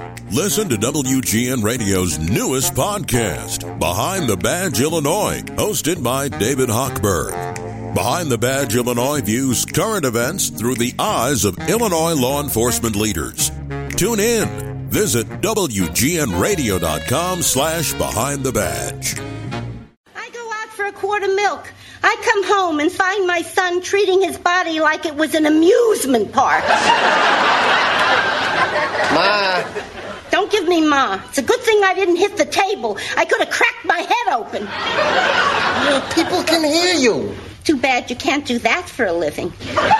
Listen to WGN Radio's newest podcast, Behind the Badge Illinois, hosted by David Hochberg. Behind the Badge Illinois views current events through the eyes of Illinois law enforcement leaders. Tune in. Visit WGNRadio.com/Behind the Badge. I go out for a quart of milk. I come home and find my son treating his body like it was an amusement park. Ma. Don't give me Ma. It's a good thing I didn't hit the table. I could have cracked my head open. People can hear you. Too bad you can't do that for a living.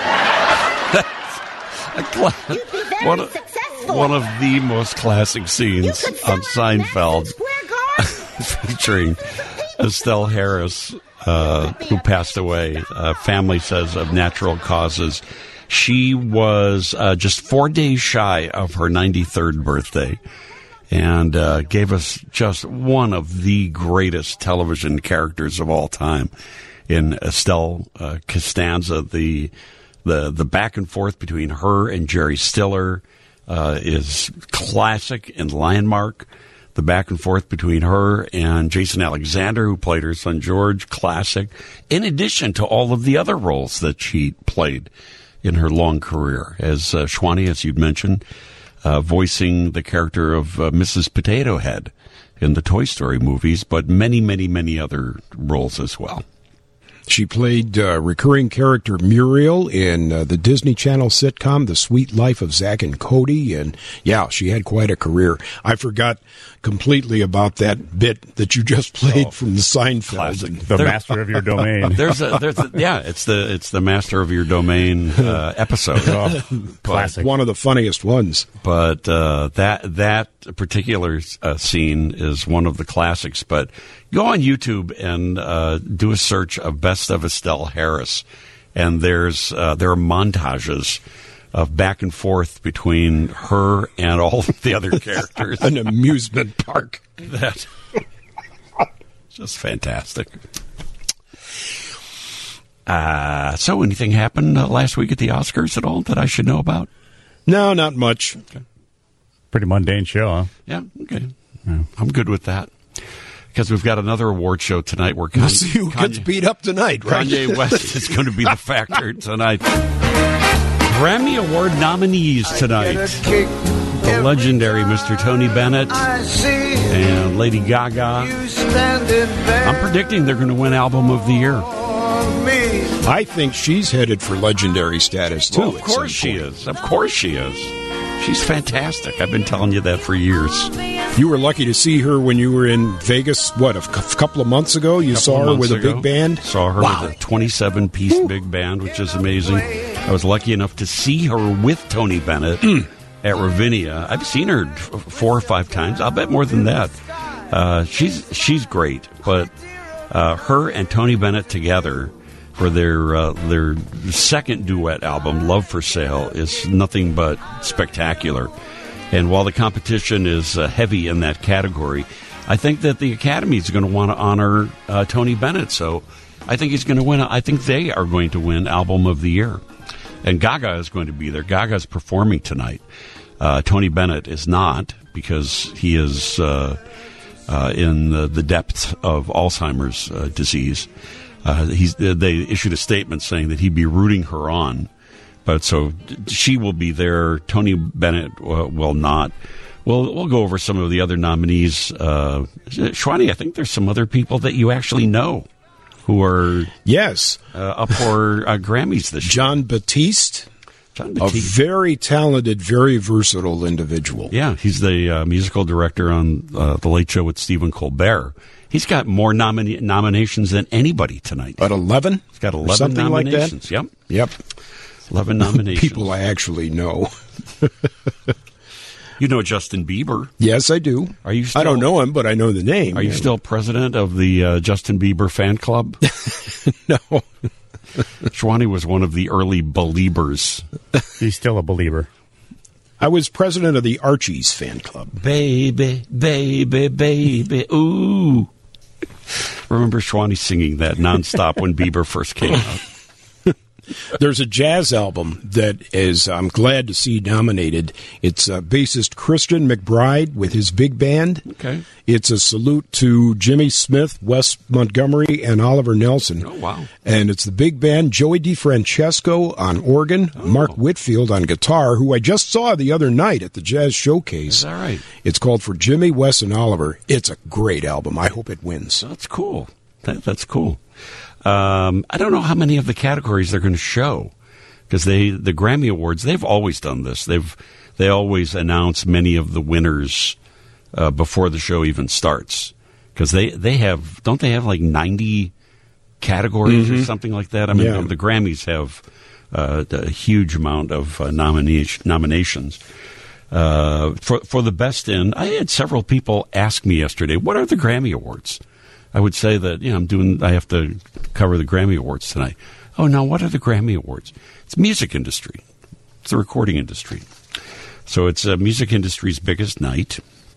You'd be very successful. One of the most classic scenes on Seinfeld, featuring Estelle Harris, who passed away, family says, of natural causes. She was just 4 days shy of her 93rd birthday and gave us just one of the greatest television characters of all time in Estelle Costanza. The back and forth between her and Jerry Stiller is classic and landmark. The back and forth between her and Jason Alexander, who played her son George, classic, in addition to all of the other roles that she played in her long career. As Shwani, as you'd mentioned, voicing the character of Mrs. Potato Head in the Toy Story movies, but many, many, many other roles as well. She played recurring character Muriel in the Disney Channel sitcom The Sweet Life of Zack and Cody, and yeah, she had quite a career. I forgot completely about that bit that you just played from the Seinfeld. The Master of Your Domain. It's the Master of Your Domain episode. Classic. One of the funniest ones. But that particular scene is one of the classics. But go on YouTube and do a search of Best of Estelle Harris, and there are montages of back and forth between her and all the other characters. An amusement park. That just fantastic. So anything happened last week at the Oscars at all that I should know about? No, not much. Okay. Pretty mundane show, huh? Yeah, okay. Yeah. I'm good with that. Because we've got another award show tonight where Kanye gets beat up tonight, right? Kanye West is going to be the factor tonight. Grammy Award nominees tonight. The legendary Mr. Tony Bennett and Lady Gaga. I'm predicting they're going to win Album of the Year. I think she's headed for legendary status, too. Well, of course she is. Of course she is. She's fantastic. I've been telling you that for years. You were lucky to see her when you were in Vegas, a couple of months ago? You saw her with a big band? Saw her with a 27-piece big band, which is amazing. I was lucky enough to see her with Tony Bennett at Ravinia. I've seen her 4 or 5 times. I'll bet more than that. She's great, but her and Tony Bennett together for their second duet album, Love for Sale, is nothing but spectacular. And while the competition is heavy in that category, I think that the Academy is going to want to honor Tony Bennett. So I think he's going to win. I think they are going to win Album of the Year. And Gaga is going to be there. Gaga's performing tonight. Tony Bennett is not, because he is in the depths of Alzheimer's disease. They issued a statement saying that he'd be rooting her on. But so she will be there. Tony Bennett will not. We'll go over some of the other nominees. Shwani, I think there's some other people that you actually know who are up for Grammys this year. John Batiste. A very talented, very versatile individual. Yeah, he's the musical director on The Late Show with Stephen Colbert. He's got more nominations than anybody tonight. At 11? He's got 11 something nominations. Like that? Yep. 11 nominations. People I actually know. You know Justin Bieber. Yes, I do. Are you? I don't know him, but I know the name. Are you still president of the Justin Bieber fan club? No. Shwani was one of the early believers. He's still a believer. I was president of the Archies fan club. Baby, baby, baby, ooh. Remember Shwani singing that nonstop when Bieber first came out. There's a jazz album that is, I'm glad to see nominated. It's bassist Christian McBride with his big band. Okay. It's a salute to Jimmy Smith, Wes Montgomery, and Oliver Nelson. Oh, wow. And it's the big band, Joey DeFrancesco on organ, Mark Whitfield on guitar, who I just saw the other night at the Jazz Showcase. Is that right? It's called For Jimmy, Wes, and Oliver. It's a great album. I hope it wins. That's cool. That's cool. I don't know how many of the categories they're going to show, because the Grammy Awards, they've always done this. They always announce many of the winners before the show even starts, because they have like 90 categories or something like that. I mean, the Grammys have a huge amount of nominations. For the best in, I had several people ask me yesterday, what are the Grammy Awards? I would say that, I have to cover the Grammy Awards tonight. Oh, now what are the Grammy Awards? It's music industry. It's the recording industry. So it's music industry's biggest night.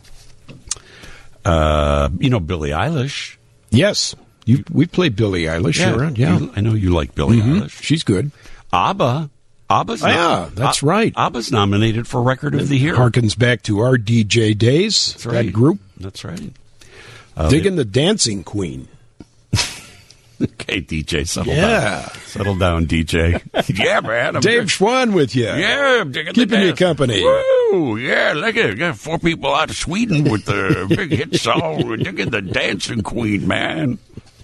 Billie Eilish. Yes. We've played Billie Eilish around. Yeah. I know you like Billie Eilish. She's good. ABBA. That's right. ABBA's nominated for Record of the Year. Harkens back to our DJ days. That's right. That group. That's right. Digging the Dancing Queen. Okay, DJ, settle down, DJ. Yeah, man. Dave Schwann with you. Yeah, I'm digging keeping you company. Woo! Yeah, look at it. Got 4 people out of Sweden with the big hit song. We're digging the Dancing Queen, man.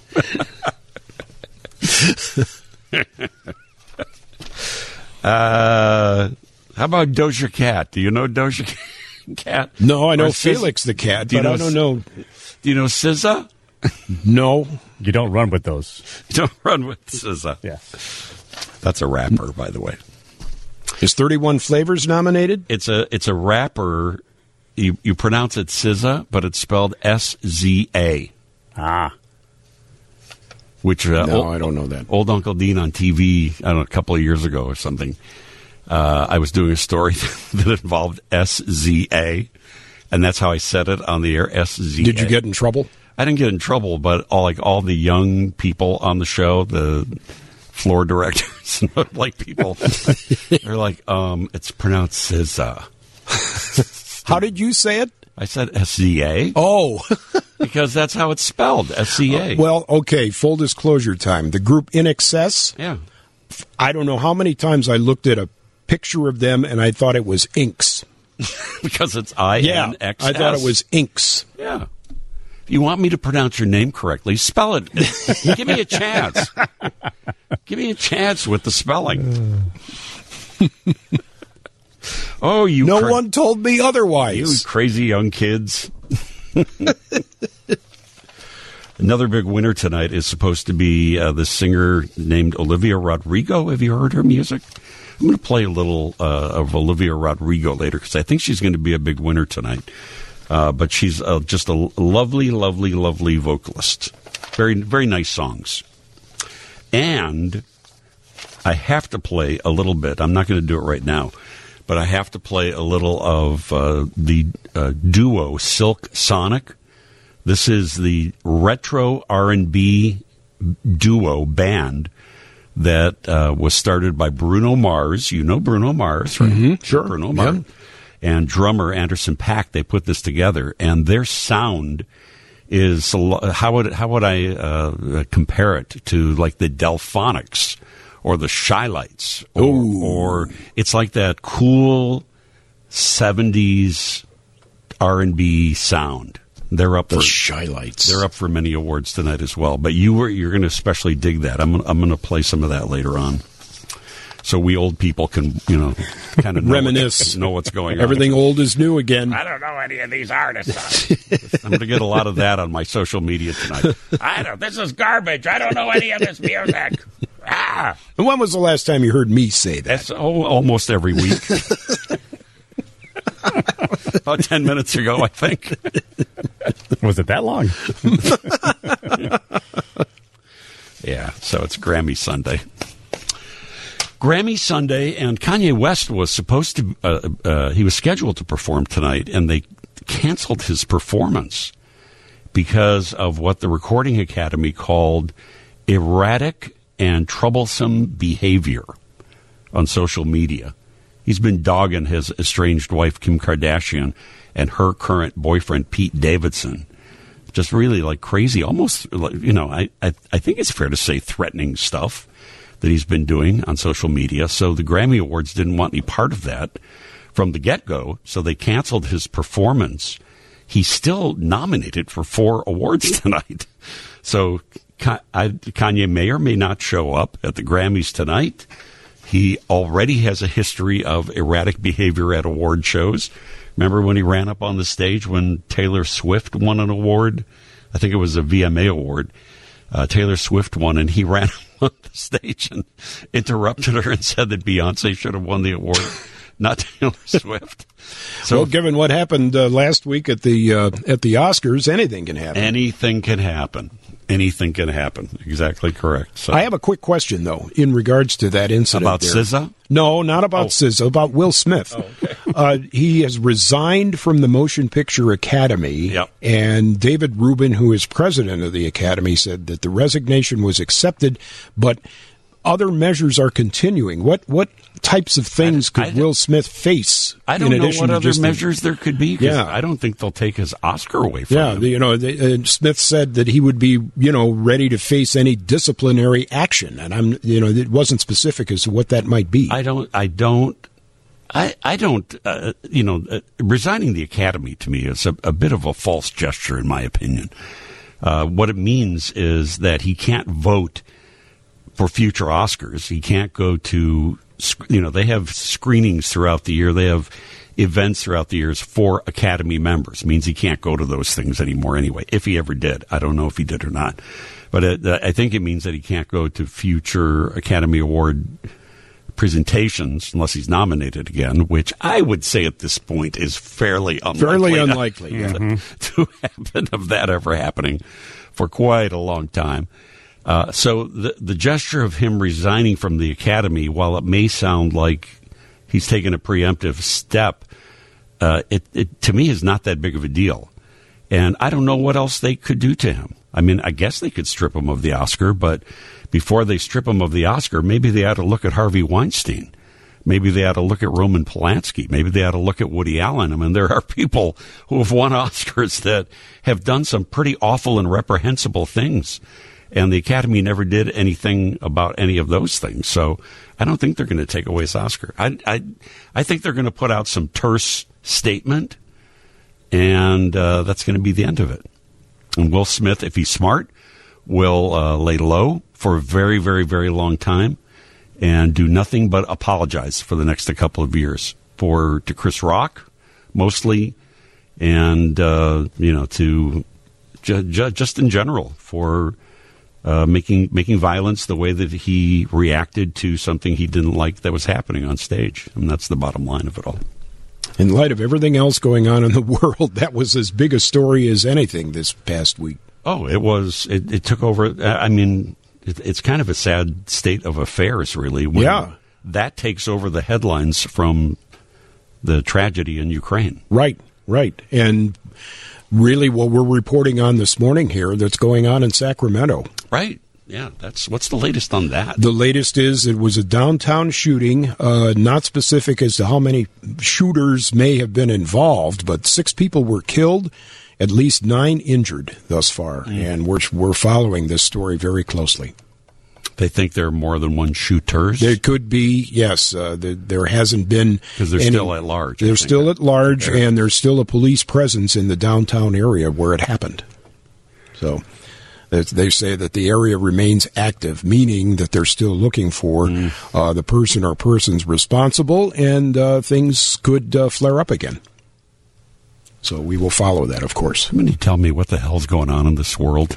How about Doja Cat? Do you know Doja Cat? No, I know Felix the Cat, but I don't know. Do you know SZA? No. You don't run with those. You don't run with SZA. Yeah. That's a rapper, by the way. Is 31 Flavors nominated? It's a rapper. You pronounce it SZA, but it's spelled SZA. Ah. Which I don't know that. Old Uncle Dean on TV, I don't know, a couple of years ago or something. I was doing a story that involved SZA, and that's how I said it on the air. SZA. Did you get in trouble? I didn't get in trouble, but all the young people on the show, the floor directors, like people, they're like, it's pronounced SZA. How did you say it? I said SZA. Oh. Because that's how it's spelled, SZA. Well, okay, full disclosure time. The group In Excess, yeah. I don't know how many times I looked at a picture of them and I thought it was Inks. Because it's INXS. Yeah, I thought it was Inks. Yeah. If you want me to pronounce your name correctly, spell it. Give me a chance. Give me a chance with the spelling. Oh, you! No one told me otherwise. You crazy young kids. Another big winner tonight is supposed to be this singer named Olivia Rodrigo. Have you heard her music? I'm going to play a little of Olivia Rodrigo later because I think she's going to be a big winner tonight. But she's just a lovely, lovely, lovely vocalist. Very, very nice songs. And I have to play a little bit. I'm not going to do it right now. But I have to play a little of the duo Silk Sonic. This is the retro R&B duo band that was started by Bruno Mars. You know Bruno Mars, right? Mm-hmm, sure. Bruno Mars. Yeah. And drummer Anderson .Paak. They put this together, and their sound is how would I compare it to like the Delphonics? Or the Shy-Lights, or it's like that cool 70s R&B sound. They're up for Shy-Lights. They're up for many awards tonight as well. But you're going to especially dig that. I'm going to play some of that later on, so we old people can kind of reminisce, know what's going on. Everything old is new again. I don't know any of these artists. I'm going to get a lot of that on my social media tonight. This is garbage. I don't know any of this music. And when was the last time you heard me say that? That's almost every week. About 10 minutes ago, I think. Was it that long? Yeah, so it's Grammy Sunday. Grammy Sunday, and Kanye West was supposed to, he was scheduled to perform tonight, and they canceled his performance because of what the Recording Academy called erratic and troublesome behavior on social media. He's been dogging his estranged wife, Kim Kardashian, and her current boyfriend, Pete Davidson. Just really like crazy, almost, I think it's fair to say threatening stuff that he's been doing on social media. So the Grammy Awards didn't want any part of that from the get-go, so they canceled his performance. He's still nominated for 4 awards tonight. So Kanye may or may not show up at the Grammys tonight. He already has a history of erratic behavior at award shows. Remember when he ran up on the stage when Taylor Swift won an award? I think it was a VMA award. Taylor Swift won, and he ran up on the stage and interrupted her and said that Beyonce should have won the award, not Taylor Swift. So, well, given what happened last week at the Oscars, anything can happen. Anything can happen. Anything can happen. Exactly correct. So, I have a quick question, though, in regards to that incident. About there. SZA? No, not about SZA, about Will Smith. Oh, okay. He has resigned from the Motion Picture Academy, Yep. and David Rubin, who is president of the Academy, said that the resignation was accepted, but other measures are continuing. What types of things could Will Smith face? I don't in know addition what to other just measrs there could be. 'Cause Yeah. I don't think they'll take his Oscar away from him. Smith said that he would be, ready to face any disciplinary action, and it wasn't specific as to what that might be. Resigning the Academy to me is a bit of a false gesture, in my opinion. What it means is that he can't vote for future Oscars. He can't go to, they have screenings throughout the year. They have events throughout the years for Academy members. It means he can't go to those things anymore anyway, if he ever did. I don't know if he did or not. But I think it means that he can't go to future Academy Award presentations unless he's nominated again, which I would say at this point is fairly unlikely to happen, of that ever happening for quite a long time. So the gesture of him resigning from the Academy, while it may sound like he's taken a preemptive step, it to me is not that big of a deal. And I don't know what else they could do to him. I mean, I guess they could strip him of the Oscar, but before they strip him of the Oscar, maybe they ought to look at Harvey Weinstein. Maybe they ought to look at Roman Polanski. Maybe they ought to look at Woody Allen. I mean, there are people who have won Oscars that have done some pretty awful and reprehensible things. And the Academy never did anything about any of those things. So I don't think they're going to take away his Oscar. I think they're going to put out some terse statement, and that's going to be the end of it. And Will Smith, if he's smart, will lay low for a very, very, very long time and do nothing but apologize for the next couple of years to Chris Rock, mostly, and to just in general for making violence the way that he reacted to something he didn't like that was happening on stage. I mean, that's the bottom line of it all. In light of everything else going on in the world, that was as big a story as anything this past week. Oh, it was. It took over. I mean, it's kind of a sad state of affairs, really. When that takes over the headlines from the tragedy in Ukraine. Right. And really what we're reporting on this morning here that's going on in Sacramento. Right. Yeah, what's the latest on that? The latest is it was a downtown shooting, not specific as to how many shooters may have been involved, but 6 people were killed, at least 9 injured thus far, and we're following this story very closely. They think there are more than one shooters? There could be, yes. There hasn't been... Because they're still at large. They're still at large, and there's still a police presence in the downtown area where it happened. So... They say that the area remains active, meaning that they're still looking for the person or persons responsible, and things could flare up again. So we will follow that, of course. Somebody tell me what the hell's going on in this world.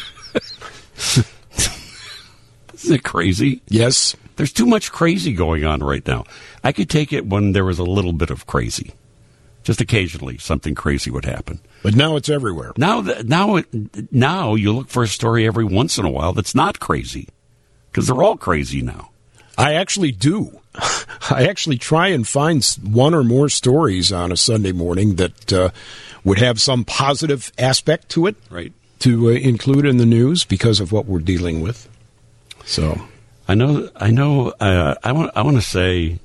Isn't it crazy? Yes. There's too much crazy going on right now. I could take it when there was a little bit of crazy. Just occasionally something crazy would happen. But now it's everywhere. Now you look for a story every once in a while that's not crazy, because they're all crazy now. I actually do. I actually try and find one or more stories on a Sunday morning that would have some positive aspect to it, right? To include in the news because of what we're dealing with. So I know. I want to say.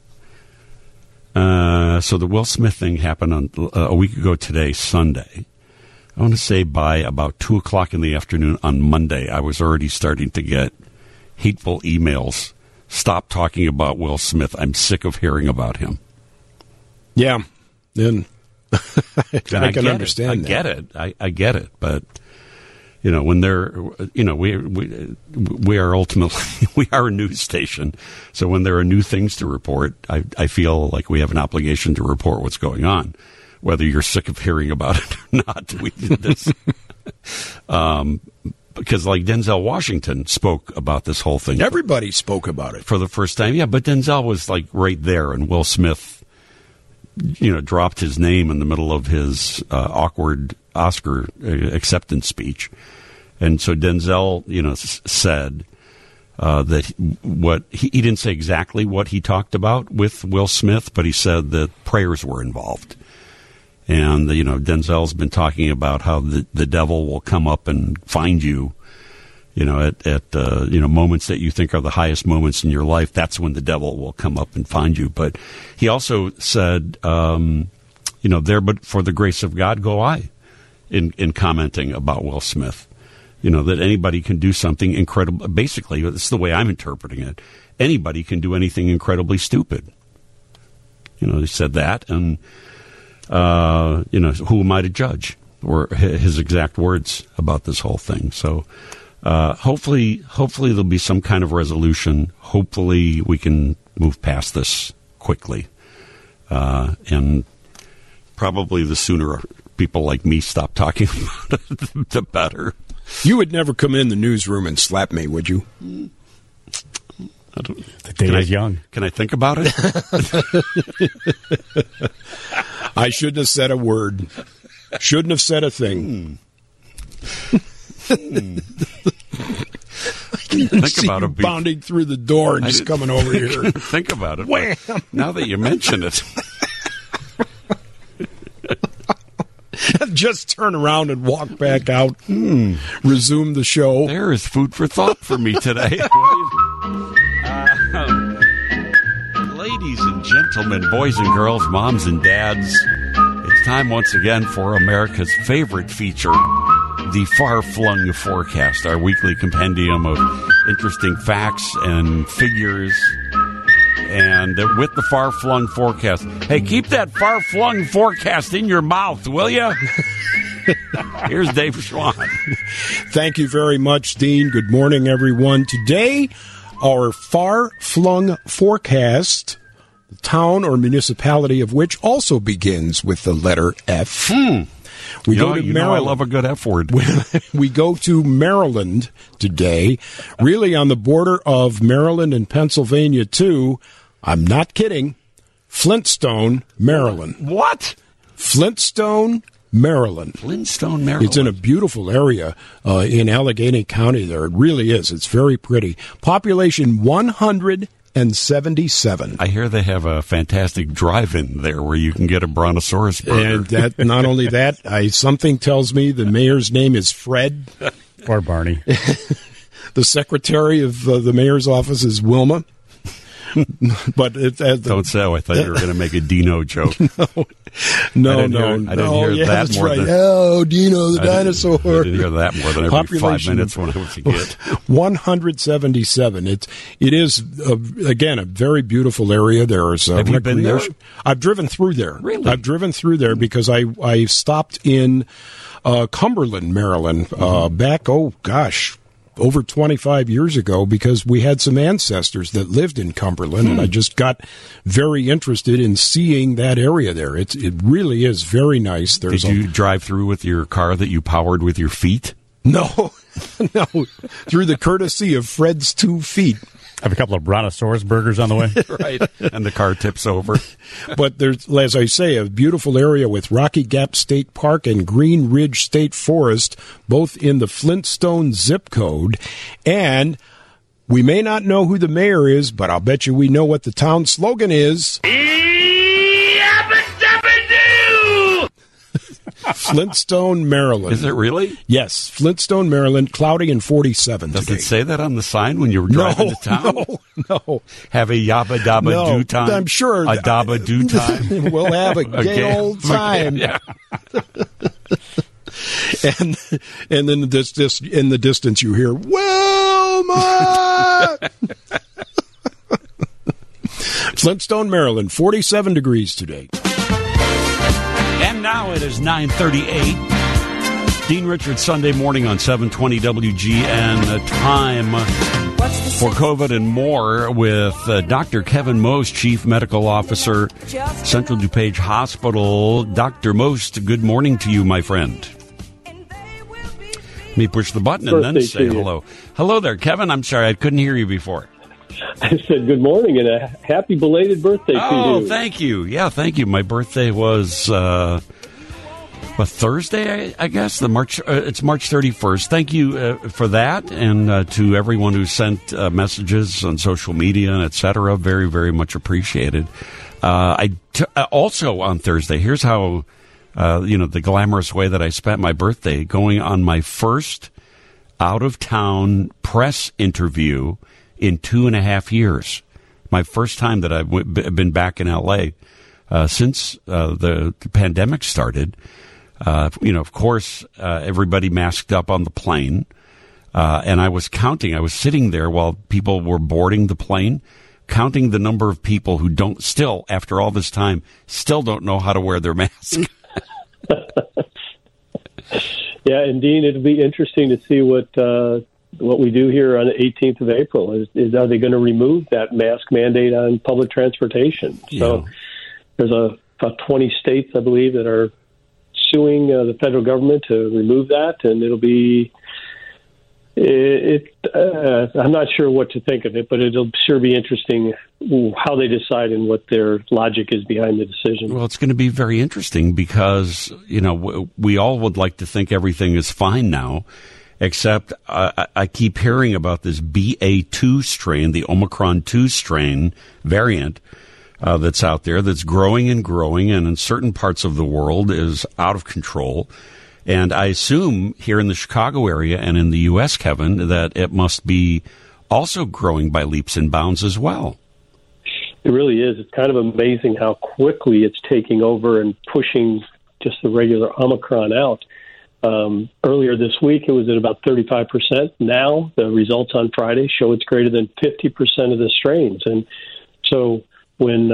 So the Will Smith thing happened on a week ago today, Sunday. I want to say by about 2:00 in the afternoon on Monday, I was already starting to get hateful emails. Stop talking about Will Smith. I'm sick of hearing about him. yeah, then I can understand that. that. I get it. But when we are ultimately we are a news station. So when there are new things to report, I feel like we have an obligation to report what's going on. Whether you're sick of hearing about it or not, we did this. Because like Denzel Washington spoke about this whole thing. Everybody spoke about it for the first time. Yeah, but Denzel was like right there, and Will Smith, dropped his name in the middle of his awkward Oscar acceptance speech. And so Denzel, said that what he didn't say exactly what he talked about with Will Smith, but he said that prayers were involved. And, Denzel's been talking about how the devil will come up and find you, at moments that you think are the highest moments in your life. That's when the devil will come up and find you. But he also said, there but for the grace of God go I, in commenting about Will Smith. That anybody can do something incredible. Basically, that's the way I'm interpreting it. Anybody can do anything incredibly stupid. He said that, and who am I to judge? Or his exact words about this whole thing. So hopefully there'll be some kind of resolution. Hopefully we can move past this quickly. And probably the sooner people like me stop talking about it, the better. You would never come in the newsroom and slap me, would you? The day is young. Can I think about it? I shouldn't have said a word. Shouldn't have said a thing. Think about it. Bounding through the door and just coming over here. Think about it. Wham! Now that you mention it. Just turn around and walk back out. Resume the show. There is food for thought for me today. Ladies and gentlemen, boys and girls, moms and dads, it's time once again for America's favorite feature, the Far-Flung Forecast, our weekly compendium of interesting facts and figures. And with the Far-Flung Forecast, hey, keep that Far-Flung Forecast in your mouth, will you? Here's Dave Schwann. Thank you very much, Dean. Good morning, everyone. Today, our Far-Flung Forecast, the town or municipality of which also begins with the letter F. We go to Maryland. I love a good F word. We go to Maryland today, really on the border of Maryland and Pennsylvania, too. I'm not kidding. Flintstone, Maryland. What? Flintstone, Maryland. Flintstone, Maryland. It's in a beautiful area in Allegheny County there. It really is. It's very pretty. Population 177. I hear they have a fantastic drive-in there where you can get a Brontosaurus burger. And that, not only that, something tells me the mayor's name is Fred. Or Barney. The secretary of the mayor's office is Wilma. But don't say. I thought you were going to make a Dino joke. No. I didn't hear that that's more right. than Dino the dinosaur. I didn't hear that more than every 5 minutes when I would forget. 177. It is again a very beautiful area. There's have you been there? I've driven through there. Really? I've driven through there because I stopped in Cumberland, Maryland, back. Oh gosh. Over 25 years ago, because we had some ancestors that lived in Cumberland, and I just got very interested in seeing that area there. It really is very nice. Did you drive through with your car that you powered with your feet? No, through the courtesy of Fred's 2 feet. Have a couple of Brontosaurus burgers on the way. Right, and the car tips over. But there's, as I say, a beautiful area with Rocky Gap State Park and Green Ridge State Forest, both in the Flintstone zip code. And we may not know who the mayor is, but I'll bet you we know what the town slogan is. Flintstone, Maryland. Is it really? Yes, Flintstone, Maryland, cloudy and 47 Does today. it say that on the sign when you were driving to town? No. Have a yabba dabba do time? I'm sure. A dabba do time? We'll have a gay old time. Yeah. And then in the distance you hear, Wilma! Flintstone, Maryland, 47 degrees today. And now it is 9:38. Dean Richards, Sunday morning on 720 WGN. Time for COVID and more with Dr. Kevin Most, Chief Medical Officer, Central DuPage Hospital. Dr. Most, good morning to you, my friend. Let me push the button and then say hello. Hello there, Kevin. I'm sorry, I couldn't hear you before. I said good morning and a happy belated birthday to you. Oh, thank you. Yeah, thank you. My birthday was a Thursday, I guess. It's March 31st. Thank you for that, and to everyone who sent messages on social media and et cetera. Very, very much appreciated. Also on Thursday, here's how the glamorous way that I spent my birthday, going on my first out-of-town press interview in 2.5 years. My first time that I've been back in L.A. Since the pandemic started. Of course, everybody masked up on the plane. And I was counting. I was sitting there while people were boarding the plane, counting the number of people who after all this time, still don't know how to wear their mask. Yeah, and Dean, it'll be interesting to see what we do here on the 18th of April. Are they going to remove that mask mandate on public transportation? So there's about 20 states, I believe, that are suing the federal government to remove that, and it'll be. I'm not sure what to think of it, but it'll sure be interesting how they decide and what their logic is behind the decision. Well, it's going to be very interesting because, we all would like to think everything is fine now, except I keep hearing about this BA2 strain, the Omicron 2 strain variant that's out there that's growing and growing, and in certain parts of the world is out of control. And I assume here in the Chicago area and in the U.S., Kevin, that it must be also growing by leaps and bounds as well. It really is. It's kind of amazing how quickly it's taking over and pushing just the regular Omicron out. Earlier this week, it was at about 35%. Now, the results on Friday show it's greater than 50% of the strains. And so when,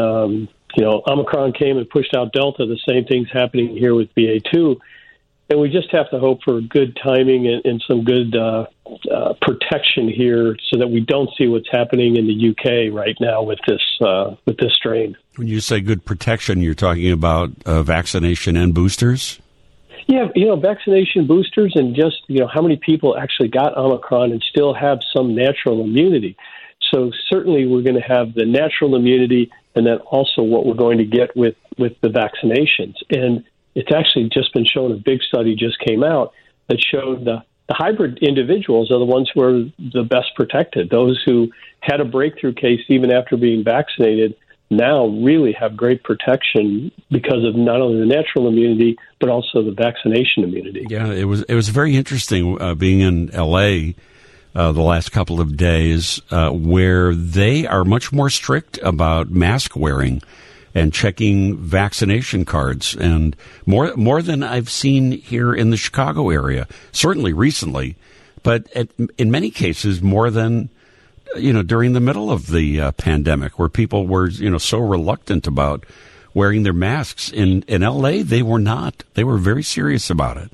Omicron came and pushed out Delta, the same thing's happening here with BA2. And we just have to hope for good timing and some good protection here so that we don't see what's happening in the UK right now with this strain. When you say good protection, you're talking about vaccination and boosters? Yeah, vaccination boosters and just, how many people actually got Omicron and still have some natural immunity. So certainly we're going to have the natural immunity and then also what we're going to get with the vaccinations. And it's actually just been shown, a big study just came out that showed the hybrid individuals are the ones who are the best protected. Those who had a breakthrough case even after being vaccinated now really have great protection because of not only the natural immunity, but also the vaccination immunity. Yeah, it was very interesting being in L.A. The last couple of days where they are much more strict about mask wearing and checking vaccination cards, and more than I've seen here in the Chicago area, certainly recently, but in many cases more than, during the middle of the pandemic, where people were, so reluctant about wearing their masks. In L.A., they were not. They were very serious about it.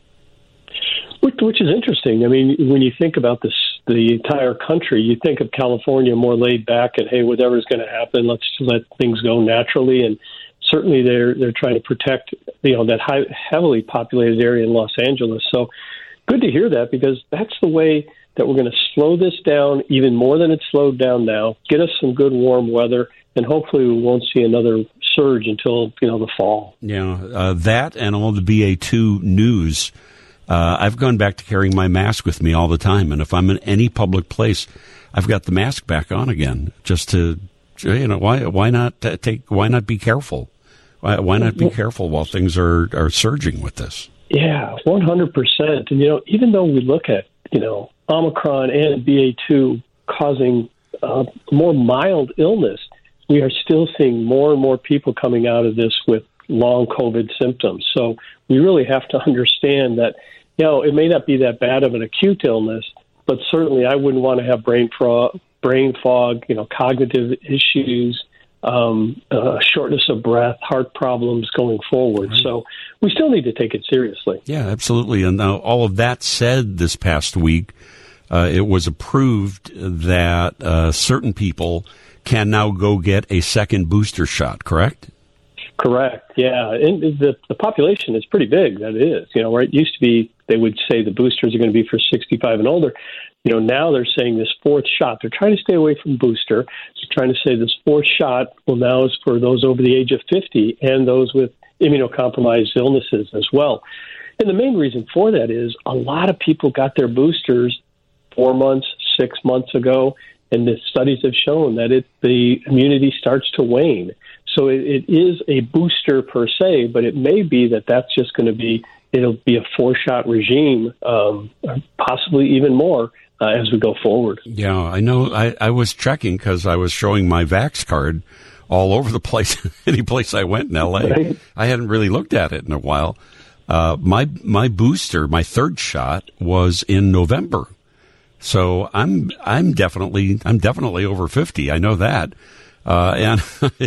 Which is interesting. I mean, when you think about this, the entire country, you think of California more laid back and, hey, whatever's going to happen, let's let things go naturally. And certainly they're trying to protect, that heavily populated area in Los Angeles. So good to hear that, because that's the way that we're going to slow this down even more than it's slowed down now, get us some good warm weather, and hopefully we won't see another surge until, the fall. Yeah, that and all the BA2 news. I've gone back to carrying my mask with me all the time, and if I'm in any public place, I've got the mask back on again, just to, why not be careful? Why not be careful while things are surging with this? Yeah, 100%. And, even though we look at, Omicron and BA2 causing more mild illness, we are still seeing more and more people coming out of this with long COVID symptoms. So we really have to understand that, it may not be that bad of an acute illness, but certainly I wouldn't want to have brain fog, cognitive issues, shortness of breath, heart problems going forward. Right. So we still need to take it seriously. Yeah, absolutely. And now all of that said, this past week, it was approved that certain people can now go get a second booster shot, correct? Correct, yeah. And the population is pretty big, that is. Where it used to be, they would say the boosters are going to be for 65 and older. Now they're saying this fourth shot. They're trying to stay away from booster. They're trying to say this fourth shot, now is for those over the age of 50 and those with immunocompromised illnesses as well. And the main reason for that is a lot of people got their boosters 4 months, 6 months ago, and the studies have shown that the immunity starts to wane. So it is a booster per se, but it may be that's just going to be, it'll be a 4-shot regime, possibly even more as we go forward. Yeah, I know. I was checking because I was showing my Vax card all over the place, any place I went in L.A. Right. I hadn't really looked at it in a while. My booster, my third shot, was in November. So I'm definitely over 50. I know that. And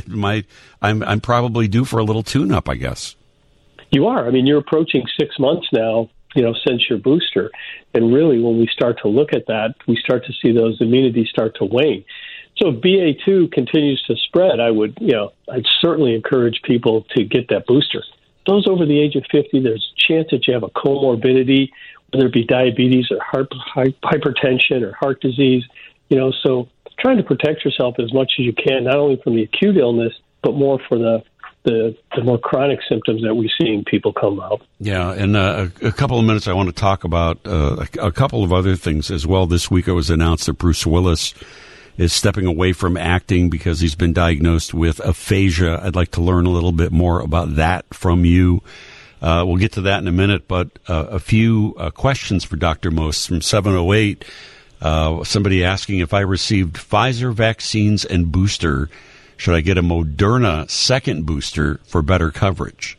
I'm probably due for a little tune-up, I guess. You are. I mean, you're approaching 6 months now, since your booster. And really, when we start to look at that, we start to see those immunities start to wane. So if BA2 continues to spread, I'd certainly encourage people to get that booster. Those over the age of 50, there's a chance that you have a comorbidity, whether it be diabetes or hypertension or heart disease, so trying to protect yourself as much as you can, not only from the acute illness, but more for the more chronic symptoms that we're seeing people come out. Yeah, and a couple of minutes I want to talk about a couple of other things as well. This week it was announced that Bruce Willis is stepping away from acting because he's been diagnosed with aphasia. I'd like to learn a little bit more about that from you. We'll get to that in a minute, but a few questions for Dr. Most from 708. Somebody asking, if I received Pfizer vaccines and booster, should I get a Moderna second booster for better coverage?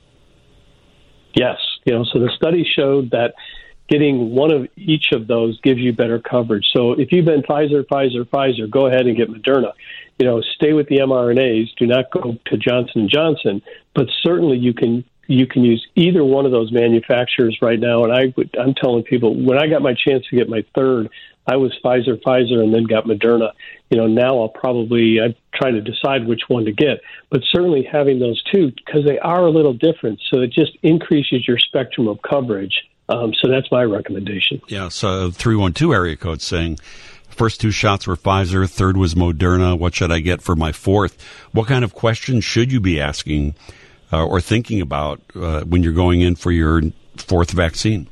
Yes. So the study showed that getting one of each of those gives you better coverage. So if you've been Pfizer, go ahead and get Moderna. Stay with the mRNAs. Do not go to Johnson & Johnson. But certainly you can use either one of those manufacturers right now. And I'm telling people, when I got my chance to get my third, I was Pfizer, and then got Moderna. Now I'm trying to decide which one to get. But certainly having those two, because they are a little different, so it just increases your spectrum of coverage. So that's my recommendation. Yeah, so 312 area code saying, first 2 shots were Pfizer, third was Moderna. What should I get for my fourth? What kind of questions should you be asking or thinking about when you're going in for your fourth vaccine?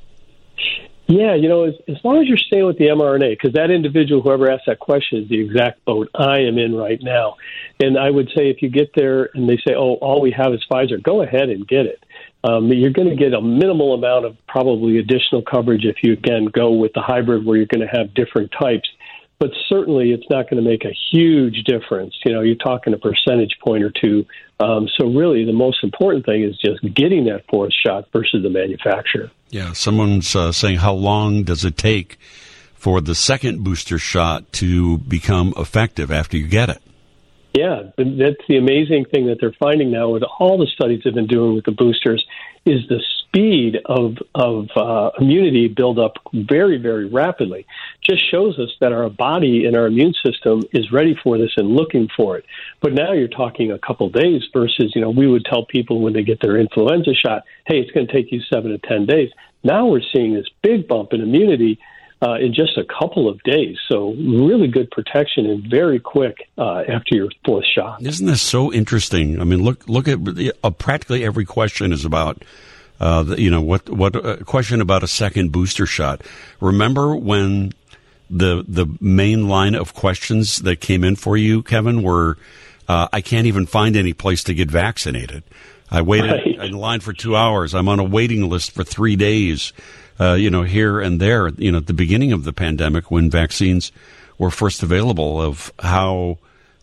Yeah, as long as you're staying with the mRNA, because that individual, whoever asked that question, is the exact boat I am in right now. And I would say if you get there and they say, all we have is Pfizer, go ahead and get it. You're going to get a minimal amount of probably additional coverage if you, again, go with the hybrid where you're going to have different types. But certainly it's not going to make a huge difference. You're talking a percentage point or two. So really the most important thing is just getting that fourth shot versus the manufacturer. Yeah, someone's saying, how long does it take for the second booster shot to become effective after you get it? Yeah, that's the amazing thing that they're finding now with all the studies they've been doing with the boosters is the speed of immunity build up very, very rapidly. Just shows us that our body and our immune system is ready for this and looking for it. But now you're talking a couple days versus, we would tell people when they get their influenza shot, hey, it's going to take you 7 to 10 days. Now we're seeing this big bump in immunity in just a couple of days. So really good protection and very quick after your fourth shot. Isn't this so interesting? I mean, look at practically every question is about, what a question about a second booster shot. Remember when the main line of questions that came in for you, Kevin, were, I can't even find any place to get vaccinated. I waited in line for 2 hours. I'm on a waiting list for 3 days, here and there, at the beginning of the pandemic when vaccines were first available, of how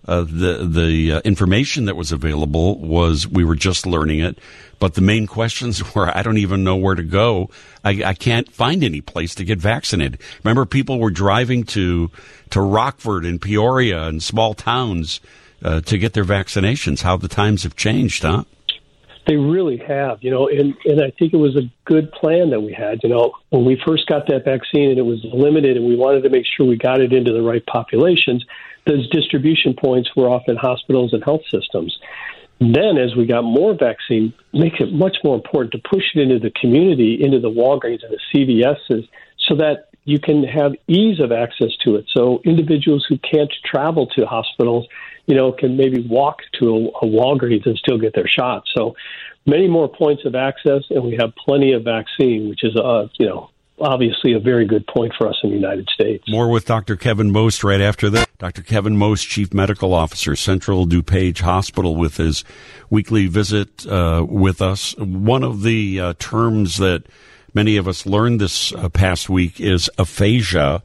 the information that was available was, we were just learning it. But the main questions were, I don't even know where to go. I can't find any place to get vaccinated. Remember, people were driving to Rockford and Peoria and small towns to get their vaccinations. How the times have changed, huh? They really have, and I think it was a good plan that we had. When we first got that vaccine and it was limited and we wanted to make sure we got it into the right populations, those distribution points were often hospitals and health systems. Then, as we got more vaccine, makes it much more important to push it into the community, into the Walgreens and the CVSs, so that you can have ease of access to it. So individuals who can't travel to hospitals, can maybe walk to a Walgreens and still get their shot. So many more points of access, and we have plenty of vaccine, which is, obviously a very good point for us in the United States. More with Dr. Kevin Most right after this. Dr. Kevin Most, Chief Medical Officer, Central DuPage Hospital, with his weekly visit with us. One of the terms that many of us learned this past week is aphasia,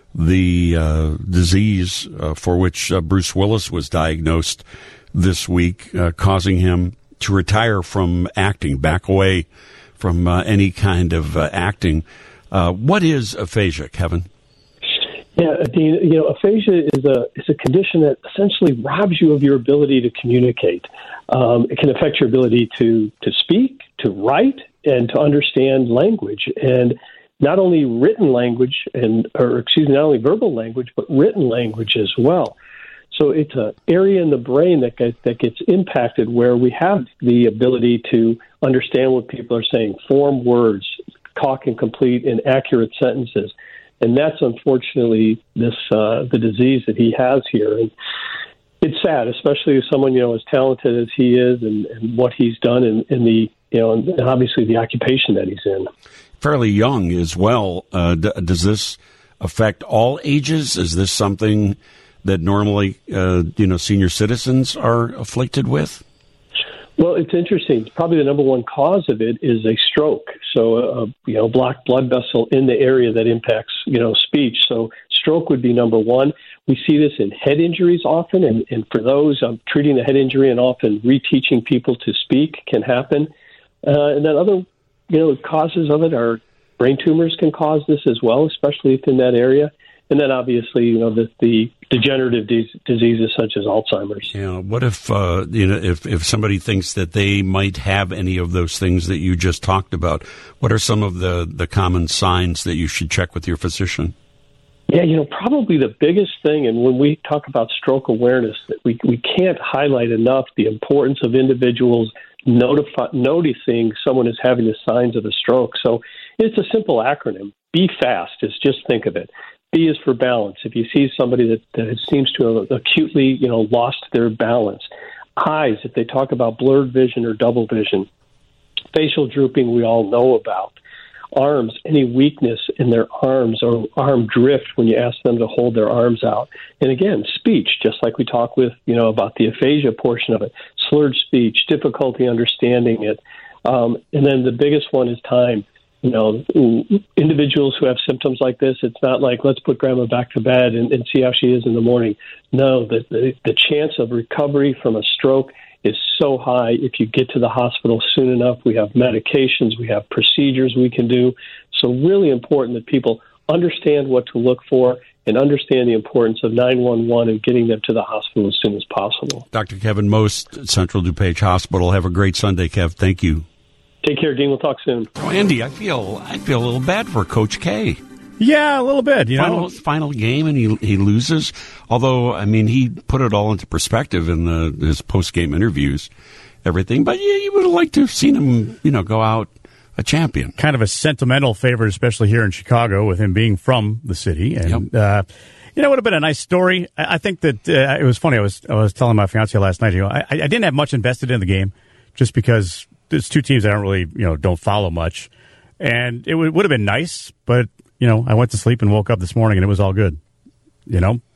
the disease for which Bruce Willis was diagnosed this week, causing him to retire from acting, back away from any kind of acting. What is aphasia, Kevin? Yeah, Dean, aphasia is a condition that essentially robs you of your ability to communicate. It can affect your ability to speak, to write, and to understand language. And not only written language, not only verbal language, but written language as well. So it's an area in the brain that gets impacted where we have the ability to understand what people are saying, form words, talk in complete and accurate sentences. And that's unfortunately the disease that he has here. And it's sad, especially as someone, as talented as he is and what he's done in the, and obviously the occupation that he's in. Fairly young as well. Does this affect all ages? Is this something that normally, senior citizens are afflicted with? Well, it's interesting. Probably the number one cause of it is a stroke. So, blocked blood vessel in the area that impacts, speech. So stroke would be number one. We see this in head injuries often. And for those treating the head injury and often reteaching people to speak can happen. And then other, causes of it are brain tumors can cause this as well, especially if in that area. And then obviously, the degenerative diseases such as Alzheimer's. Yeah. What if, if somebody thinks that they might have any of those things that you just talked about? What are some of the common signs that you should check with your physician? Yeah, probably the biggest thing, and when we talk about stroke awareness, that we can't highlight enough the importance of individuals noticing someone is having the signs of a stroke. So it's a simple acronym. Be fast is just think of it. B is for balance. If you see somebody that seems to have acutely, lost their balance. Eyes, if they talk about blurred vision or double vision. Facial drooping, we all know about. Arms, any weakness in their arms or arm drift when you ask them to hold their arms out. And again, speech, just like we talked with, about the aphasia portion of it. Slurred speech, difficulty understanding it. And then the biggest one is time. Individuals who have symptoms like this, it's not like, let's put grandma back to bed and see how she is in the morning. No, the chance of recovery from a stroke is so high if you get to the hospital soon enough. We have medications, we have procedures we can do. So really important that people understand what to look for and understand the importance of 911 and getting them to the hospital as soon as possible. Dr. Kevin Most, Central DuPage Hospital. Have a great Sunday, Kev. Thank you. Take care, Dean. We'll talk soon. Oh, Andy, I feel a little bad for Coach K. Yeah, a little bit. Final game, and he loses. Although, he put it all into perspective in his post-game interviews, everything. But yeah, you would have liked to have seen him, go out a champion. Kind of a sentimental favorite, especially here in Chicago, with him being from the city. And it would have been a nice story. I think that it was funny. I was telling my fiance last night. I didn't have much invested in the game, just because there's two teams I don't really, don't follow much. And it would have been nice, but, I went to sleep and woke up this morning and it was all good.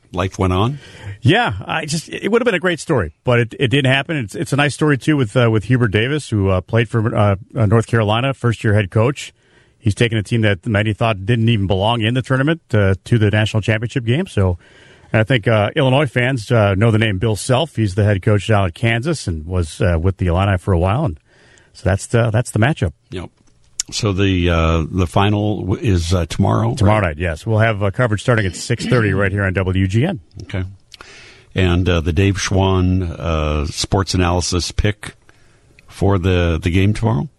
life went on. Yeah, it would have been a great story, but it didn't happen. It's a nice story too with Hubert Davis, who played for North Carolina, first-year head coach. He's taken a team that many thought didn't even belong in the tournament to the national championship game. So I think Illinois fans know the name Bill Self. He's the head coach down at Kansas and was with the Illini for a while, and so that's the matchup. Yep. So the final is tomorrow. Tomorrow night, yes. We'll have coverage starting at 6:30 right here on WGN. Okay. And the Dave Schwann sports analysis pick for the game tomorrow?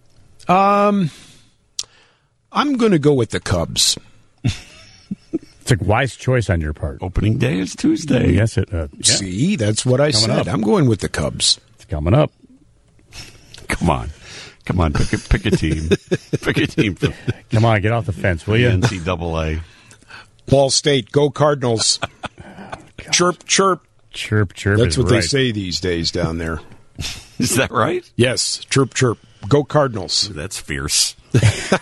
I'm going to go with the Cubs. It's a wise choice on your part. Opening day is Tuesday. Yes, See, that's what I said. I'm going with the Cubs. It's coming up. Come on, pick a team. Pick a team. Come on, get off the fence, will you? NCAA. Ball State, go Cardinals. Chirp, chirp. Chirp, chirp. That's what right. they say these days down there. Is that right? Yes, chirp, chirp. Go Cardinals. That's fierce. That's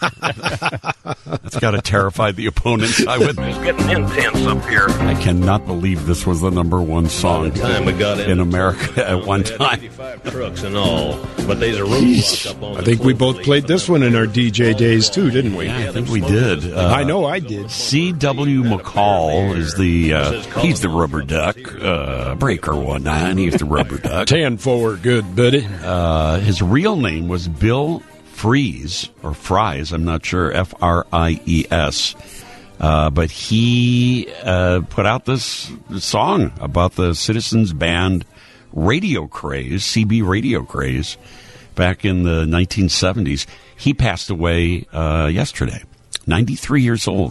got to terrify the opponents. I would. It's getting intense up here. I cannot believe this was the number one song in America at one time. 95 trucks and all, but there's a roadblock up on I think we both played this one in our DJ days too, didn't we? Yeah, I think we did. I know I did. C.W. McCall is he's the rubber duck. Breaker 19, he's the rubber duck. 10-4, good, buddy. His real name was Bill Fries, or Fries, I'm not sure, Fries. But he put out this song about the Citizens Band radio craze, CB radio craze, back in the 1970s. He passed away yesterday, 93 years old.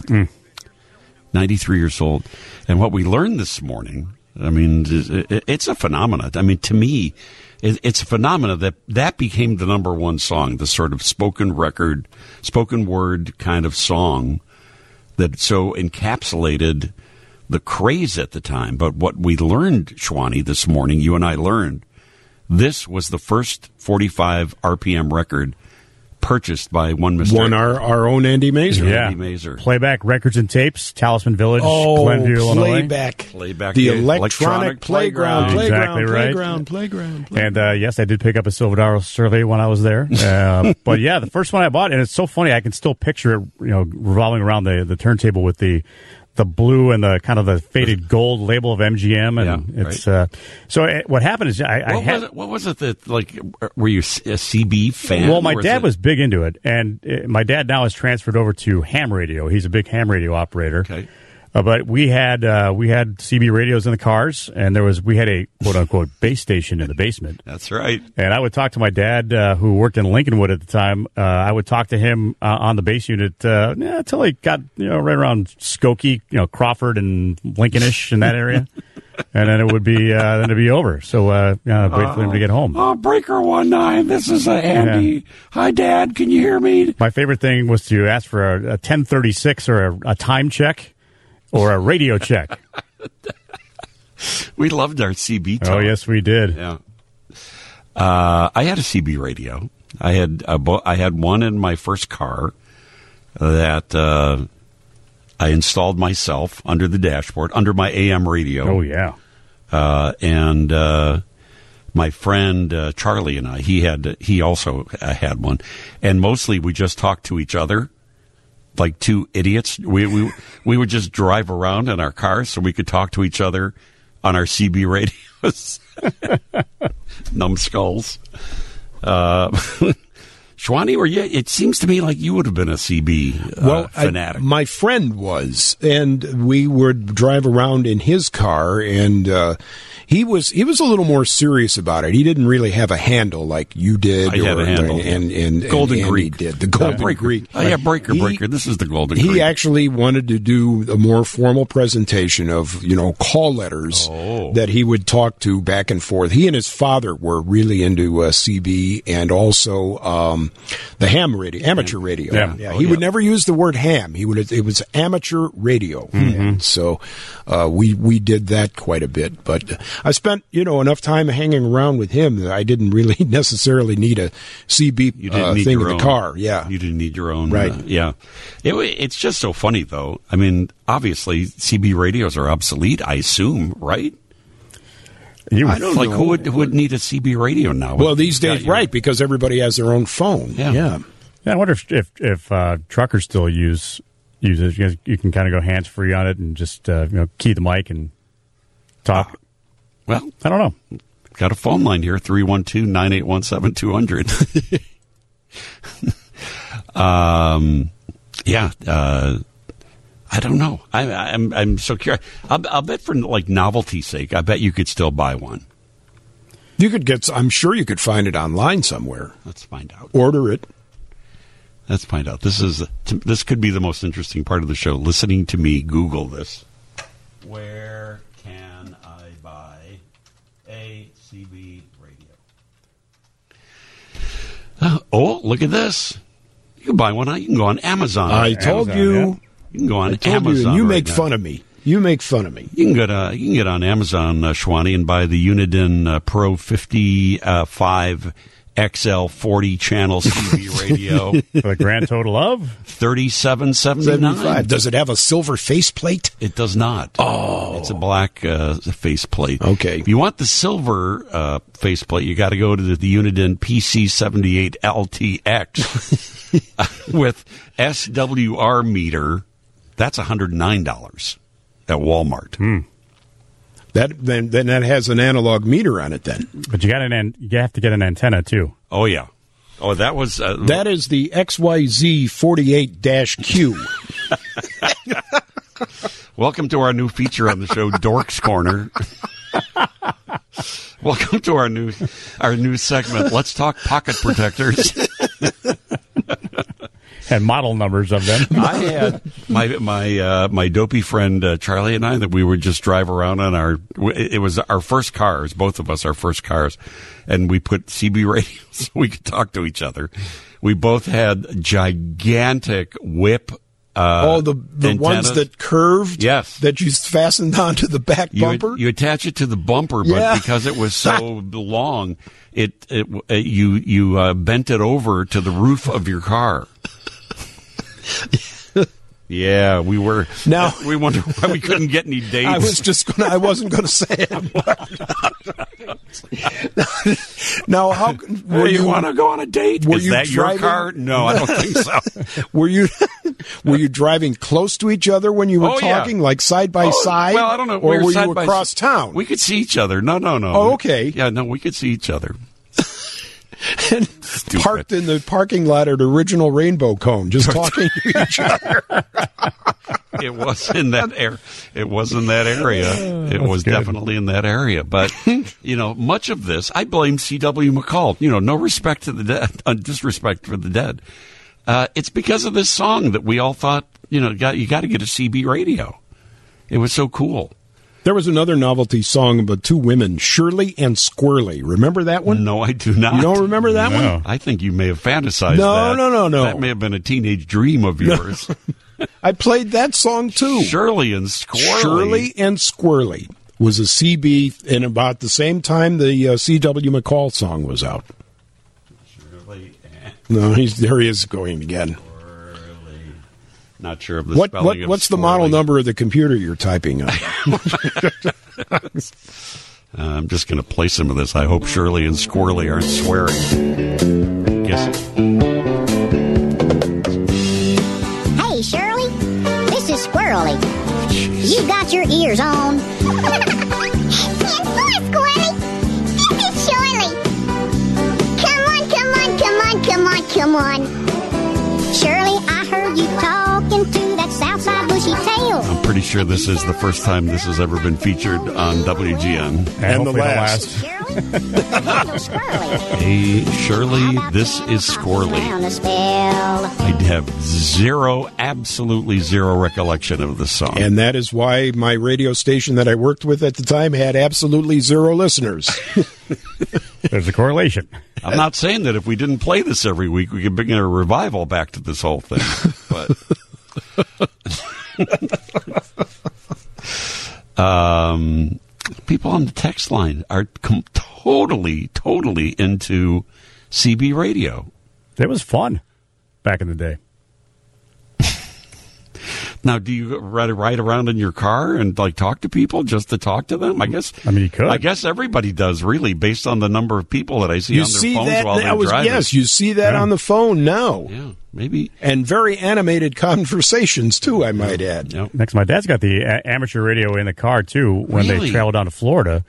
93 years old. And what we learned this morning, I mean, it's a phenomenon. I mean, to me, it's a phenomenon that became the number one song, the sort of spoken word kind of song that so encapsulated the craze at the time. But what we learned, Schwani, this morning, you and I learned, this was the first 45 RPM record purchased by our own Andy Mazer. Yeah. Andy Mazer. Playback Records and Tapes, Talisman Village, Glenview, Illinois. Playback. The electronic playground. Exactly right. Playground. And yes, I did pick up a Silverdaro survey when I was there. But yeah, the first one I bought, and it's so funny, I can still picture it, revolving around the turntable with the blue and the kind of the faded gold label of MGM, and it's so what happened is what was it that, like, were you a CB fan? Well, my dad was big into it, and my dad now has transferred over to ham radio. He's a big ham radio operator. Okay. But we had CB radios in the cars, and we had a quote unquote base station in the basement. That's right. And I would talk to my dad, who worked in Lincolnwood at the time. I would talk to him on the base unit until he got right around Skokie, Crawford and Lincolnish in that area, and then it would be it'd be over. So wait for him to get home. Breaker 19, this is Andy. Yeah. Hi, Dad. Can you hear me? My favorite thing was to ask for a 1036 or a time check. Or a radio check. We loved our CB talk. Oh, yes, we did. Yeah. I had a CB radio. I had one in my first car that I installed myself under the dashboard, under my AM radio. Oh, yeah. And my friend Charlie and I, he also had one. And mostly we just talked to each other. Like two idiots. We would just drive around in our cars so we could talk to each other on our CB radios. Numbskulls. Schwani, it seems to me like you would have been a CB fanatic. My friend was, and we would drive around in his car, and he was a little more serious about it. He didn't really have a handle like you did. I had a handle. And Golden Andy Greek did. The Golden Greek. Oh, yeah, Breaker. This is the Golden Greek. He actually wanted to do a more formal presentation of, call letters that he would talk to back and forth. He and his father were really into CB, and also ham radio, amateur radio. Yeah. He would never use the word ham. It was amateur radio. And so we did that quite a bit. But I spent enough time hanging around with him that I didn't really necessarily need a CB thing in the car. Yeah, you didn't need your own. Right. It's just so funny though. I mean, obviously CB radios are obsolete. I assume, right? I don't know. Who would need a CB radio now? Well, these days, right, because everybody has their own phone. Yeah, I wonder if truckers still use it. You can kind of go hands-free on it and just key the mic and talk. Well, I don't know. Got a phone line here, 312-981-7200. I don't know. I'm so curious. I'll bet for like novelty's sake, I bet you could still buy one. You could I'm sure you could find it online somewhere. Let's find out. Order it. Let's find out. This could be the most interesting part of the show. Listening to me Google this. Where can I buy a CB radio? Oh, look at this. You can buy one. You can go on Amazon. I told you. Yeah. You can go on Amazon. Amazon. You make fun of me. You make fun of me. You can get on Amazon, Schwani, and buy the Uniden Pro 55 XL 40 channel CB radio for a grand total of $37.79. Does it have a silver faceplate? It does not. Oh, it's a black faceplate. Okay. If you want the silver faceplate, you got to go to the Uniden PC78 LTX with SWR meter. That's $109 at Walmart. Then that has an analog meter on it. Then, but you have to get an antenna too. Oh yeah. Oh, that was that is the XYZ 48-Q. Welcome to our new feature on the show, Dorks Corner. Welcome to our new segment. Let's talk pocket protectors. And model numbers of them. I had my dopey friend Charlie and I that we would just drive around on it was our first cars, both of us our first cars, and we put CB radios so we could talk to each other. We both had gigantic whip. The ones that curved, yes, that you fastened onto the back bumper. You attach it to the bumper, but because it was so long, you bent it over to the roof of your car. Yeah, we were. Now we wonder why we couldn't get any dates. I wasn't going to say it. Now, how were you want to go on a date? Is that your car? No, I don't think so. Were you driving close to each other when you were talking, like side by side? Well, I don't know. Or were you across town? We could see each other. No. Oh, okay. Yeah, no, we could see each other. And parked in the parking lot at Original Rainbow Cone, just talking to each other. It was in that area. It was in that area. It was definitely in that area. But much of this, I blame C.W. McCall. No respect to the dead, disrespect for the dead. It's because of this song that we all thought, you got to get a CB radio. It was so cool. There was another novelty song about two women, Shirley and Squirrely. Remember that one? No, I do not. You don't remember that one? I think you may have fantasized that. No. That may have been a teenage dream of yours. I played that song, too. Shirley and Squirrely. Shirley and Squirrely was a CB, and about the same time the C.W. McCall song was out. Shirley and... No, there he is going again. Not sure of the spelling of what's Squirrely. The model number of the computer you're typing on? I'm just going to play some of this. I hope Shirley and Squirrely aren't swearing. Yes. Hey, Shirley. This is Squirrely. You got your ears on. 10-4, Squirrely. This is Shirley. Come on. Shirley, I heard you talking to that Southside bushy tail. I'm pretty sure this is the first time this has ever been featured on WGN. And the last. Shirley, Hey, Shirley, this is Squirrely. I have absolutely zero recollection of the song. And that is why my radio station that I worked with at the time had absolutely zero listeners. There's a correlation. I'm not saying that if we didn't play this every week, we could bring a revival back to this whole thing. But people on the text line are totally into CB radio. It was fun back in the day. Now, do you ride around in your car and like talk to people just to talk to them? I mean, you could. I guess everybody does, really, based on the number of people that I see on their phones while they're driving. Yes, you see that on the phone now. Yeah, maybe. And very animated conversations, too, I might add. Yep. Next, my dad's got the amateur radio in the car, too, when they travel down to Florida.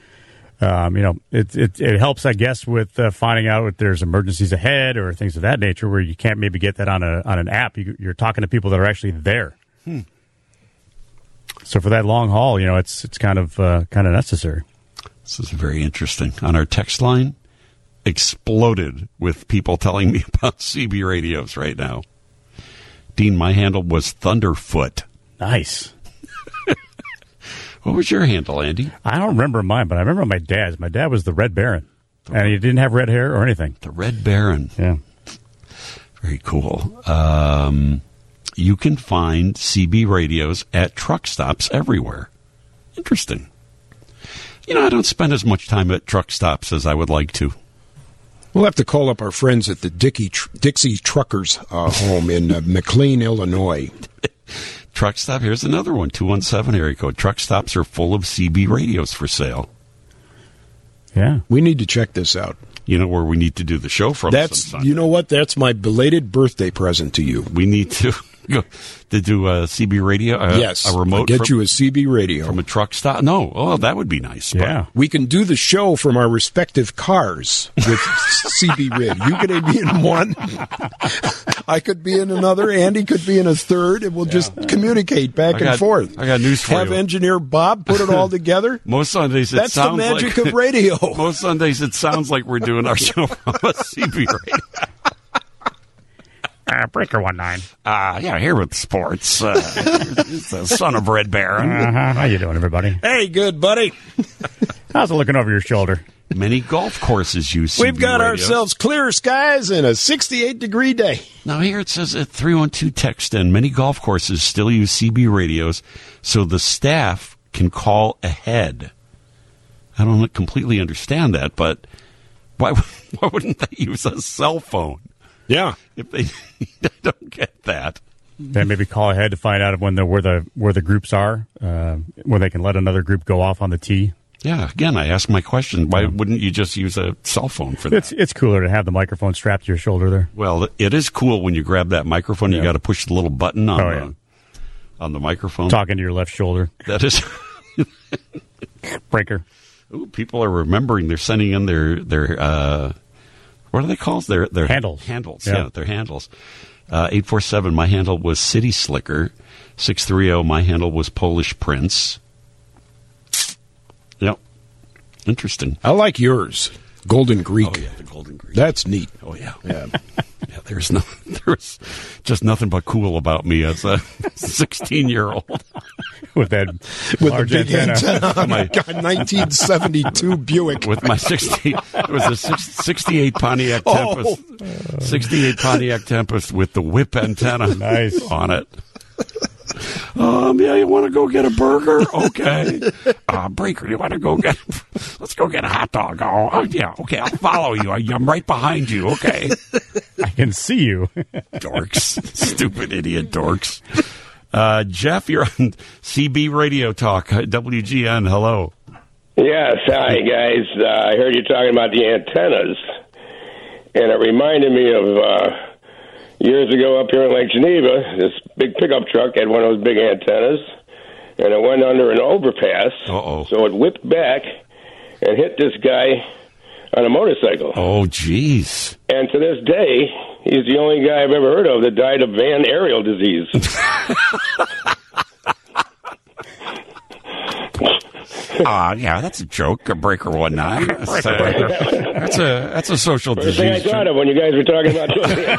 It helps, I guess, with finding out if there's emergencies ahead or things of that nature where you can't maybe get that on an app. You're talking to people that are actually there. So for that long haul, it's kind of necessary. This is very interesting. On our text line, exploded with people telling me about CB radios right now. Dean, my handle was Thunderfoot. Nice. What was your handle, Andy? I don't remember mine, but I remember my dad's. My dad was the Red Baron, and he didn't have red hair or anything. The Red Baron. Yeah. Very cool. You can find CB radios at truck stops everywhere. Interesting. I don't spend as much time at truck stops as I would like to. We'll have to call up our friends at the Dixie Truckers home in McLean, Illinois. Truck stop, here's another one, 217 area code. Truck stops are full of CB radios for sale. Yeah. We need to check this out. You know where we need to do the show from? You know what? That's my belated birthday present to you. We need to go to do a CB radio. Yes, a remote. Get you a CB radio from a truck stop. No, that would be nice. Yeah, we can do the show from our respective cars with CB radio. You could be in one. I could be in another. Andy could be in a third, and we'll just communicate back and forth. I got news for you. Have engineer Bob put it all together. Most Sundays, that's the magic of radio. Most Sundays, it sounds like we're doing our show from a CB radio. Breaker 19. Here with sports. It's the son of Red Baron. How you doing, everybody? Hey, good, buddy. How's it looking over your shoulder? Many golf courses use CB We've got radios. ourselves clear skies and a 68-degree day. Now, here it says at 312 text in, many golf courses still use CB radios so the staff can call ahead. I don't completely understand that, but why wouldn't they use a cell phone? Yeah, if they I don't get that. Then maybe call ahead to find out where the groups are, where they can let another group go off on the tee. Yeah, again, I asked my question. Why wouldn't you just use a cell phone for that? It's cooler to have the microphone strapped to your shoulder there. Well, it is cool when you grab that microphone. You got to push the little button on the microphone. Talking to your left shoulder. That is Breaker. Ooh, people are remembering. They're sending in their what are they called? Their handles. Handles, their handles. 847, my handle was City Slicker. 630, my handle was Polish Prince. Yep. Interesting. I like yours. Golden Greek. Oh, yeah, the Golden Greek. That's neat. Oh, yeah. Yeah. There's just nothing but cool about me as a 16-year-old. With a big antenna on my 1972 Buick. With my 68 Pontiac Tempest. 68 Pontiac Tempest with the whip antenna on it. You want to go get a burger? Okay. Breaker, you want to let's go get a hot dog. Oh, yeah, okay, I'll follow you. I'm right behind you, okay. I can see you. Dorks. Stupid idiot dorks. Jeff, you're on CB Radio Talk, WGN, hello. Yes, hi, guys. I heard you talking about the antennas, and it reminded me of years ago up here in Lake Geneva, this big pickup truck had one of those big antennas, and it went under an overpass. Uh-oh. So it whipped back and hit this guy on a motorcycle. Oh, jeez. And to this day, he's the only guy I've ever heard of that died of Van Ariel disease. Yeah, that's a joke. A breaker 19. That's a social First thing I disease. thought of when you guys were talking about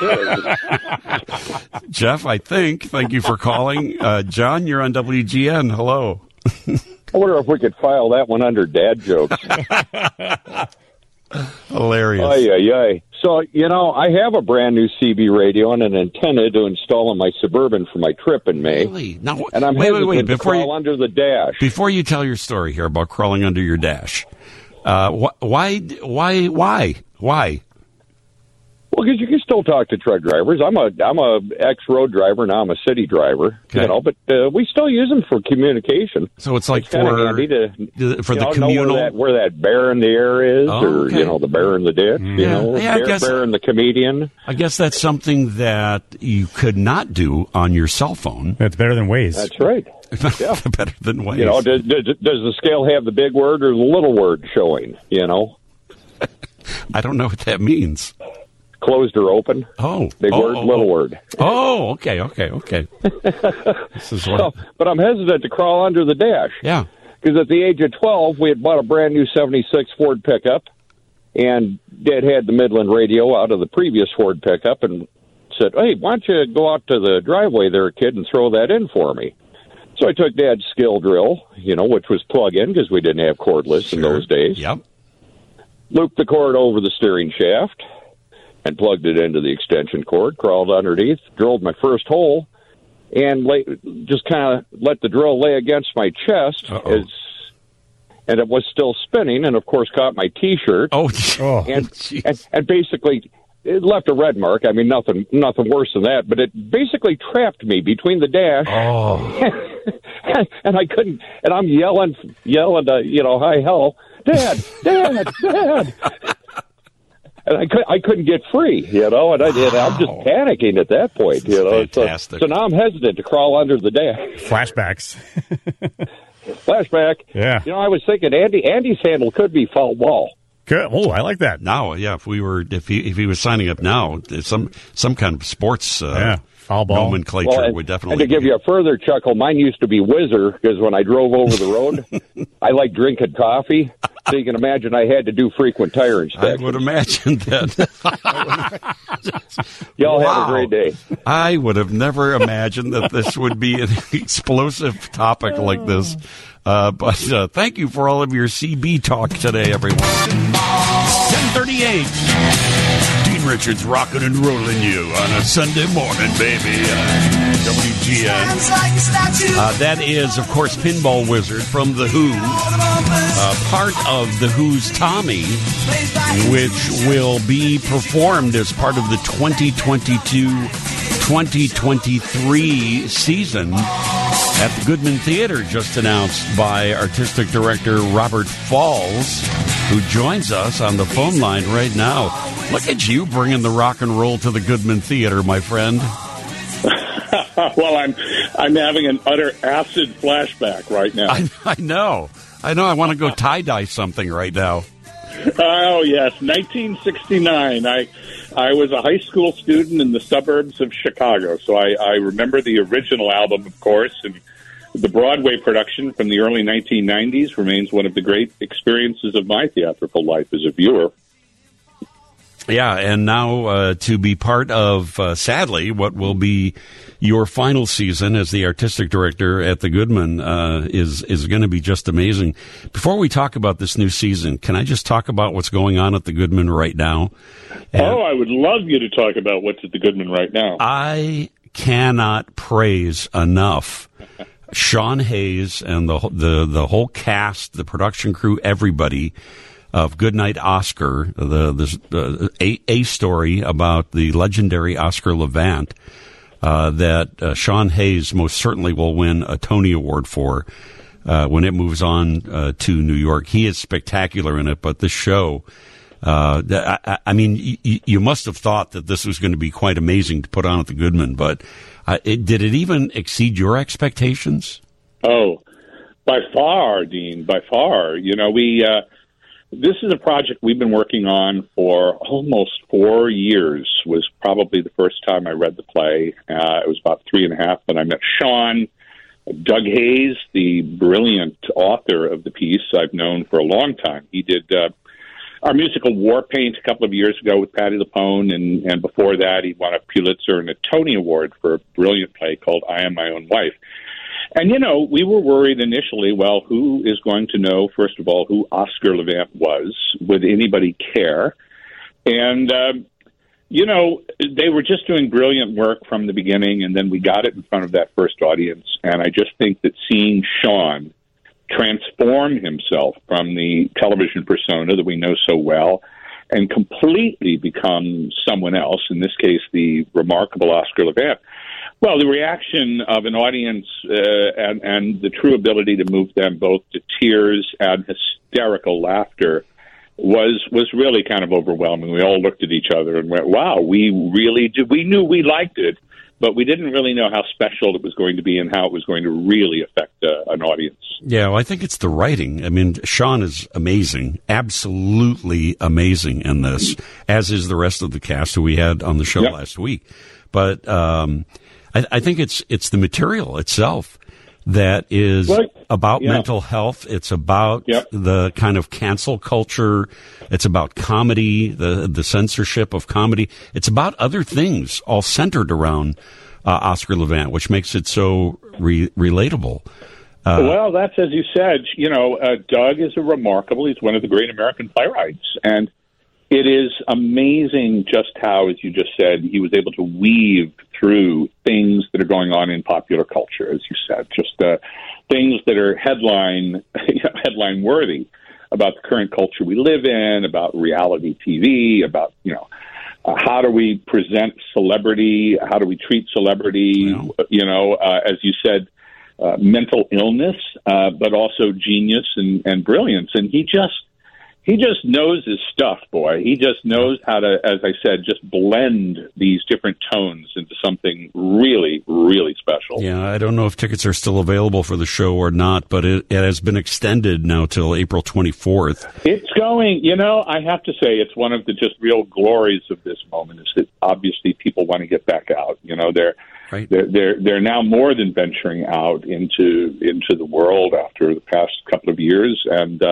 Jeff, I think. Thank you for calling. John, you're on WGN. Hello. I wonder if we could file that one under dad jokes. Hilarious. Ay. So, I have a brand new CB radio and an antenna to install in my Suburban for my trip in May. Really? Now, and I'm wait. to crawl under the dash. Before you tell your story here about crawling under your dash, why? Well, because you can still talk to truck drivers. I'm a ex-road driver, now I'm a city driver. Okay. But we still use them for communication. So it's like kind of handy for the communal, know where that bear in the air is, okay. or the bear in the ditch. Bear in the comedian. I guess that's something that you could not do on your cell phone. That's better than Waze. That's right. Yeah. Better than Waze. Does the scale have the big word or the little word showing? I don't know what that means. Closed or open? Big word, little word. Oh, okay. This is what... but I'm hesitant to crawl under the dash. Yeah. Because at the age of 12, we had bought a brand new 76 Ford pickup, and Dad had the Midland radio out of the previous Ford pickup and said, hey, why don't you go out to the driveway there, kid, and throw that in for me? So I took Dad's skill drill, which was plug-in because we didn't have cordless in those days. Yep. Looped the cord over the steering shaft and plugged it into the extension cord, crawled underneath, drilled my first hole, and just kind of let the drill lay against my chest, and it was still spinning, and of course caught my T-shirt. And basically it left a red mark. I mean, nothing worse than that, but it basically trapped me between the dash. And I couldn't, and I'm yelling, hi, hell, Dad. And I couldn't get free, and I'm just panicking at that point, Fantastic. So now I'm hesitant to crawl under the dash. Flashbacks. Flashback. Yeah. I was thinking Andy's handle could be foul ball. Good. Oh, I like that. Now, yeah, if he was signing up now, some kind of sports foul ball nomenclature would definitely. And to give you a further chuckle, mine used to be Whizzer because when I drove over the road, I like drinking coffee. So you can imagine I had to do frequent tire inspections. I would imagine that. Y'all have a great day. I would have never imagined that this would be an explosive topic like this. But thank you for all of your CB talk today, everyone. 10:38. Dean Richards rocking and rolling you on a Sunday morning, baby. WGN. That is, of course, Pinball Wizard from The Who. Part of The Who's Tommy, which will be performed as part of the 2022-2023 season at the Goodman Theater, just announced by artistic director Robert Falls, who joins us on the phone line right now. Look at you bringing the rock and roll to the Goodman Theater, my friend. Well, I'm having an utter acid flashback right now. I know. I want to go tie-dye something right now. Oh, yes. 1969. I was a high school student in the suburbs of Chicago, so I remember the original album, of course, and the Broadway production from the early 1990s remains one of the great experiences of my theatrical life as a viewer. Yeah, and now to be part of, sadly, what will be your final season as the artistic director at the Goodman is going to be just amazing. Before we talk about this new season, can I just talk about what's going on at the Goodman right now? And I would love you to talk about what's at the Goodman right now. I cannot praise enough Sean Hayes and the whole cast, the production crew, everybody of Goodnight Oscar, a story about the legendary Oscar Levant that Sean Hayes most certainly will win a Tony Award for when it moves on to New York. He is spectacular in it, but this show, I mean, you must have thought that this was going to be quite amazing to put on at the Goodman, but did it even exceed your expectations? Oh, by far, Dean, by far. This is a project we've been working on for almost 4 years. Was probably the first time I read the play. It was about 3.5 when I met Sean. Doug Hayes, the brilliant author of the piece, I've known for a long time. He did our musical War Paint a couple of years ago with Patti LuPone, and before that he won a Pulitzer and a Tony Award for a brilliant play called I Am My Own Wife. And, we were worried initially, well, who is going to know, first of all, who Oscar Levant was? Would anybody care? And, they were just doing brilliant work from the beginning, and then we got it in front of that first audience. And I just think that seeing Sean transform himself from the television persona that we know so well and completely become someone else, in this case, the remarkable Oscar Levant, well, the reaction of an audience and the true ability to move them both to tears and hysterical laughter was really kind of overwhelming. We all looked at each other and went, wow, we really did. We knew we liked it, but we didn't really know how special it was going to be and how it was going to really affect an audience. Yeah, well, I think it's the writing. I mean, Sean is amazing, absolutely amazing in this, as is the rest of the cast who we had on the show last week. But I think it's the material itself that is about mental health. It's about the kind of cancel culture. It's about comedy, the censorship of comedy. It's about other things all centered around Oscar Levant, which makes it so relatable. Well, that's as you said. Doug is he's one of the great American playwrighs, and it is amazing just how, as you just said, he was able to weave through things that are going on in popular culture, as you said, just things that are headline worthy about the current culture we live in, about reality TV, about, how do we present celebrity? How do we treat celebrity? As you said, mental illness, but also genius and brilliance. And he just knows his stuff, boy. He just knows how to, as I said, just blend these different tones into something really, really special. Yeah, I don't know if tickets are still available for the show or not, but it has been extended now till April 24th. It's going, I have to say, it's one of the just real glories of this moment is that obviously people want to get back out. They're now more than venturing out into the world after the past couple of years, and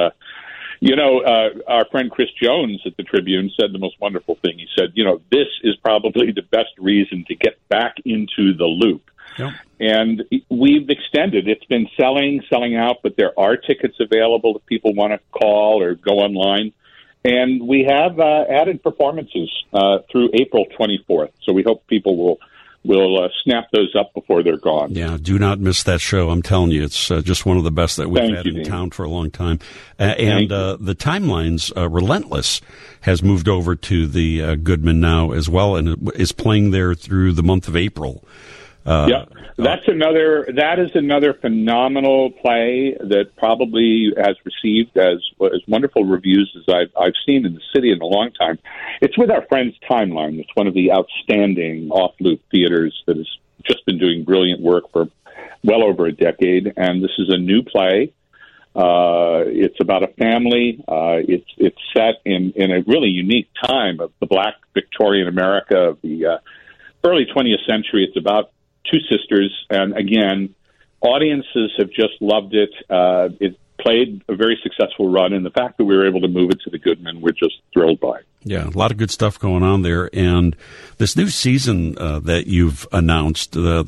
our friend Chris Jones at the Tribune said the most wonderful thing. He said, this is probably the best reason to get back into the loop. Yep. And we've extended. It's been selling out, but there are tickets available if people want to call or go online. And we have added performances through April 24th. So we hope people will snap those up before they're gone. Yeah, do not miss that show. I'm telling you, it's just one of the best that we've had in town for a long time. And the Timeline's Relentless has moved over to the Goodman now as well, and it is playing there through the month of April. That is another phenomenal play that probably has received as wonderful reviews as I've seen in the city in a long time. It's with our friends Timeline. It's one of the outstanding off-loop theaters that has just been doing brilliant work for well over a decade. And this is a new play. It's about a family. It's set in a really unique time of the Black Victorian America of the early 20th century. It's about two sisters, and again, audiences have just loved it. It played a very successful run, and the fact that we were able to move it to the Goodman, we're just thrilled by. Yeah, a lot of good stuff going on there. And this new season that you've announced, the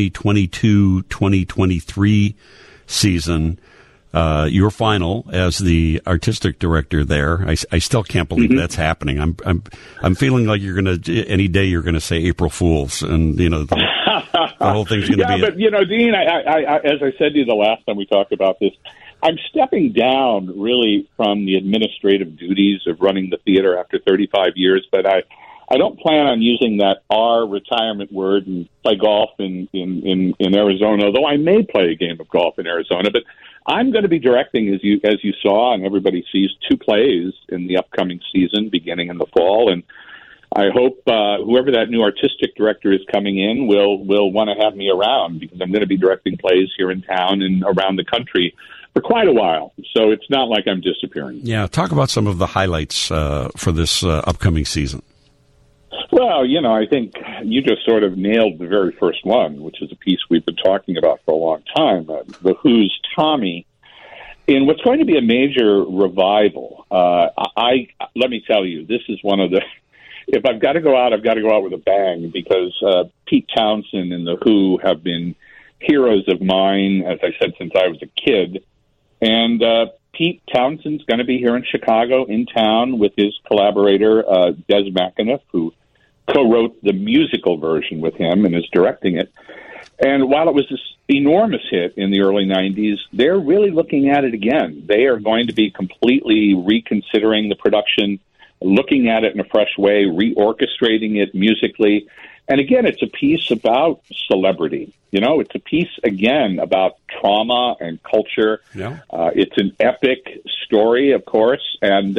2022-2023 season, your final as the artistic director there. I still can't believe that's happening. I'm feeling like any day you're gonna say April Fools, and the whole thing's gonna be. Yeah, but Dean, I as I said to you the last time we talked about this, I'm stepping down really from the administrative duties of running the theater after 35 years, but I don't plan on using that R retirement word and play golf in Arizona, although I may play a game of golf in Arizona. But I'm going to be directing, as you saw and everybody sees, 2 plays in the upcoming season beginning in the fall. And I hope whoever that new artistic director is coming in will want to have me around, because I'm going to be directing plays here in town and around the country for quite a while. So it's not like I'm disappearing. Yeah, talk about some of the highlights for this upcoming season. Well, I think you just sort of nailed the very first one, which is a piece we've been talking about for a long time, The Who's Tommy, in what's going to be a major revival. Let me tell you, this is one of the... If I've got to go out, I've got to go out with a bang, because Pete Townsend and The Who have been heroes of mine, as I said, since I was a kid. And Pete Townsend's going to be here in Chicago, in town, with his collaborator, Des McAnuff, who co-wrote the musical version with him and is directing it. And while it was this enormous hit in the early 90s, they're really looking at it again. They are going to be completely reconsidering the production, looking at it in a fresh way, reorchestrating it musically. And again, it's a piece about celebrity. It's a piece, again, about trauma and culture. Yeah. It's an epic story, of course. And,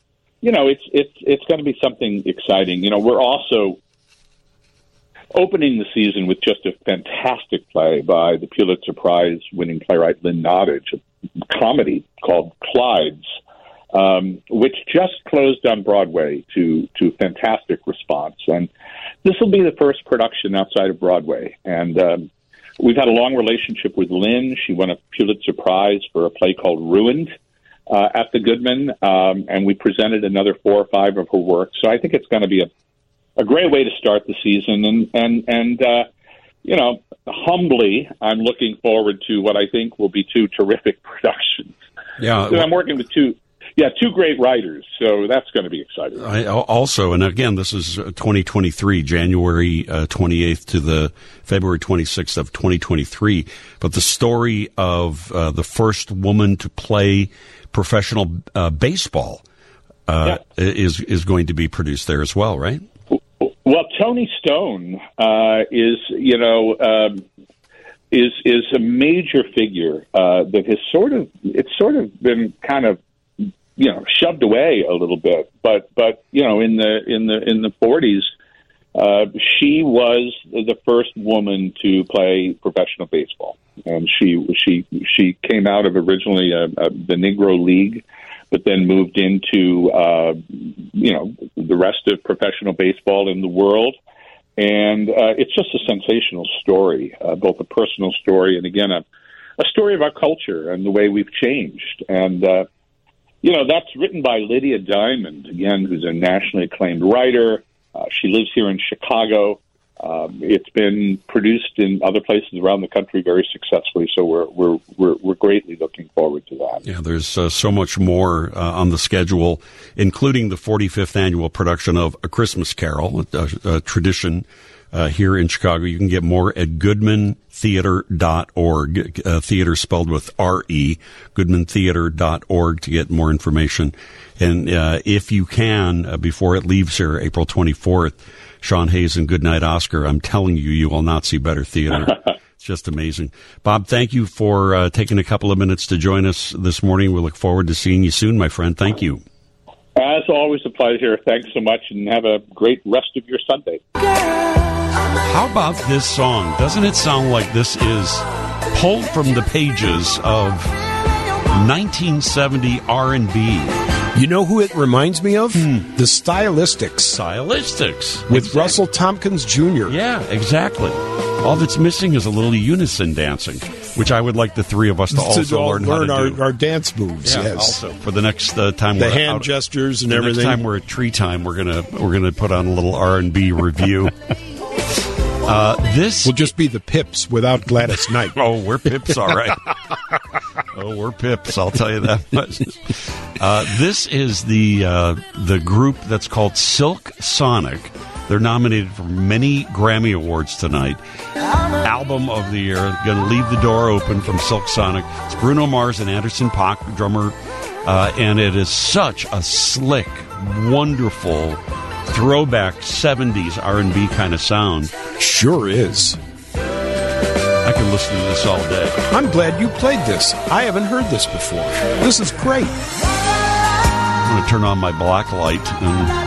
it's going to be something exciting. We're also opening the season with just a fantastic play by the Pulitzer Prize-winning playwright Lynn Nottage, a comedy called Clydes, which just closed on Broadway to fantastic response. And this will be the first production outside of Broadway. And we've had a long relationship with Lynn. She won a Pulitzer Prize for a play called Ruined at the Goodman, and we presented another 4 or 5 of her work. So I think it's going to be a great way to start the season. And humbly, I'm looking forward to what I think will be 2 terrific productions. Yeah, so I'm working with 2 great writers, so that's going to be exciting. Also, and again, this is 2023, January 28th to the February 26th of 2023, but the story of the first woman to play professional baseball is going to be produced there as well, right? Well, Tony Stone is a major figure that has sort of been kind of shoved away a little bit, but in the 40s, she was the first woman to play professional baseball, and she came out of originally the Negro League, but then moved into the rest of professional baseball in the world, and it's just a sensational story, both a personal story and again a story of our culture and the way we've changed. And that's written by Lydia Diamond, again, who's a nationally acclaimed writer. She lives here in Chicago. It's been produced in other places around the country very successfully, so we're greatly looking forward to that. Yeah, there's so much more on the schedule, including the 45th annual production of A Christmas Carol, a tradition here in Chicago. You can get more at goodmantheater.org, theater spelled with R-E, goodmantheater.org to get more information. And if you can, before it leaves here, April 24th, Sean Hayes and Goodnight Oscar, I'm telling you, you will not see better theater. It's just amazing. Bob, thank you for taking a couple of minutes to join us this morning. We look forward to seeing you soon, my friend. Thank you. As always, a pleasure. Thanks so much, and have a great rest of your Sunday. How about this song? Doesn't it sound like this is pulled from the pages of 1970 R&B? You know who it reminds me of? The Stylistics. Stylistics. With exactly. Russell Tompkins Jr. Yeah, exactly. All that's missing is a little unison dancing, which I would like the three of us to also learn how to do. Our dance moves, yes. Also, for the next time the we're hand out, gestures and the everything. Next time we're at Tree Time, we're gonna put on a little R&B review. This will just be the Pips without Gladys Knight. Oh, we're Pips, all right. Oh, we're Pips, I'll tell you that much. This is the group that's called Silk Sonic. They're nominated for many Grammy Awards tonight. Album of the year. Going to leave the door open from Silk Sonic. It's Bruno Mars and Anderson .Paak, drummer. And it is such a slick, wonderful, throwback 70s R&B kind of sound. Sure is. I can listen to this all day. I'm glad you played this. I haven't heard this before. This is great. I'm going to turn on my black light, and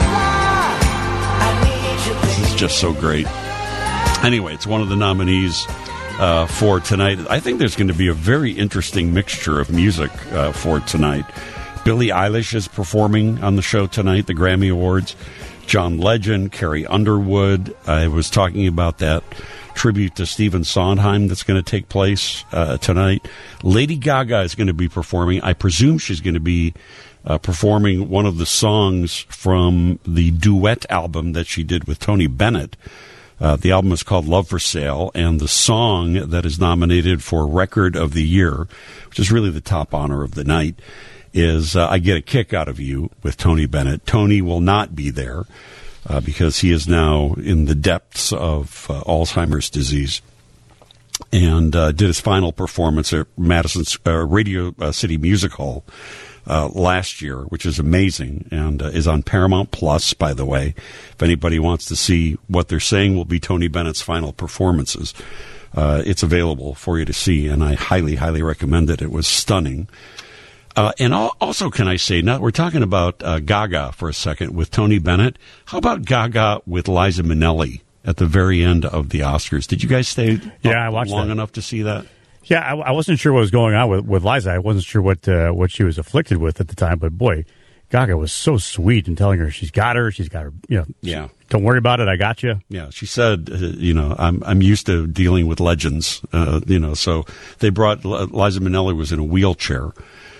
this is just so great. Anyway, it's one of the nominees for tonight. I think there's going to be a very interesting mixture of music for tonight. Billie Eilish is performing on the show tonight, the Grammy Awards. John Legend, Carrie Underwood. I was talking about that tribute to Stephen Sondheim that's going to take place tonight. Lady Gaga is going to be performing. I presume she's going to be performing one of the songs from the duet album that she did with Tony Bennett. The album is called Love for Sale, and the song that is nominated for Record of the Year, which is really the top honor of the night, is I Get a Kick Out of You with Tony Bennett. Tony will not be there because he is now in the depths of Alzheimer's disease, and did his final performance at Madison's Radio City Music Hall last year, which is amazing, and is on Paramount Plus, by the way. If anybody wants to see what they're saying will be Tony Bennett's final performances, it's available for you to see, and I highly, highly recommend it. It was stunning. And also, can I say, now we're talking about Gaga for a second with Tony Bennett. How about Gaga with Liza Minnelli at the very end of the Oscars? Did you guys stay I watched long that. enough to see that? Yeah, I wasn't sure what was going on with Liza. I wasn't sure what she was afflicted with at the time. But boy, Gaga was so sweet in telling her she's got her. Yeah. Don't worry about it. I got you. Yeah, she said, I'm used to dealing with legends. So they brought Liza Minnelli was in a wheelchair.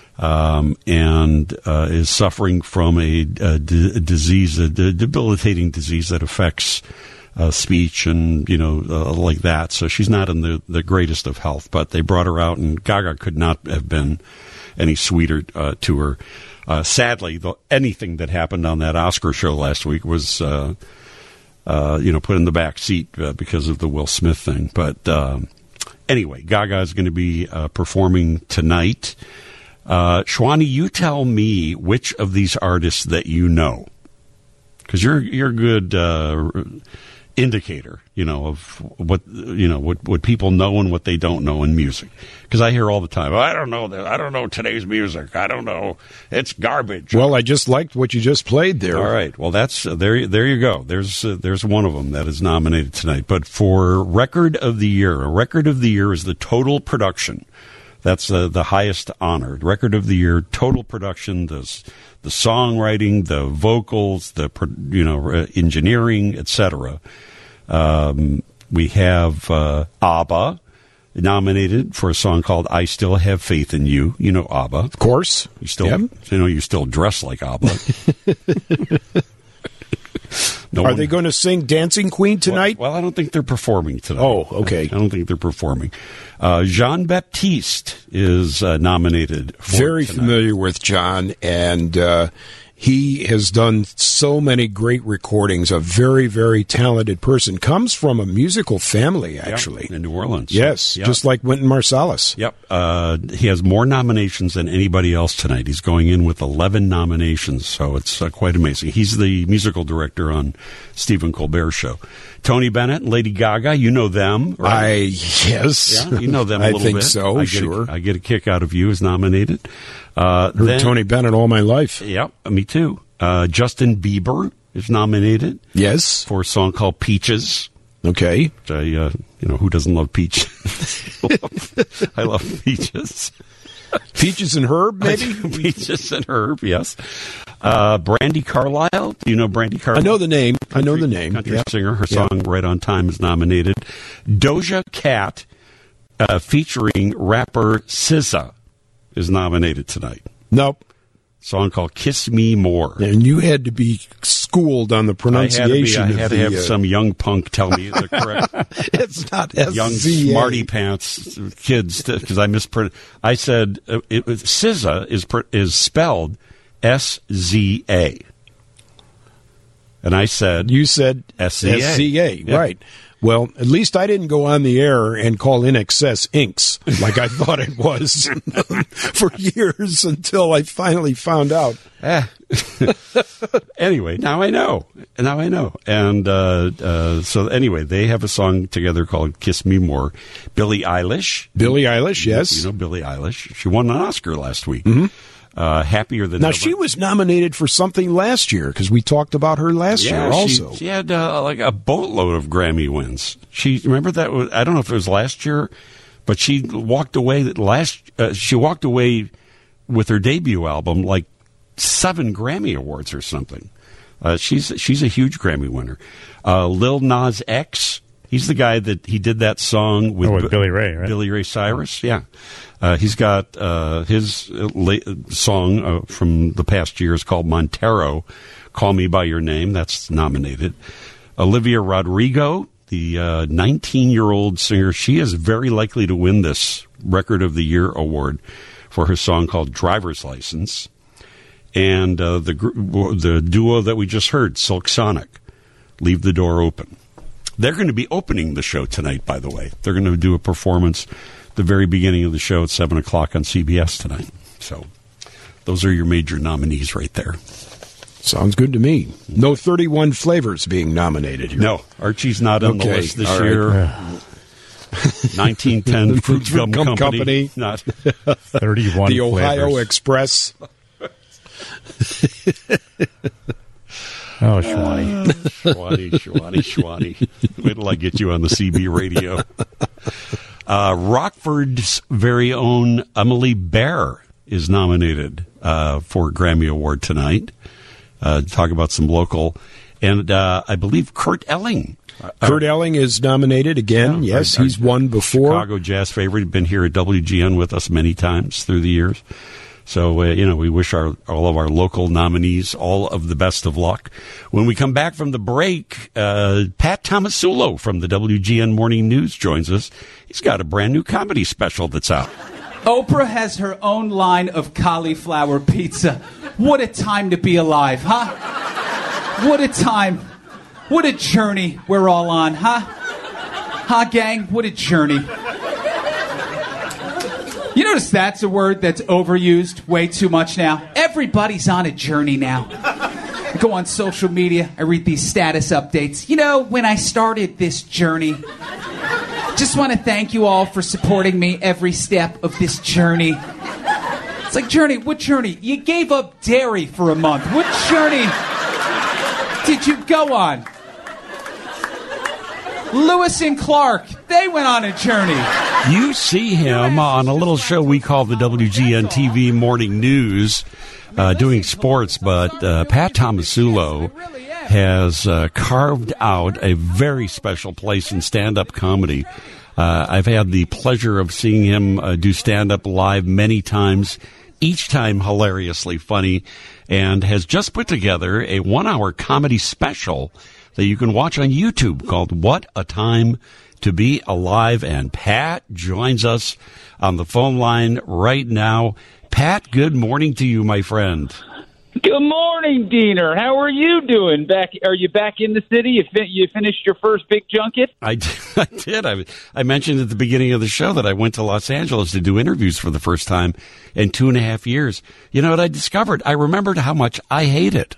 And is suffering from a disease, a debilitating disease that affects speech and, like that. So she's not in the greatest of health, but they brought her out, and Gaga could not have been any sweeter to her. Sadly, anything that happened on that Oscar show last week was, put in the back seat because of the Will Smith thing. But anyway, Gaga is going to be performing tonight. Shwani, you tell me which of these artists that you know, because you're a good indicator, of what people know and what they don't know in music. Because I hear all the time, I don't know that. I don't know today's music. I don't know. It's garbage. Well, I just liked what you just played there. All right. Well, that's there. You go. There's one of them that is nominated tonight. But for Record of the Year, a Record of the Year is the total production. That's the highest honor. Record of the Year, total production, the songwriting, the vocals, the engineering, etc. We have ABBA nominated for a song called "I Still Have Faith in You." You know ABBA, of course. You still, you still dress like ABBA. Are they going to sing Dancing Queen tonight? Well, I don't think they're performing tonight. Oh, okay. I don't think they're performing. Jean-Baptiste is nominated for Very tonight. familiar with John, and he has done so many great recordings. A very, very talented person. Comes from a musical family, actually. Yep, in New Orleans. Yes, Yep. just like Wynton Marsalis. Yep. He has more nominations than anybody else tonight. He's going in with 11 nominations, so it's quite amazing. He's the musical director on Stephen Colbert's show. Tony Bennett and Lady Gaga, you know them, right? Yes. Yeah, you know them a I little think bit. so, sure. I Get a Kick Out of You is nominated. Heard Tony Bennett all my life. Yep, me too. Justin Bieber is nominated. Yes. For a song called Peaches. Okay. Which who doesn't love peaches? I love peaches. Peaches and Herb, maybe? Peaches and Herb, yes. Brandi Carlile. Do you know Brandi Carlile? I know the name. Country singer. Her song Right on Time is nominated. Doja Cat featuring rapper SZA is nominated tonight. Nope. Song called Kiss Me More. And you had to be schooled on the pronunciation. I had to have some young punk tell me the correct. It's not young SZA. smarty pants kids, because I mispronounced. I said SZA is spelled SZA, and I said you said SZA, yeah. Right? Well, at least I didn't go on the air and call In Excess Inks like I thought it was for years until I finally found out. Anyway, now I know. And so anyway, they have a song together called Kiss Me More. Billie Eilish, yes. You know Billie Eilish. She won an Oscar last week. Mm-hmm. Happier Than Now, Ever. she was nominated for something last year because we talked about her last year also. She had like a boatload of Grammy wins. Remember that? I don't know if it was last year, but she walked away she walked away with her debut album like 7 Grammy Awards or something. She's a huge Grammy winner. Lil Nas X, he's the guy that he did that song with Billy Ray, right? Billy Ray Cyrus, yeah. He's got his song from the past years called Montero, Call Me By Your Name. That's nominated. Olivia Rodrigo, the 19-year-old singer, she is very likely to win this Record of the Year award for her song called Driver's License. And the duo that we just heard, Silk Sonic, Leave the Door Open. They're going to be opening the show tonight, by the way. They're going to do a performance at the very beginning of the show at 7 o'clock on CBS tonight. So those are your major nominees right there. Sounds good to me. No 31 flavors being nominated here. No, Archie's not on the list this year. 1910 Fruit Gum Company. Not 31 The Ohio flavors. Express. Oh, Schwani. Schwani. Wait till I get you on the CB radio. Rockford's very own Emily Bear is nominated for a Grammy Award tonight. Talk about some local. And I believe Kurt Elling. Kurt Elling is nominated again. Yeah, yes, he's won before. Chicago jazz favorite. Been here at WGN with us many times through the years. So, we wish all of our local nominees all of the best of luck. When we come back from the break, Pat Tomasulo from the WGN Morning News joins us. He's got a brand new comedy special that's out. Oprah has her own line of cauliflower pizza. What a time to be alive, huh? What a time. What a journey we're all on, huh? Huh, gang? What a journey. You notice that's a word that's overused way too much now? Everybody's on a journey now. I go on social media, I read these status updates. When I started this journey, just want to thank you all for supporting me every step of this journey. It's like, journey? What journey? You gave up dairy for a month. What journey did you go on? Lewis and Clark, they went on a journey. You see him on a little show we call the WGN TV Morning News, doing sports, but Pat Tomasulo has carved out a very special place in stand-up comedy. I've had the pleasure of seeing him do stand-up live many times, each time hilariously funny, and has just put together a 1-hour comedy special that you can watch on YouTube called What a Time to Be Alive. And Pat joins us on the phone line right now. Pat, good morning to you, my friend. Good morning, Diener. How are you doing? Are you back in the city? You finished your first big junket? I did. I mentioned at the beginning of the show that I went to Los Angeles to do interviews for the first time in 2.5 years. You know what I discovered? I remembered how much I hate it.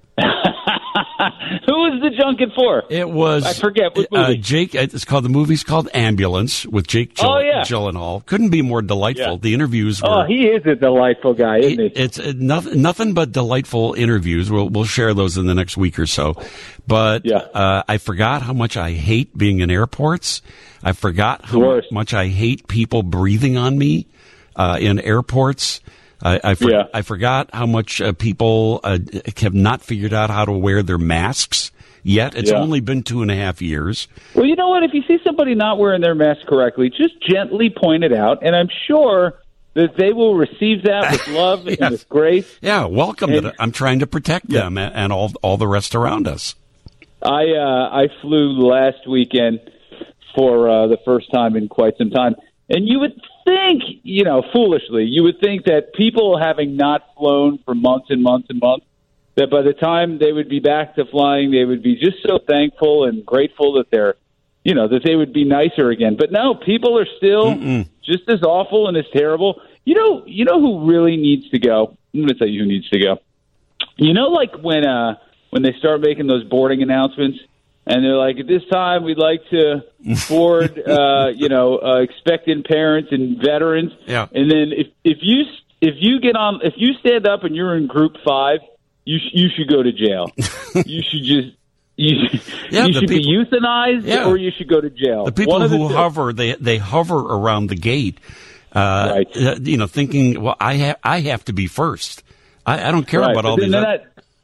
Who was the junket for? It was, I forget what movie. Jake. The movie's called Ambulance with Jake Gyllenhaal. Couldn't be more delightful. Yeah. The interviews were. Oh, he is a delightful guy, isn't he? It's nothing but delightful interviews. We'll share those in the next week or so. But I forgot how much I hate being in airports. I forgot how much I hate people breathing on me in airports. I forgot how much people have not figured out how to wear their masks yet. It's only been 2.5 years. Well, you know what? If you see somebody not wearing their mask correctly, just gently point it out, and I'm sure that they will receive that with love and with grace. Yeah, welcome. I'm trying to protect them and all the rest around us. I flew last weekend for the first time in quite some time, and you would think, foolishly, you would think that people having not flown for months and months and months, that by the time they would be back to flying, they would be just so thankful and grateful that that they would be nicer again. But no, people are still just as awful and as terrible. You know who really needs to go? I'm going to tell you who needs to go. Like when they start making those boarding announcements, and they're like, at this time, we'd like to board, expectant parents and veterans. Yeah. And then if you stand up and you're in group 5, you should go to jail. You should be euthanized, or you should go to jail. The people who hover, they hover around the gate, right. Thinking, well, I have to be first. I don't care about all these.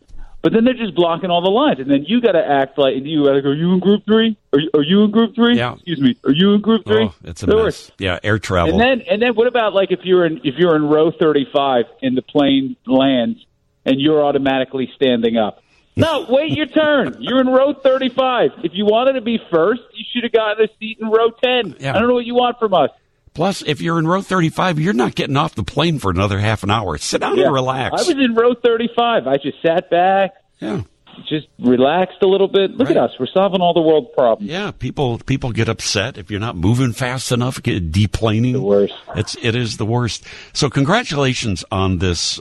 But then they're just blocking all the lines, and then you got to act like you got to go. Are you in group 3? Are you in group 3? Yeah. Excuse me. Are you in group 3? Oh, it's a mess. Yeah, air travel. And then what about like if you're in row 35 and the plane lands and you're automatically standing up? No, wait your turn. You're in row 35. If you wanted to be first, you should have gotten a seat in row 10. Yeah. I don't know what you want from us. Plus, if you're in row 35, you're not getting off the plane for another half an hour. Sit down and relax. I was in row 35. I just sat back. Yeah. Just relaxed a little bit. Look at us. We're solving all the world's problems. Yeah, people get upset if you're not moving fast enough, get deplaning. The worst. It is the worst. So congratulations on this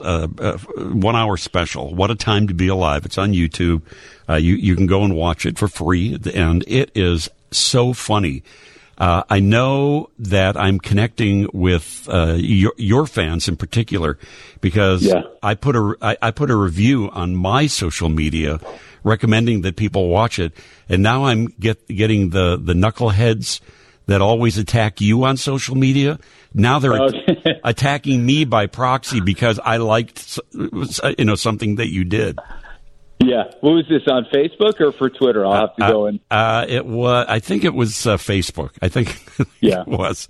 1 hour special. What a time to be alive. It's on YouTube. You can go and watch it for free, and it is so funny. I know that I'm connecting with your fans in particular because I put a review on my social media recommending that people watch it, and now I'm getting the knuckleheads that always attack you on social media. Now they're attacking me by proxy because I liked something that you did. Yeah. What was this, on Facebook or for Twitter? I'll have to go in. It was. I think it was Facebook. I think it was.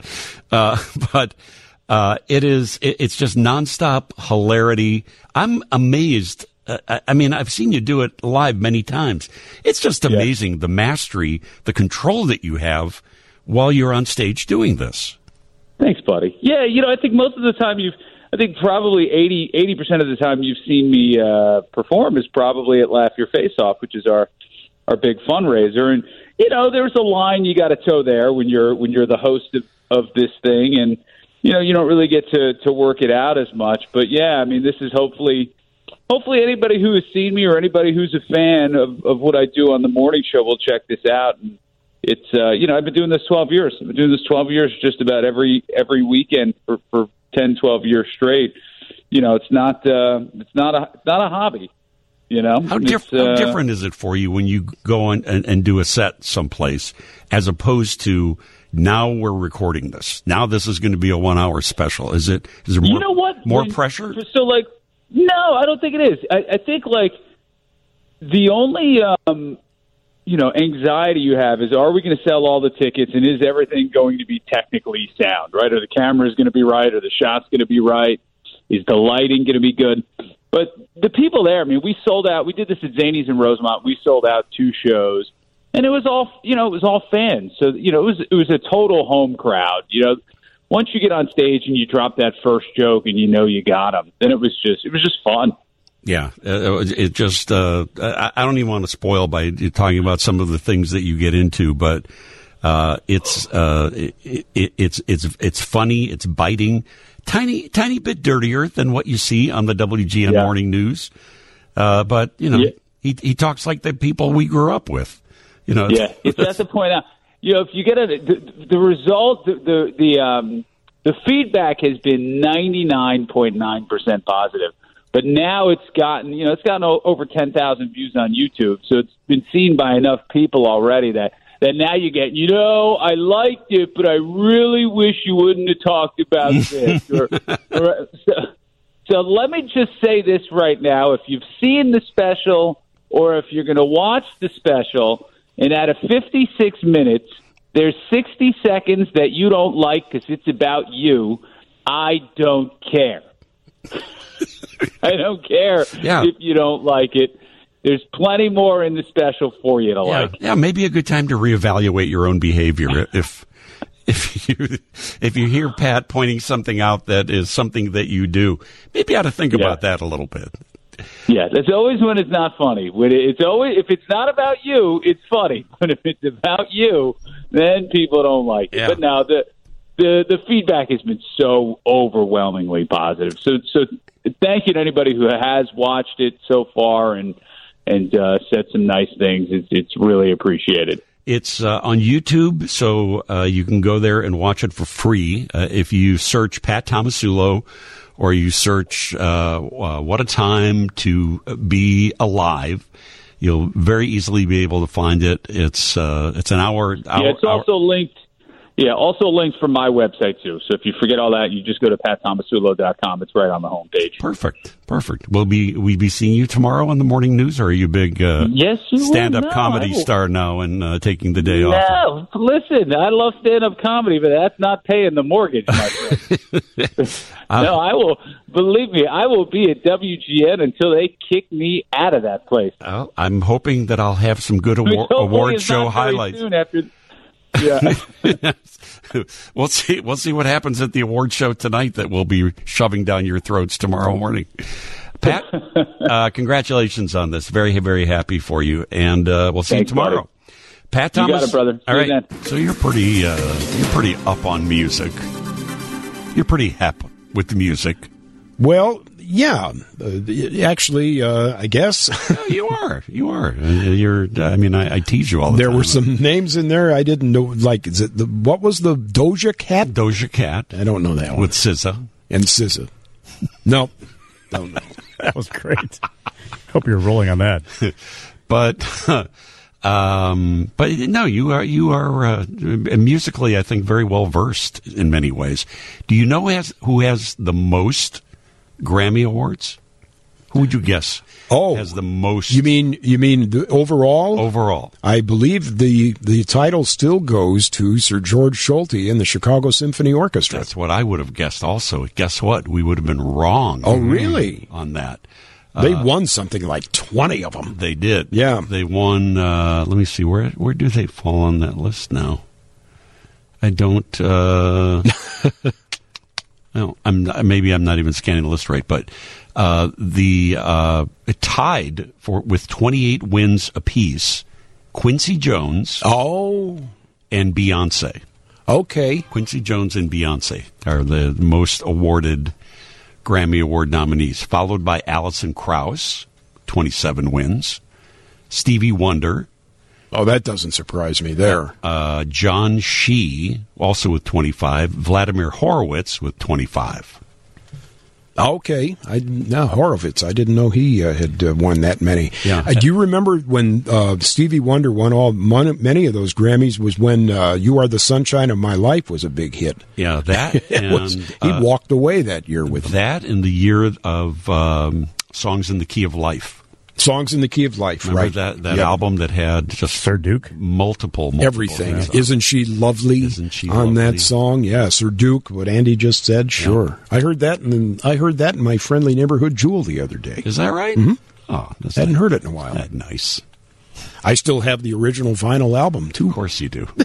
But it is. It's just nonstop hilarity. I'm amazed. I mean, I've seen you do it live many times. It's just amazing the mastery, the control that you have while you're on stage doing this. Thanks, buddy. Yeah, I think most of the time I think probably 80% of the time you've seen me perform is probably at Laugh Your Face Off, which is our big fundraiser. And there's a line you got to toe there when you're the host of this thing, and you don't really get to work it out as much. But yeah, I mean, this is hopefully anybody who has seen me or anybody who's a fan of what I do on the morning show will check this out. And it's I've been doing this 12 years. I've been doing this 12 years just about every weekend for 10, 12 years straight. It's not a hobby. How different is it for you when you go on and do a set someplace as opposed to now we're recording this? Now this is going to be a 1 hour special. Is there more pressure? So no, I don't think it is. I think the only anxiety you have is, are we going to sell all the tickets, and is everything going to be technically sound, right? Are the cameras going to be right? Are the shots going to be right? Is the lighting going to be good? But the people there, I mean, we sold out. We did this at Zanies in Rosemont. We sold out 2 shows, and it was all fans. So, it was a total home crowd. Once you get on stage and you drop that first joke and you got them, then it was just fun. Yeah, it just I don't even want to spoil by talking about some of the things that you get into, but it's funny, it's biting, tiny bit dirtier than what you see on the WGN Morning News, but he talks like the people we grew up with, It's that's the point out. If you get the result, the feedback has been 99.9% positive. But now it's gotten over 10,000 views on YouTube, so it's been seen by enough people already that now you get, I liked it, but I really wish you wouldn't have talked about this. So let me just say this right now: if you've seen the special, or if you're going to watch the special, and out of 56 minutes, there's 60 seconds that you don't like because it's about you, I don't care. I don't care if you don't like it. There's plenty more in the special for you to like. Yeah, maybe a good time to reevaluate your own behavior. If you hear Pat pointing something out that is something that you do, maybe you ought to think about that a little bit. Yeah, that's always when it's not funny. If it's not about you, it's funny. But if it's about you, then people don't like it. Yeah. But now the feedback has been so overwhelmingly positive. So thank you to anybody who has watched it so far and said some nice things. It's really appreciated. It's on YouTube, so you can go there and watch it for free. If you search Pat Tomasulo, or you search What a Time to Be Alive, you'll very easily be able to find it. It's an hour. It's also linked. Yeah, also links from my website, too. So if you forget all that, you just go to PatTomasulo.com. It's right on the homepage. Perfect. Will we be seeing you tomorrow on the morning news, or are you a big yes, you stand-up will. No, comedy star now and taking the day off? No, listen, I love stand-up comedy, but that's not paying the mortgage, my friend. No, I will, believe me, I will be at WGN until they kick me out of that place. Well, I'm hoping that I'll have some good award show highlights. Soon after, yeah. We'll see what happens at the award show tonight that we'll be shoving down your throats tomorrow morning. Pat, congratulations on this. Very, very happy for you, and we'll see you tomorrow. Buddy. Pat Thomas, you got it, brother. All right. So you're pretty up on music. You're pretty hep with the music. Well, yeah. Actually, I guess you are. I tease you all the time. There were some names in there I didn't know. Like, what was the Doja Cat? Doja Cat. I don't know that one. With SZA. And SZA. Nope. Don't know. That was great. Hope you're rolling on that. But no, you are musically, I think, very well versed in many ways. Do you know who has the most Grammy Awards? Who would you guess? Has the most? You mean the overall? Overall, I believe the title still goes to Sir George Solti and the Chicago Symphony Orchestra. That's what I would have guessed. Also, guess what? We would have been wrong. Oh, really? On that. They won something like 20 of them. They did. Yeah. They won, let me see, where do they fall on that list now? I don't, maybe I'm not even scanning the list right, but it tied with 28 wins apiece, Quincy Jones and Beyonce. Okay. Quincy Jones and Beyonce are the most awarded Grammy Award nominees, followed by Alison Krauss, 27 wins. Stevie Wonder. Oh, that doesn't surprise me there. John Shee, also with 25. Vladimir Horowitz with 25. Okay. Horowitz. I didn't know he had won that many. Yeah. Do you remember when Stevie Wonder won many of those Grammys was when You Are the Sunshine of My Life was a big hit? Yeah, that. He walked away that year with that in the year of Songs in the Key of Life. Songs in the Key of Life, Remember right? that album that had just Sir Duke? Multiple everything. Songs. Isn't she lovely? On that song? Yeah, Sir Duke, what Andy just said, sure. Yeah. I heard that in my friendly neighborhood Jewel the other day. Is that right? Mm-hmm. Oh, hadn't heard it in a while. That's nice. I still have the original vinyl album, too. Of course you do.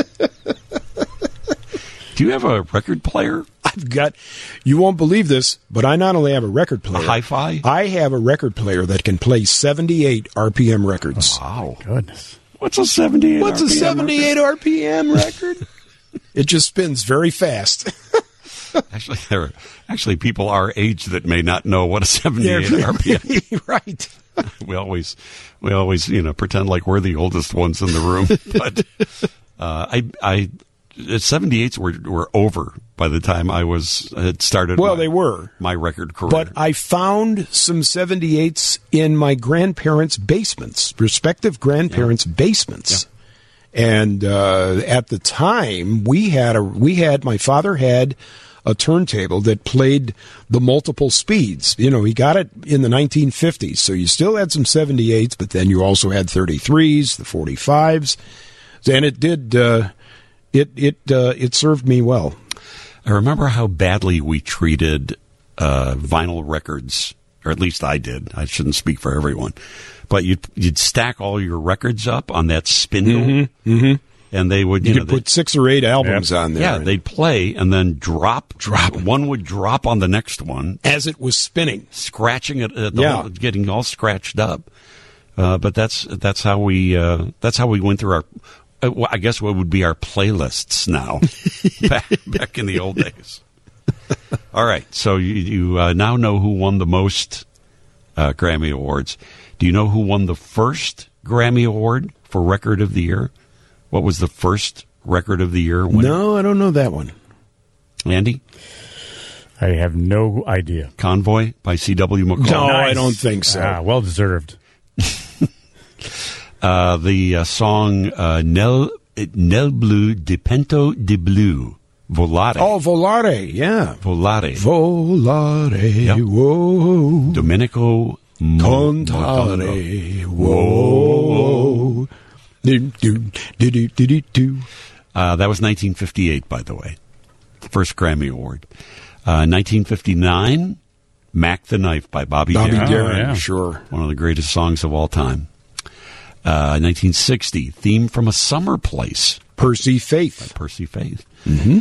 Do you have a record player? You won't believe this, but I not only have a record player. A hi-fi? I have a record player that can play 78 RPM records. Oh, wow. Goodness. What's a 78 What's a 78 RPM record? It just spins very fast. Actually, people our age that may not know what a 78 RPM. Right. We always, pretend like we're the oldest ones in the room. But 78s were over by the time I had started. Well, they were my record career. But I found some 78s in my grandparents' basements, respective grandparents' basements. Yeah. And at the time, my father had a turntable that played the multiple speeds. He got it in the 1950s, so you still had some 78s, but then you also had 33s, the 45s, and it did. It served me well. I remember how badly we treated vinyl records, or at least I did. I shouldn't speak for everyone, but you'd stack all your records up on that spindle, and they would you could put 6 or 8 albums on there. Yeah, they'd play and then drop. One would drop on the next one as it was spinning, scratching it, getting all scratched up. But that's how we went through our. I guess what would be our playlists now, back in the old days. All right, so you now know who won the most Grammy Awards. Do you know who won the first Grammy Award for Record of the Year? What was the first Record of the Year winner? No, I don't know that one. Andy? I have no idea. Convoy by C.W. McCall. No, nice. I don't think so. Well deserved. The song Nel Nel Bleu de Pento de Bleu. Volare. Oh, Volare, yeah. Volare. Volare, Yep. whoa. Domenico Contare, whoa. Do-do-do-do-do-do. That was 1958, by the way. First Grammy Award. 1959, Mac the Knife by Bobby Darin. Darin, sure. One of the greatest songs of all time. 1960, Theme from a Summer Place. Percy Faith. By Percy Faith. Mm-hmm.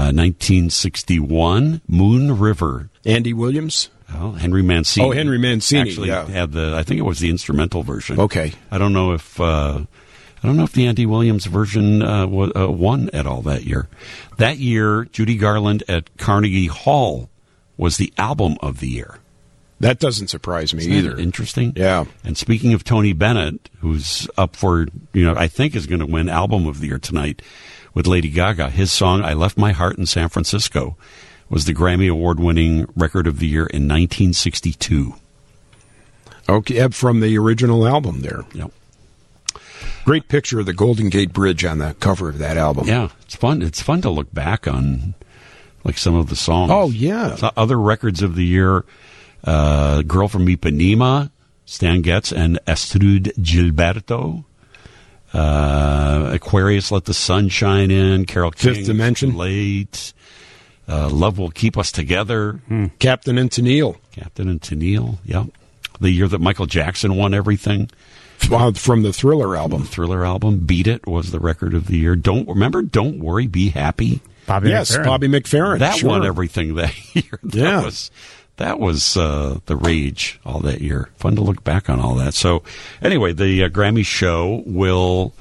1961, Moon River. Andy Williams. Oh, Henry Mancini. Oh, Henry Mancini. Actually yeah. had I think it was the instrumental version. Okay. I don't know if the Andy Williams version won at all that year. That year, Judy Garland at Carnegie Hall was the album of the year. That doesn't surprise me either. Interesting. Yeah. And speaking of Tony Bennett, who's up for, I think is going to win album of the year tonight with Lady Gaga, his song, I Left My Heart in San Francisco, was the Grammy Award-winning record of the year in 1962. Okay, from the original album there. Yep. Great picture of the Golden Gate Bridge on the cover of that album. Yeah, it's fun. It's fun to look back on, like some of the songs. Oh, yeah. So other records of the year, Girl from Ipanema, Stan Getz and Astrud Gilberto. Aquarius, Let the Sun Shine In. Carole King, Fifth Dimension. Late. Love Will Keep Us Together. Captain and Tennille. Captain and Tennille, yeah. The year that Michael Jackson won everything. From the Thriller album. Thriller album. Beat It was the record of the year. Don't Worry, Be Happy. Bobby McFerrin. That sure. won everything that year. That was the rage all that year. Fun to look back on all that. So anyway, the Grammy show will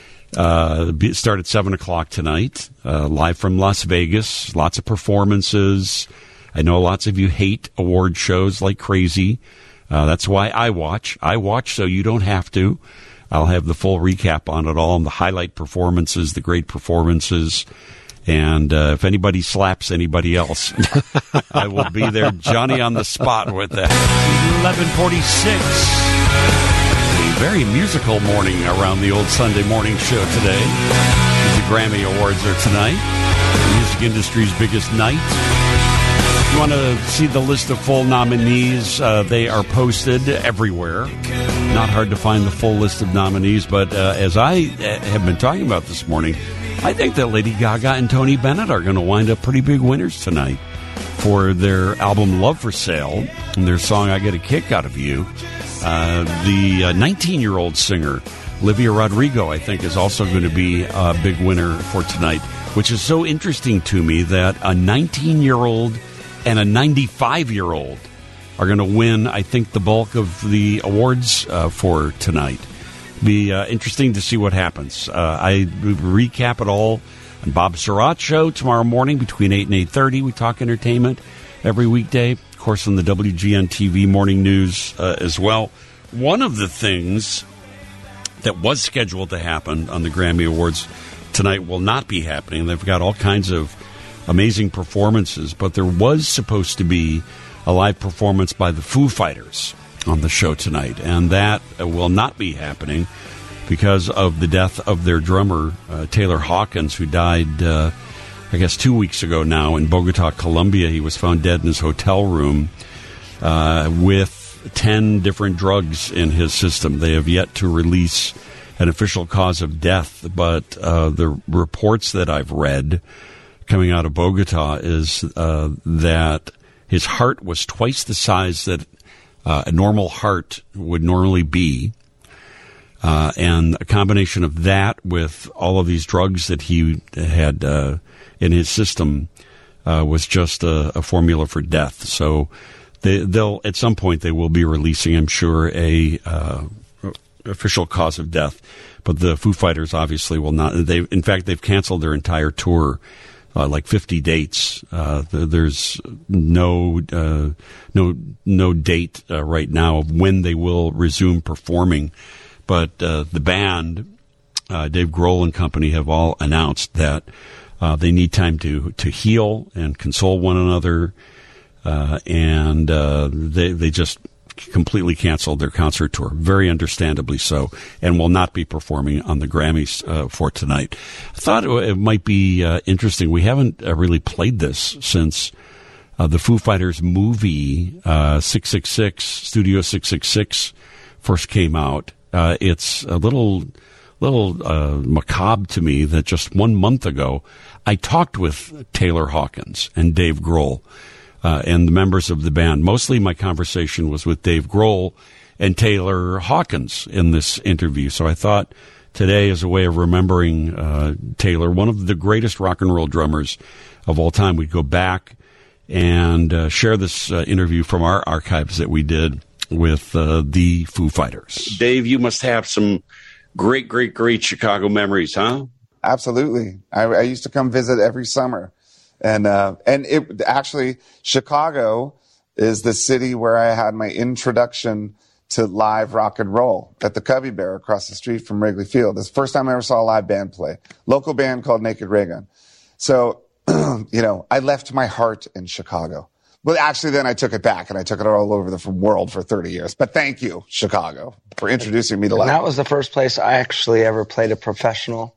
start at 7 o'clock tonight, live from Las Vegas. Lots of performances. I know lots of you hate award shows like crazy. That's why I watch. I watch so you don't have to. I'll have the full recap on it all and the highlight performances, the great performances. And if anybody slaps anybody else, I will be there, Johnny on the spot with that. 11:46. A very musical morning around the old Sunday morning show today. The Grammy Awards are tonight. The music industry's biggest night. If you want to see the list of full nominees, they are posted everywhere. Not hard to find the full list of nominees, but as I have been talking about this morning, I think that Lady Gaga and Tony Bennett are going to wind up pretty big winners tonight for their album Love for Sale and their song I Get a Kick Out of You. The 19-year-old singer, Olivia Rodrigo, I think, is also going to be a big winner for tonight, which is so interesting to me that a 19-year-old and a 95-year-old are going to win, I think, the bulk of the awards for tonight. Be interesting to see what happens. I recap it all on Bob Surratt Show tomorrow morning between 8 and 8:30. We talk entertainment every weekday. Of course, on the WGN TV Morning News as well. One of the things that was scheduled to happen on the Grammy Awards tonight will not be happening. They've got all kinds of amazing performances, but there was supposed to be a live performance by the Foo Fighters on the show tonight, and that will not be happening because of the death of their drummer, Taylor Hawkins, who died, I guess, 2 weeks ago now in Bogota, Colombia. He was found dead in his hotel room with 10 different drugs in his system. They have yet to release an official cause of death, but the reports that I've read coming out of Bogota is that his heart was twice the size that a normal heart would normally be, and a combination of that with all of these drugs that he had in his system was just a formula for death. So they'll at some point they will be releasing, I'm sure, a official cause of death. But the Foo Fighters obviously will not. In fact, they've canceled their entire tour. Like 50 dates. There's no date right now of when they will resume performing. But the band, Dave Grohl and company, have all announced that they need time to heal and console one another, and they just completely canceled their concert tour, very understandably so, and will not be performing on the Grammys for tonight. I thought it might be interesting. We haven't really played this since the Foo Fighters movie 666, Studio 666, first came out. It's a little macabre to me that just 1 month ago I talked with Taylor Hawkins and Dave Grohl and the members of the band. Mostly my conversation was with Dave Grohl and Taylor Hawkins in this interview. So I thought today, as a way of remembering Taylor, one of the greatest rock and roll drummers of all time, we'd go back and share this interview from our archives that we did with the Foo Fighters. Dave, you must have some great Chicago memories, huh? Absolutely. I used to come visit every summer. And it actually, Chicago is the city where I had my introduction to live rock and roll at the Cubby Bear across the street from Wrigley Field. It's the first time I ever saw a live band play. Local band called Naked Raygun. So, I left my heart in Chicago. Well, actually, then I took it back and I took it all over the world for 30 years. But thank you, Chicago, for introducing me to live. And that was the first place I actually ever played a professional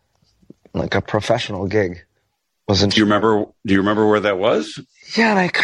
gig. Do you remember where that was? Yeah, and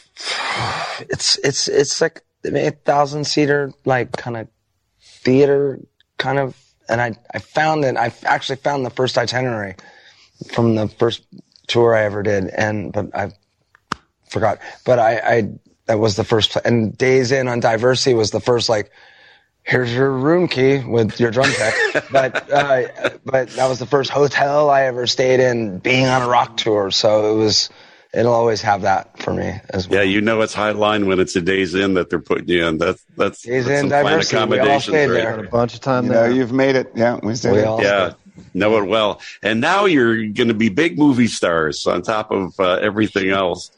it's like a 1,000-seater, like kind of theater kind of, and I actually found the first itinerary from the first tour I ever did, but I forgot. But that was the first, and Days In on Diversity was the first, like, here's your room key with your drum tech. but that was the first hotel I ever stayed in being on a rock tour. So it'll always have that for me as well. Yeah, it's high line when it's a Days In that they're putting you in. That's Days In Diversity. We all stayed there. A bunch of time there. You've made it. Yeah, we stayed there. Yeah, know it well. And now you're going to be big movie stars on top of everything else.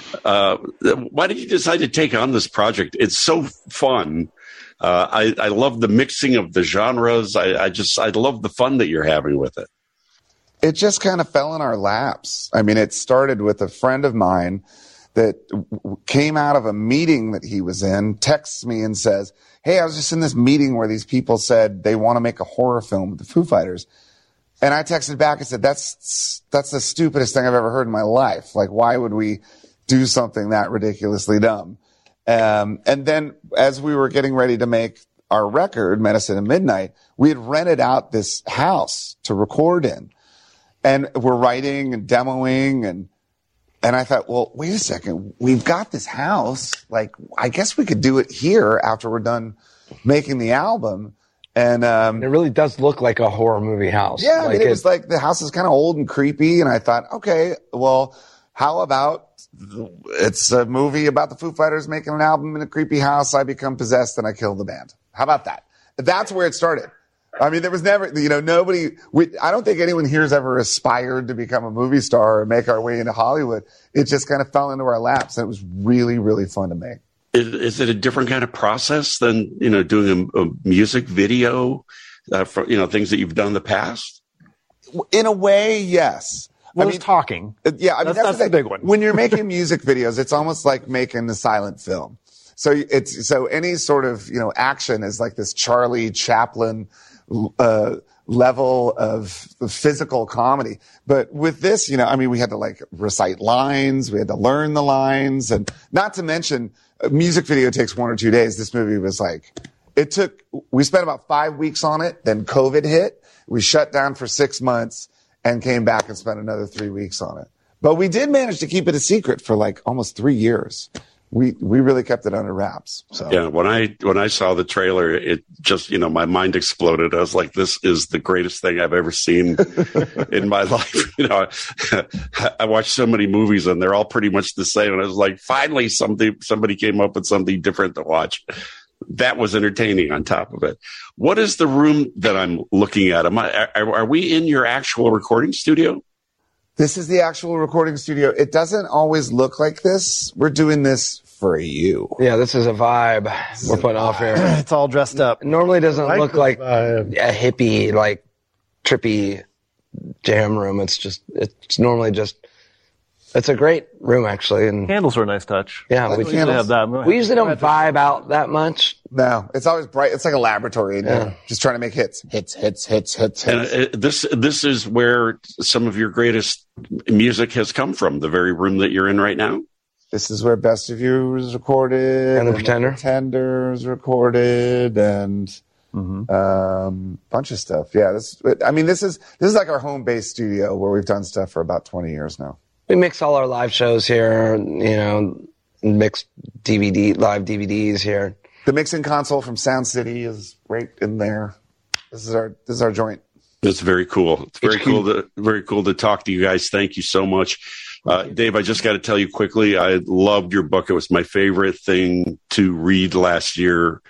Why did you decide to take on this project? It's so fun. I love the mixing of the genres. I love the fun that you're having with it. It just kind of fell in our laps. I mean, it started with a friend of mine that came out of a meeting that he was in, texts me and says, hey, I was just in this meeting where these people said they want to make a horror film with the Foo Fighters. And I texted back and said, that's the stupidest thing I've ever heard in my life. Like, why would we do something that ridiculously dumb? And then as we were getting ready to make our record, Medicine at Midnight, we had rented out this house to record in. And we're writing and demoing and I thought, well, wait a second. We've got this house. Like, I guess we could do it here after we're done making the album. And it really does look like a horror movie house. Yeah, it was like the house is kind of old and creepy. And I thought, okay, well, how about it's a movie about the Foo Fighters making an album in a creepy house. I become possessed and I kill the band. How about that? That's where it started. I mean, there was never, I don't think anyone here has ever aspired to become a movie star or make our way into Hollywood. It just kind of fell into our laps, and it was really, really fun to make. Is it a different kind of process than, doing a music video for, things that you've done in the past? In a way, yes. Well, it's talking. Yeah, I mean, that's the big one. When you're making music videos, it's almost like making a silent film. So any sort of, action is like this Charlie Chaplin level of physical comedy. But with this, we had to like recite lines. We had to learn the lines, and not to mention a music video takes 1 or 2 days. This movie was like, we spent about 5 weeks on it. Then COVID hit. We shut down for 6 months and came back and spent another 3 weeks on it. But we did manage to keep it a secret for like almost 3 years. We really kept it under wraps. So yeah, when I saw the trailer, it just, my mind exploded. I was like, this is the greatest thing I've ever seen in my life. I watched so many movies and they're all pretty much the same. And I was like, finally somebody came up with something different to watch. That was entertaining on top of it. What is the room that I'm looking at? Are we in your actual recording studio? This is the actual recording studio. It doesn't always look like this. We're doing this for you. Yeah, this is a vibe we're putting off here. It's all dressed up. It normally doesn't look like a hippie, like trippy jam room. It's normally just It's a great room, actually. And Candles are a nice touch. Yeah, we usually have that. We usually don't vibe out that much. No, it's always bright. It's like a laboratory in here, just trying to make hits. And this is where some of your greatest music has come from, the very room that you're in right now? This is where Best of You was recorded. And The Pretender. The Pretender was recorded, and bunch of stuff. Yeah, this is like our home-based studio where we've done stuff for about 20 years now. We mix all our live shows here, mix live DVDs here. The mixing console from Sound City is right in there. This is our joint. That's very cool. It's very cool to talk to you guys. Thank you so much. Dave, I just got to tell you quickly, I loved your book. It was my favorite thing to read last year.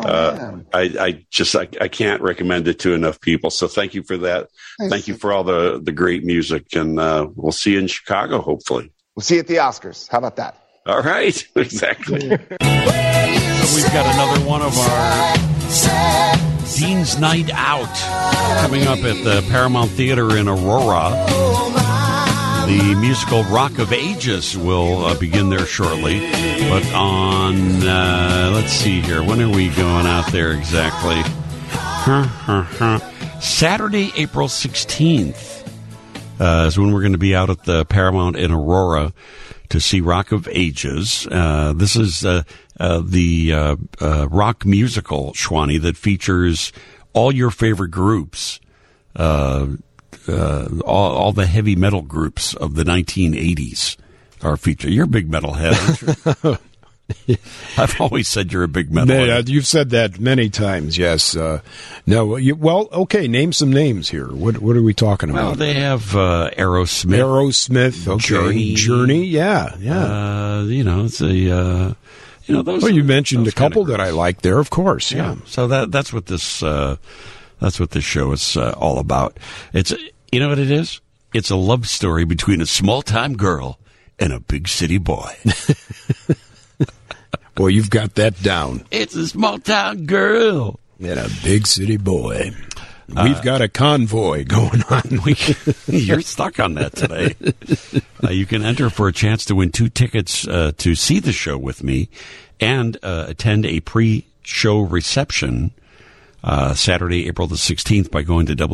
I can't recommend it to enough people. So thank you for that. Thank you for all the great music, and we'll see you in Chicago, hopefully. We'll see you at the Oscars. How about that? All right. Exactly. So we've got another one of our Dean's Night Out coming up at the Paramount Theater in Aurora. The musical Rock of Ages will begin there shortly. But on, let's see here, when are we going out there exactly? Saturday, April 16th is when we're going to be out at the Paramount in Aurora to see Rock of Ages. This is the rock musical, Schwani, that features all your favorite groups. All the heavy metal groups of the 1980s are featured. You're a big metalhead, aren't you? I've always said you're a big metalhead. You've said that many times, yes. Okay, name some names here. What are we talking about? Well, they have Aerosmith. Okay. Journey, yeah. It's a... those. Well, you mentioned a couple that I like there, of course. Yeah. So that's what this show is all about. It's what it is. It's a love story between a small time girl and a big city boy. Boy, you've got that down. It's a small town girl and a big city boy. We've got a convoy going on. You're stuck on that today. You can enter for a chance to win 2 tickets to see the show with me and attend a pre-show reception Saturday, April the 16th by going to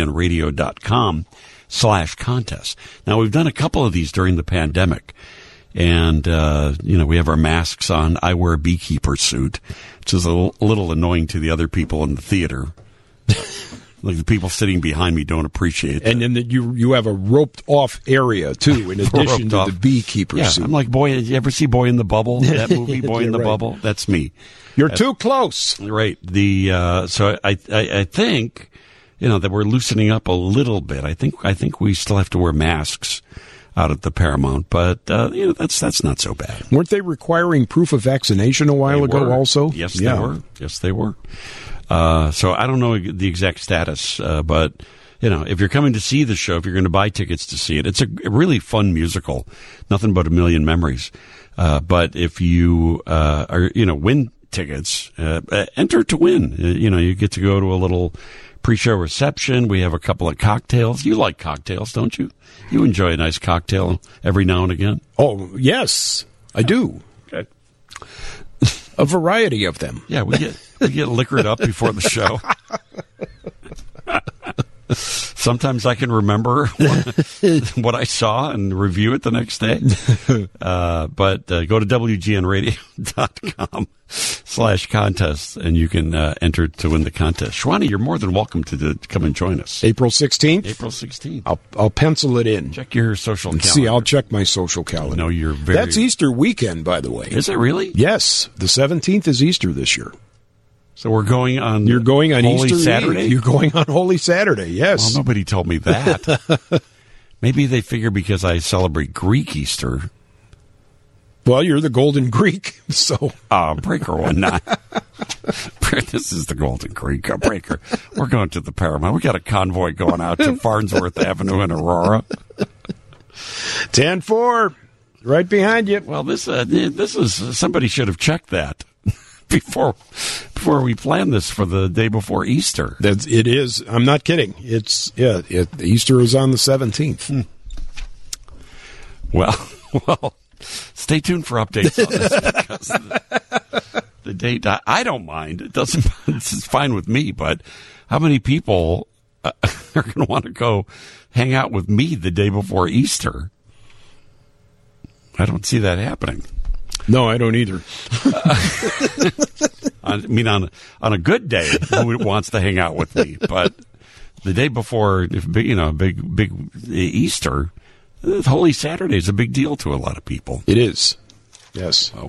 WGNradio.com/contest. Now, we've done a couple of these during the pandemic. And, we have our masks on. I wear a beekeeper suit, which is a little annoying to the other people in the theater. Like the people sitting behind me don't appreciate that. And then you have a roped off area too, in addition to the beekeeper suit. I'm like, boy, did you ever see Boy in the Bubble? That movie, Boy in the Bubble? That's me. You're too close. Right. So I think, that we're loosening up a little bit. I think we still have to wear masks out at the Paramount, but that's not so bad. Weren't they requiring proof of vaccination a while ago also? Yes, they were. Yes, they were. So I don't know the exact status, but if you're coming to see the show, if you're going to buy tickets to see it, it's a really fun musical. Nothing but a million memories. But if you win tickets, enter to win. You get to go to a little pre-show reception. We have a couple of cocktails. You like cocktails, don't you? You enjoy a nice cocktail every now and again? Oh, yes, I do. Okay. A variety of them. Yeah, we get liquored up before the show. Sometimes I can remember what I saw and review it the next day. But go to WGNradio.com/contest and you can enter to win the contest. Schwani, you're more than welcome to come and join us. April 16th? April 16th. I'll pencil it in. Check your social calendar. See, I'll check my social calendar. No, you're very... That's Easter weekend, by the way. Is it really? Yes. The 17th is Easter this year. So we're going on... You're going on Holy Easter Saturday? Eve. You're going on Holy Saturday, yes. Well, nobody told me that. Maybe they figure because I celebrate Greek Easter. Well, you're the Golden Greek, so... Breaker one, not... This is the Golden Greek. Breaker. We're going to the Paramount. We got a convoy going out to Farnsworth Avenue in Aurora. 10-4. Right behind you. Well, this is... Somebody should have checked that. Before we plan this for the day before Easter. It is. I'm not kidding. Easter is on the 17th. Well, stay tuned for updates on this because the date, I don't mind. It's fine with me, but how many people are going to want to go hang out with me the day before Easter? I don't see that happening. No, I don't either. I mean, on a good day, who wants to hang out with me? But the day before, big Easter, Holy Saturday is a big deal to a lot of people. It is. Yes. Oh,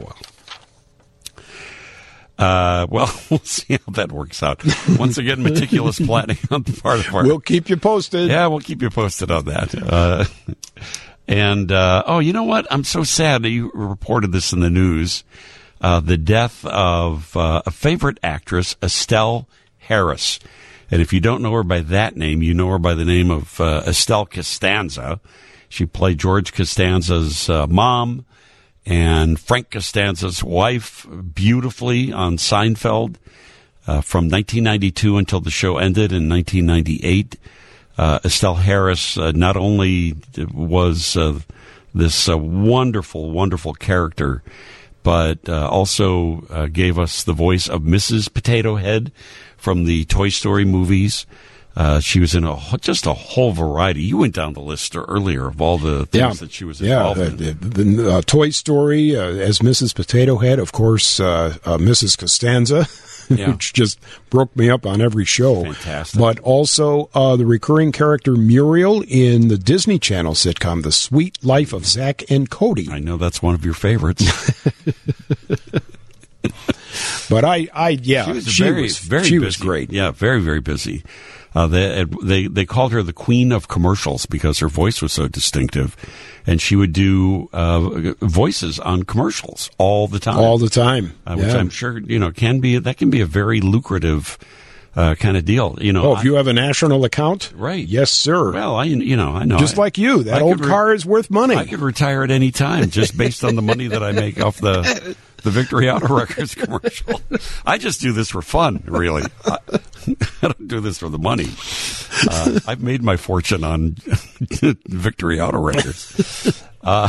well. Well, we'll see how that works out. Once again, meticulous planning on the part of our... We'll keep you posted. Yeah, we'll keep you posted on that. You know what? I'm so sad that you reported this in the news. The death of a favorite actress, Estelle Harris. And if you don't know her by that name, you know her by the name of Estelle Costanza. She played George Costanza's mom and Frank Costanza's wife beautifully on Seinfeld from 1992 until the show ended in 1998. Estelle Harris not only was this wonderful, wonderful character, but also gave us the voice of Mrs. Potato Head from the Toy Story movies. She was in just a whole variety. You went down the list earlier of all the things that she was involved in. The Toy Story as Mrs. Potato Head, of course, Mrs. Costanza, which just broke me up on every show. Fantastic. But also the recurring character Muriel in the Disney Channel sitcom The Sweet Life of Zack and Cody. I know that's one of your favorites. But she was great. Yeah, very, very busy. They called her the Queen of Commercials because her voice was so distinctive, and she would do voices on commercials all the time. All the time, which I'm sure can be a very lucrative kind of deal. If you have a national account, right? Yes, sir. Well, I know. Just like you, that old car is worth money. I could retire at any time just based on the money that I make off the Victory Auto Records commercial. I just do this for fun, really. I don't do this for the money. I've made my fortune on Victory Auto Records.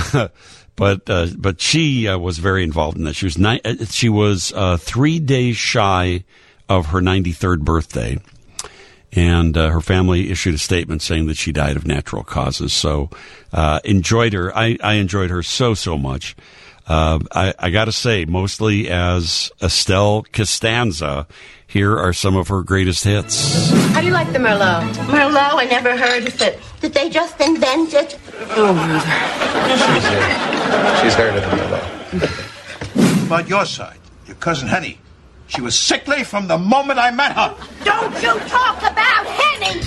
But she was very involved in that. She was 3 days shy of her 93rd birthday, and her family issued a statement saying that she died of natural causes. So enjoyed her. I enjoyed her so much. I got to say, mostly as Estelle Costanza, here are some of her greatest hits. How do you like the Merlot? Merlot? I never heard of it. Did they just invent it? Oh, mother. She's heard of the Merlot. About your side, your cousin Henny. She was sickly from the moment I met her. Don't you talk about Henny!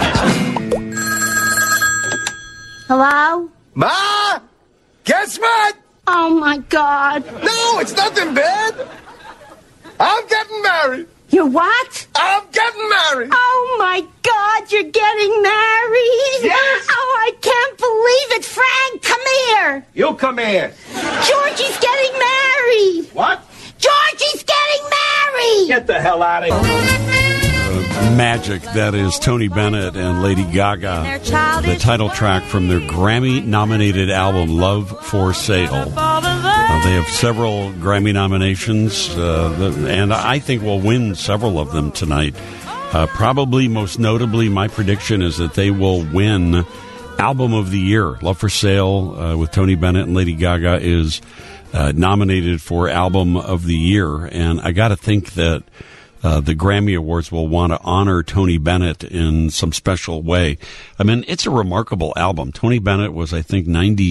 Hello? Ma! Guess what? Oh, my God. No, it's nothing bad. I'm getting married. You're what? I'm getting married. Oh, my God, you're getting married? Yes. Oh, I can't believe it. Frank, come here. You come here. Georgie's getting married. What? Georgie's getting married. Get the hell out of here. Magic. That is Tony Bennett and Lady Gaga. The title track from their Grammy-nominated album, Love for Sale. They have several Grammy nominations, and I think will win several of them tonight. Probably most notably, my prediction is that they will win Album of the Year. Love for Sale with Tony Bennett and Lady Gaga is nominated for Album of the Year, and I got to think that the Grammy Awards will want to honor Tony Bennett in some special way. I mean, it's a remarkable album. Tony Bennett was, I think,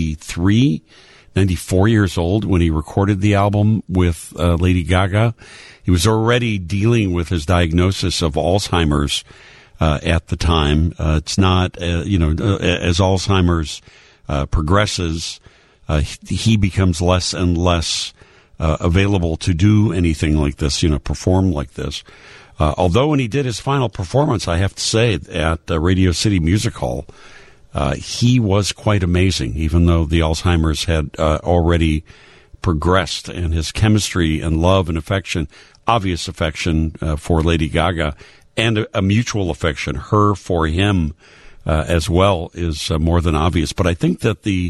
94 years old when he recorded the album with Lady Gaga. He was already dealing with his diagnosis of Alzheimer's at the time. It's not, as Alzheimer's progresses, he becomes less and less available to do anything like this, perform like this. Although when he did his final performance, I have to say, at Radio City Music Hall, he was quite amazing, even though the Alzheimer's had already progressed, and his chemistry and love and affection, obvious affection for Lady Gaga, and a mutual affection, her for him as well, is more than obvious. But I think that the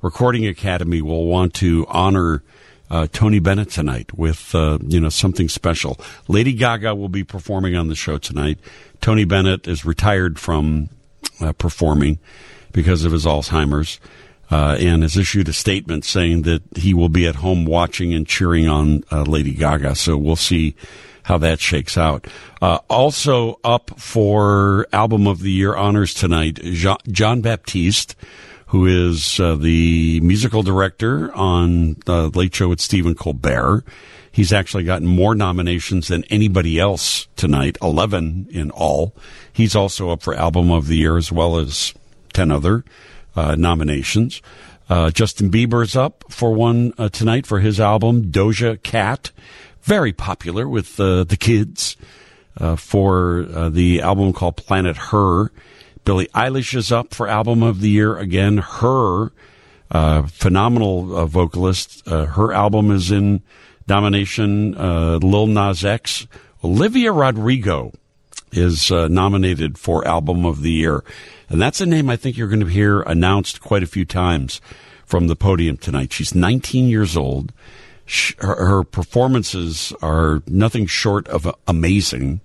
Recording Academy will want to honor Tony Bennett tonight with something special. Lady Gaga will be performing on the show tonight. Tony Bennett is retired from performing because of his Alzheimer's, and has issued a statement saying that he will be at home watching and cheering on Lady Gaga. So we'll see how that shakes out. Also up for Album of the Year honors tonight, John Baptiste, who is the musical director on The Late Show with Stephen Colbert. He's actually gotten more nominations than anybody else tonight, 11 in all. He's also up for Album of the Year, as well as 10 other nominations. Justin Bieber's up for one tonight for his album, Doja Cat. Very popular with the kids for the album called Planet Her. Billie Eilish is up for Album of the Year again. Her, phenomenal vocalist. Her album is in nomination. Lil Nas X. Olivia Rodrigo is nominated for Album of the Year. And that's a name I think you're going to hear announced quite a fey times from the podium tonight. She's 19 years old. Her performances are nothing short of amazing.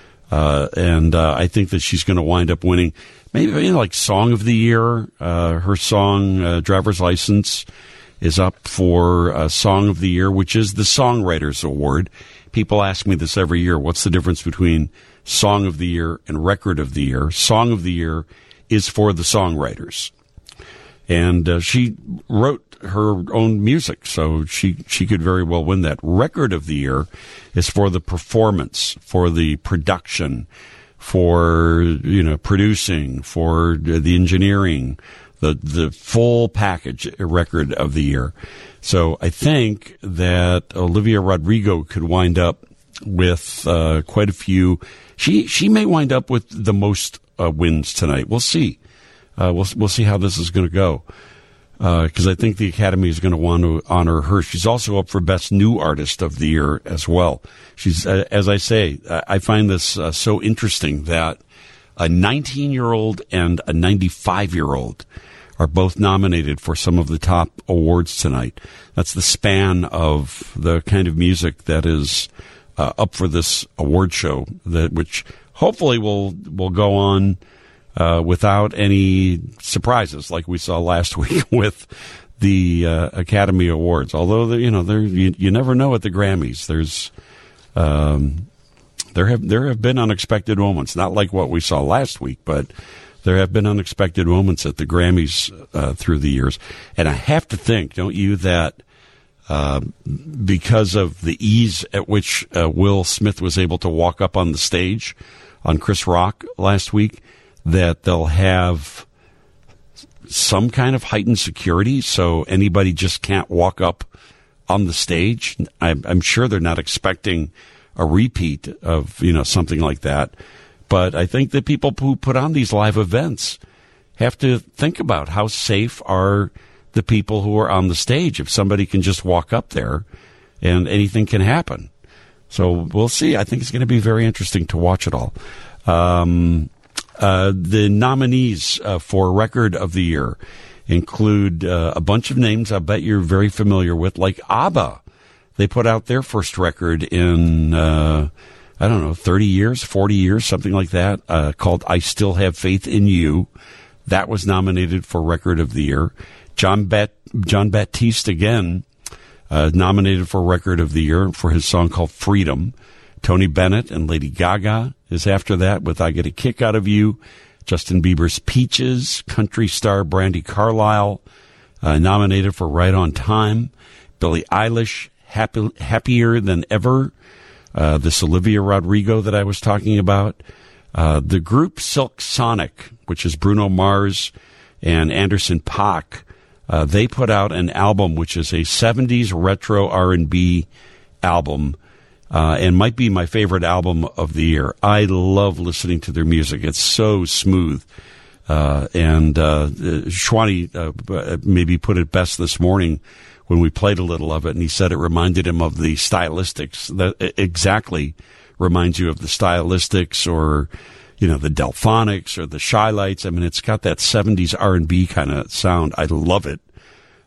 And I think that she's going to wind up winning maybe like Song of the Year. Her song, Driver's License, is up for Song of the Year, which is the Songwriters Award. People ask me this every year. What's the difference between Song of the Year and Record of the Year? Song of the Year is for the songwriters. And she wrote her own music, so she could very well win that. Record of the Year is for the performance, for the production, for producing, for the engineering, the full package. Record of the Year. So I think that Olivia Rodrigo could wind up with quite a few. She may wind up with the most wins tonight. We'll see. We'll see how this is going to go. Because I think the Academy is going to want to honor her. She's also up for Best New Artist of the Year as well. She's, as I say, I find this so interesting that a 19-year-old and a 95-year-old are both nominated for some of the top awards tonight. That's the span of the kind of music that is up for this award show, which hopefully will go on without any surprises like we saw last week with the Academy Awards. Although you never know at the Grammys. There have been unexpected moments, not like what we saw last week, but there have been unexpected moments at the Grammys through the years. And I have to think, don't you, that because of the ease at which Will Smith was able to walk up on the stage on Chris Rock last week, that they'll have some kind of heightened security so anybody just can't walk up on the stage. I'm sure they're not expecting a repeat of something like that. But I think that people who put on these live events have to think about how safe are the people who are on the stage if somebody can just walk up there and anything can happen. So we'll see. I think it's going to be very interesting to watch it all. The nominees for Record of the Year include a bunch of names I bet you're very familiar with, like ABBA. They put out their first record in, 30 years, 40 years, something like that, called I Still Have Faith in You. That was nominated for Record of the Year. John Baptiste, again, nominated for Record of the Year for his song called Freedom. Tony Bennett and Lady Gaga is after that with I Get a Kick Out of You. Justin Bieber's Peaches, country star Brandi Carlile, nominated for Right on Time. Billie Eilish, Happier Than Ever. This Olivia Rodrigo that I was talking about. The group Silk Sonic, which is Bruno Mars and Anderson .Paak, they put out an album which is a 70s retro R&B album. And might be my favorite album of the year. I love listening to their music. It's so smooth. And Shwani maybe put it best this morning when we played a little of it, and he said it reminded him of the Stylistics. That exactly reminds you of the Stylistics or, the Delphonics or the Shy Lights. I mean, it's got that 70s R&B kind of sound. I love it.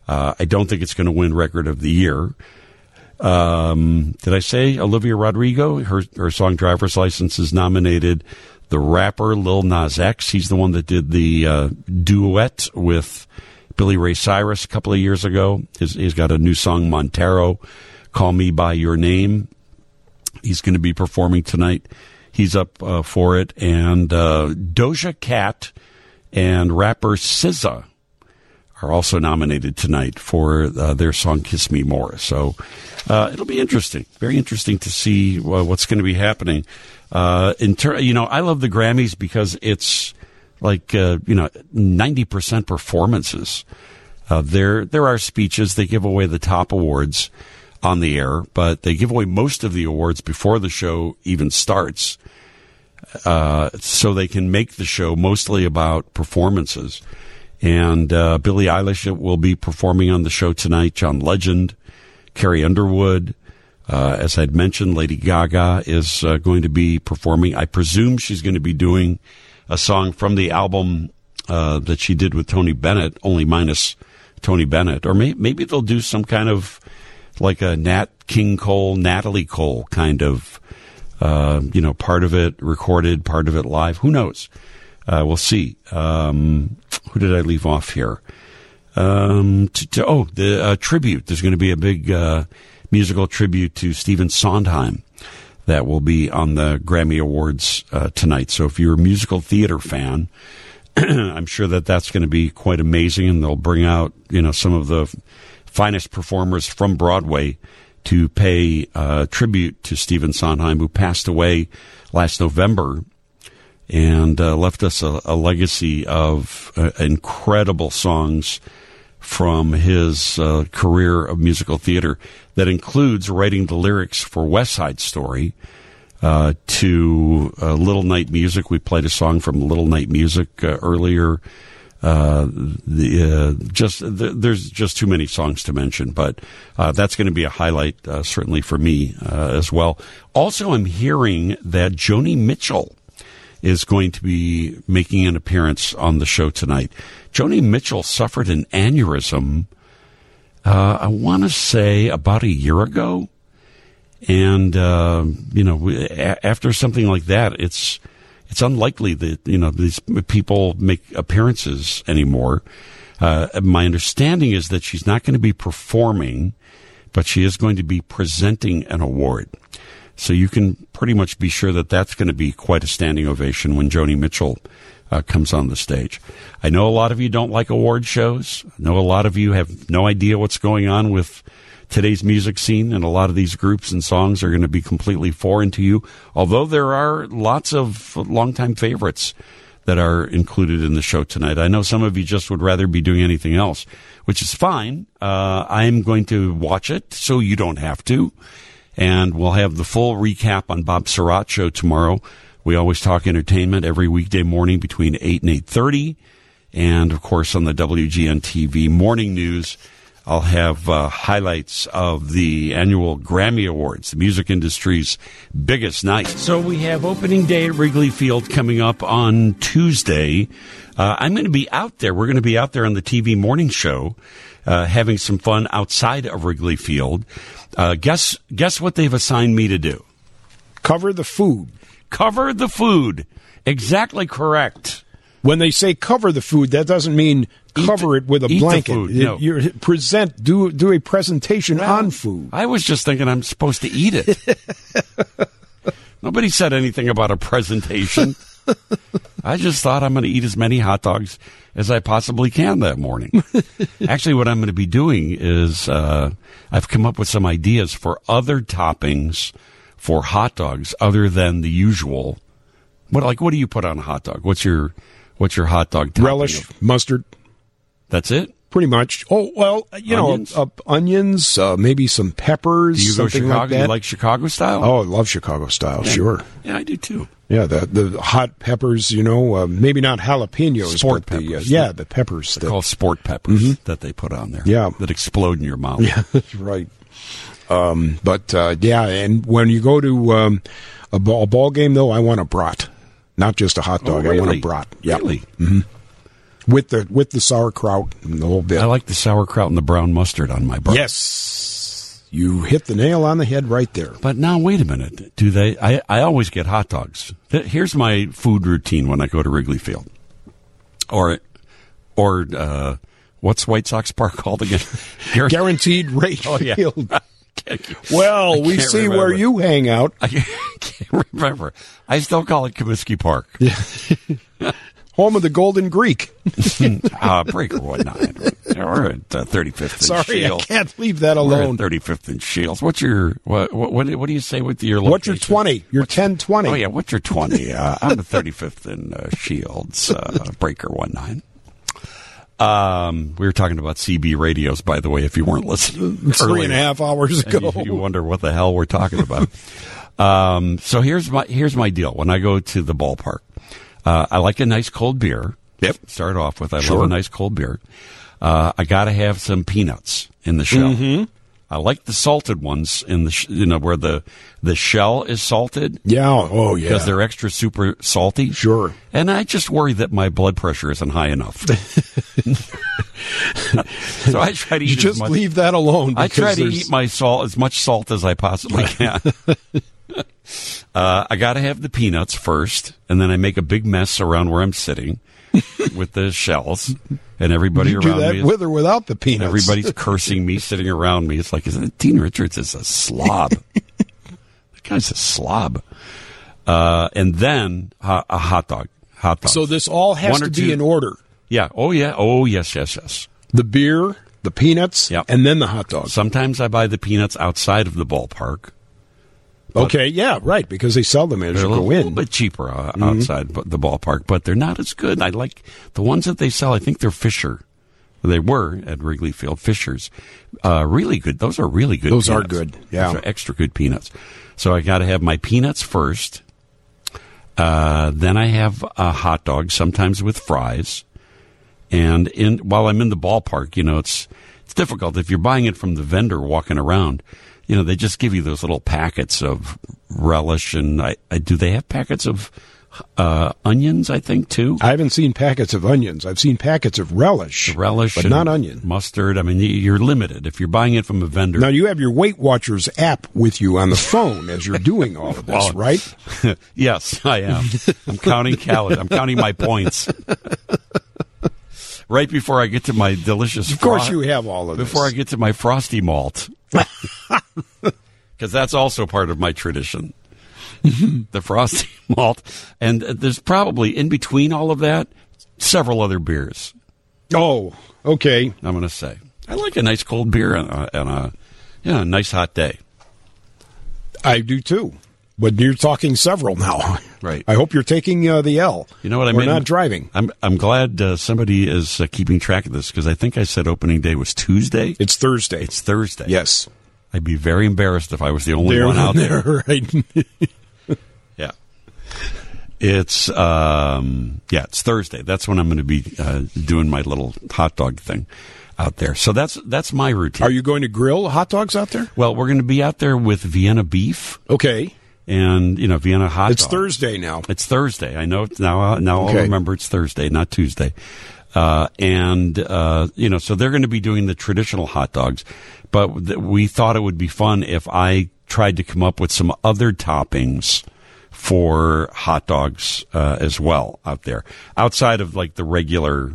I don't think it's going to win Record of the Year. Did I say Olivia Rodrigo? Her song Driver's License is nominated. The rapper Lil Nas X, he's the one that did the duet with Billy Ray Cyrus a couple of years ago. He's got a new song, Montero, Call Me By Your Name. He's going to be performing tonight. He's up for it. And Doja Cat and rapper SZA are also nominated tonight for their song Kiss Me More. So it'll be interesting. Very interesting to see what's going to be happening. I love the Grammys because it's like 90% performances. There are speeches. They give away the top awards on the air, but they give away most of the awards before the show even starts, so they can make the show mostly about performances. And Billie Eilish will be performing on the show tonight. John Legend, Carrie Underwood. As I'd mentioned, Lady Gaga is going to be performing. I presume she's going to be doing a song from the album that she did with Tony Bennett, only minus Tony Bennett. Or maybe they'll do some kind of like a Nat King Cole, Natalie Cole kind of, part of it recorded, part of it live. Who knows? We'll see. Who did I leave off here? The tribute. There's going to be a big musical tribute to Stephen Sondheim that will be on the Grammy Awards tonight. So if you're a musical theater fan, I'm sure that's going to be quite amazing, and they'll bring out some of the finest performers from Broadway to pay tribute to Stephen Sondheim, who passed away last November and left us a legacy of incredible songs from his career of musical theater that includes writing the lyrics for West Side Story to Little Night Music. We played a song from Little Night Music earlier. There's just too many songs to mention, but that's going to be a highlight certainly for me as well. Also, I'm hearing that Joni Mitchell is going to be making an appearance on the show tonight. Joni Mitchell suffered an aneurysm, I want to say about a year ago. And, after something like that, it's unlikely that, these people make appearances anymore. My understanding is that she's not going to be performing, but she is going to be presenting an award. So you can pretty much be sure that that's going to be quite a standing ovation when Joni Mitchell comes on the stage. I know a lot of you don't like award shows. I know a lot of you have no idea what's going on with today's music scene, and a lot of these groups and songs are going to be completely foreign to you, although there are lots of longtime favorites that are included in the show tonight. I know some of you just would rather be doing anything else, which is fine. I'm going to watch it so you don't have to. And we'll have the full recap on Bob Surratt Show tomorrow. We always talk entertainment every weekday morning between 8 and 8:30. And, of course, on the WGN TV Morning News, I'll have highlights of the annual Grammy Awards, the music industry's biggest night. So we have opening day at Wrigley Field coming up on Tuesday. I'm going to be out there. We're going to be out there on the TV Morning Show having some fun outside of Wrigley Field. Guess what they've assigned me to do? Cover the food. Cover the food. Exactly correct. When they say cover the food, that doesn't mean cover it with a blanket. No. Do a presentation on food. I was just thinking I'm supposed to eat it. Nobody said anything about a presentation. I just thought I'm going to eat as many hot dogs as I possibly can that morning. Actually, what I'm going to be doing is I've come up with some ideas for other toppings for hot dogs other than the usual. What do you put on a hot dog? What's your hot dog topping? Relish, mustard. That's it? Pretty much. Oh, well, onions, maybe some peppers. Do you go Chicago? Like that. You like Chicago style? Oh, I love Chicago style, sure. Yeah, I do too. Yeah, the hot peppers, maybe not jalapenos. Sport peppers. The peppers. They're called sport peppers that they put on there. Yeah. That explode in your mouth. Yeah, that's right. And when you go to a ball game, though, I want a brat. Not just a hot dog. Oh, really? I want a brat. Yeah. Really? Mm-hmm. with the sauerkraut and the whole bit. I like the sauerkraut and the brown mustard on my burger. Yes, you hit the nail on the head right there. But now, wait a minute. Do they? I always get hot dogs. Here's my food routine when I go to Wrigley Field, or what's White Sox Park called again? Guaranteed Rate Field. Well, we see remember where you hang out. I can't remember. I still call it Comiskey Park. Home of the Golden Greek. Breaker 19. We're at 35th and Sorry, Shields. I can't leave that alone. We're at 35th and Shields. What's your what do you say with your location? What's your 20? Your 1020. Oh yeah, what's your 20? I'm at 35th and Shields. Breaker 19. We were talking about CB radios, by the way, if you weren't listening. 3.5 hours ago. You wonder what the hell we're talking about. So here's my deal. When I go to the ballpark, I like a nice cold beer. Yep. Start off with, I love a nice cold beer. I got to have some peanuts in the shell. Mm-hmm. I like the salted ones in the where the shell is salted. Yeah. Oh, yeah. Because they're extra super salty. Sure. And I just worry that my blood pressure isn't high enough. So I try to eat just leave that alone. I try to eat my salt, as much salt as I possibly can. I got to have the peanuts first, and then I make a big mess around where I'm sitting with the shells, and everybody you around do that me. With or without the peanuts. Everybody's cursing me sitting around me. It's like, Dean Richards is a slob. That guy's a slob. And then a hot dog. Hot dog. So this all has to be in order. Yeah. Oh, yeah. Oh, yes. The beer, the peanuts, and then the hot dog. Sometimes I buy the peanuts outside of the ballpark. Okay, yeah, right, because they sell them as you go in. They're a little bit cheaper outside the ballpark, but they're not as good. I like the ones that they sell. I think they're Fisher. They were at Wrigley Field, Fisher's. Really good. Those are really good Those peanuts. are good, yeah. Those are extra good peanuts. So I got to have my peanuts first. Then I have a hot dog, sometimes with fries. And while I'm in the ballpark, it's difficult. If you're buying it from the vendor walking around, they just give you those little packets of relish, and do they have packets of onions, I think, too? I haven't seen packets of onions. I've seen packets of relish, but not onion. Mustard. I mean, you're limited if you're buying it from a vendor. Now, you have your Weight Watchers app with you on the phone as you're doing all of this, right? Yes, I am. I'm counting calories. I'm counting my points. Right before I get to my delicious Of course you have all of this. Before I get to my Frosty Malt. Because that's also part of my tradition. The Frosty Malt. And there's probably, in between all of that, several other beers. Oh, okay. I'm going to say. I like a nice cold beer on a nice hot day. I do, too. But you're talking several now. Right. I hope you're taking the L. You know what I mean? We're not driving. I'm glad somebody is keeping track of this, because I think I said opening day was Tuesday. It's Thursday. It's Thursday. Yes. I'd be very embarrassed if I was the only one out there. Right. Yeah. It's it's Thursday. That's when I'm going to be doing my little hot dog thing out there. So that's my routine. Are you going to grill hot dogs out there? Well, we're going to be out there with Vienna beef. Okay. And, Vienna hot It's dog. Thursday now. It's Thursday. I know it now. Now Okay. I'll remember it's Thursday, not Tuesday. So they're going to be doing the traditional hot dogs. But we thought it would be fun if I tried to come up with some other toppings for hot dogs as well out there. Outside of, like, the regular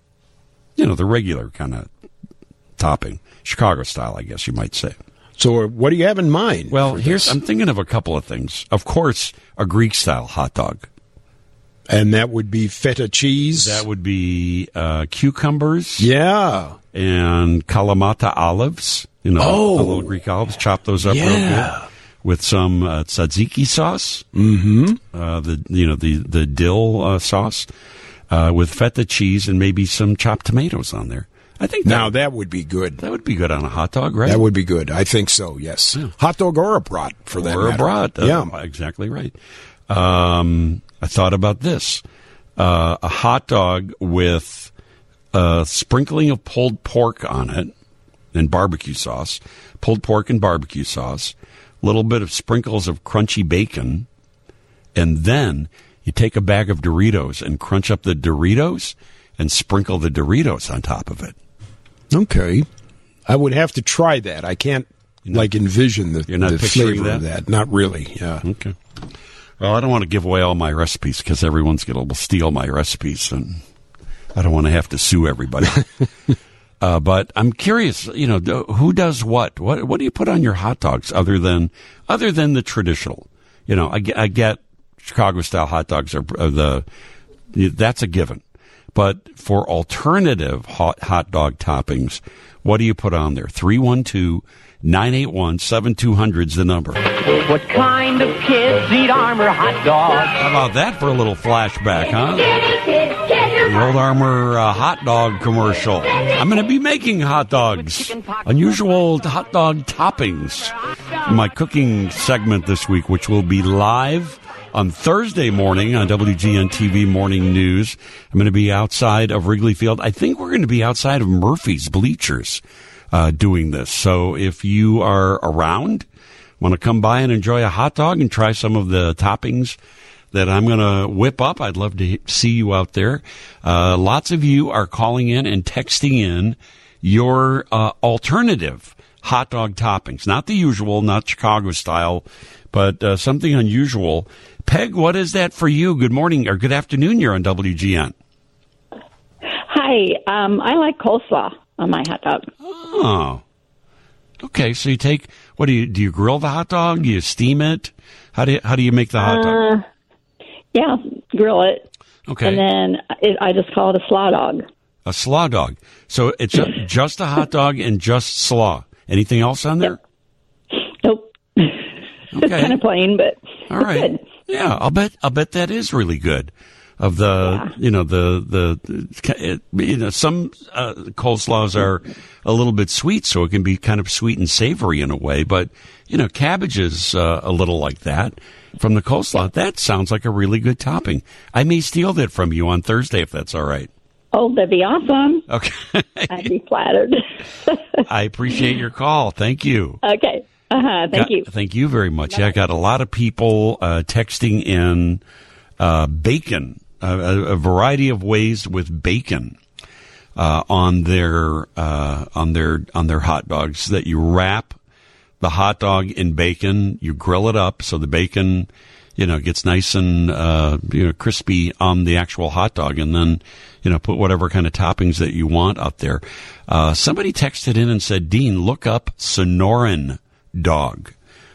kind of topping. Chicago style, I guess you might say. So what do you have in mind? Well, I'm thinking of a couple of things. Of course, a Greek-style hot dog. And that would be feta cheese? That would be cucumbers. Yeah. And Kalamata olives. A little Greek olives. Chop those up real good. With some tzatziki sauce. Mm-hmm. The dill sauce. With feta cheese and maybe some chopped tomatoes on there. I think that would be good. That would be good on a hot dog, right? That would be good. I think so, yes. Yeah. Hot dog or a brat, for that matter. Or a brat. Yeah. Exactly right. I thought about this. A hot dog with a sprinkling of pulled pork on it and barbecue sauce. Pulled pork and barbecue sauce. A little bit of sprinkles of crunchy bacon. And then you take a bag of Doritos and crunch up the Doritos and sprinkle the Doritos on top of it. Okay. I would have to try that. I can't, envision the flavor of that. Not really, yeah. Okay. Well, I don't want to give away all my recipes because everyone's going to steal my recipes, and I don't want to have to sue everybody. But I'm curious, who does what? What do you put on your hot dogs other than the traditional? I get Chicago-style hot dogs that's a given. But for alternative hot dog toppings, what do you put on there? 312-981-7200 is the number. What kind of kids eat Armour hot dogs? How about that for a little flashback, huh? The old Armour hot dog commercial. I'm going to be making hot dogs. Unusual hot dog toppings. My cooking segment this week, which will be live on Thursday morning on WGN TV Morning News. I'm going to be outside of Wrigley Field. I think we're going to be outside of Murphy's Bleachers doing this. So if you are around, want to come by and enjoy a hot dog and try some of the toppings that I'm going to whip up, I'd love to see you out there. Lots of you are calling in and texting in your alternative hot dog toppings. Not the usual, not Chicago style, but something unusual. Peg, what is that for you? Good morning or good afternoon. You're on WGN. Hi. I like coleslaw on my hot dog. Oh. Okay, so you take, do you grill the hot dog? Do you steam it? How do you make the hot dog? Yeah, grill it. Okay. And then I just call it a slaw dog. A slaw dog. So it's just a hot dog and just slaw. Anything else on there? Nope. It's kind of plain, but all right. Good. Yeah, I'll bet that is really good. Of the, some coleslaws are a little bit sweet, so it can be kind of sweet and savory in a way. But, cabbage is a little like that. From the coleslaw, that sounds like a really good topping. I may steal that from you on Thursday if that's all right. Oh, that'd be awesome. Okay. I'd be flattered. I appreciate your call. Thank you. Okay. Thank you. Thank you very much. Yeah, I got a lot of people texting in bacon, a variety of ways with bacon on their hot dogs. That you wrap the hot dog in bacon, you grill it up so the bacon, gets nice and crispy on the actual hot dog, and then put whatever kind of toppings that you want up there. Somebody texted in and said, Dean, look up Sonoran dog,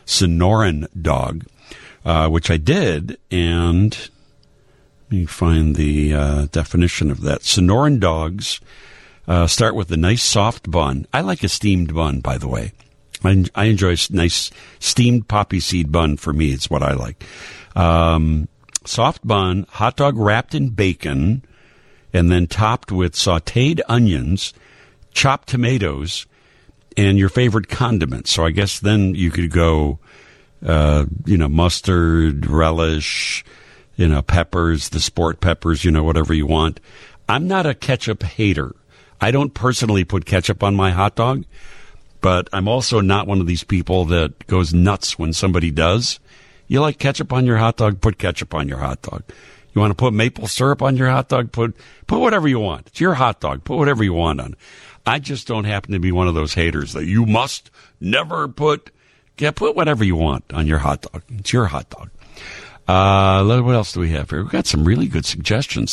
which I did, and let me find the definition of that. Sonoran dogs start with a nice soft bun. I like a steamed bun, by the way. I enjoy a nice steamed poppy seed bun. For me, it's what I like. Soft bun, hot dog wrapped in bacon, and then topped with sautéed onions, chopped tomatoes, and your favorite condiments. So I guess then you could go, mustard, relish, peppers, the sport peppers, whatever you want. I'm not a ketchup hater. I don't personally put ketchup on my hot dog, but I'm also not one of these people that goes nuts when somebody does. You like ketchup on your hot dog? Put ketchup on your hot dog. You want to put maple syrup on your hot dog? Put whatever you want. It's your hot dog. Put whatever you want on. I just don't happen to be one of those haters that you must never put whatever you want on your hot dog. It's your hot dog. What else do we have here? We've got some really good suggestions.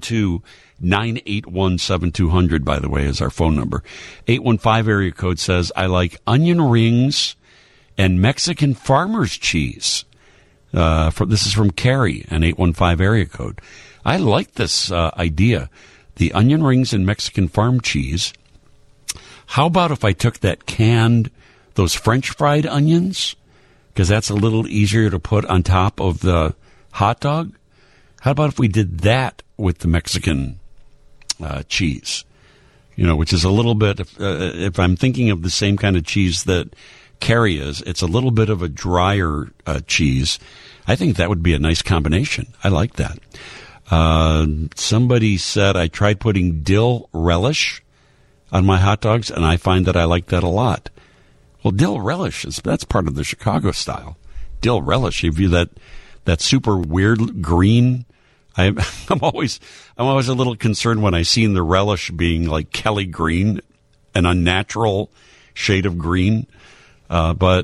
312-981-7200, by the way, is our phone number. 815 area code says, I like onion rings and Mexican farmer's cheese. This is from Carrie, an 815 area code. I like this idea. The onion rings and Mexican farm cheese. How about if I took that those French fried onions? Because that's a little easier to put on top of the hot dog. How about if we did that with the Mexican cheese? Which is a little bit, if I'm thinking of the same kind of cheese that Carrie is, it's a little bit of a drier cheese. I think that would be a nice combination. I like that. Somebody said I tried putting dill relish on my hot dogs, and I find that I like that a lot. Well, dill relish that's part of the Chicago style. Dill relish, if you that super weird green I'm always a little concerned when I see the relish being like Kelly green, an unnatural shade of green. But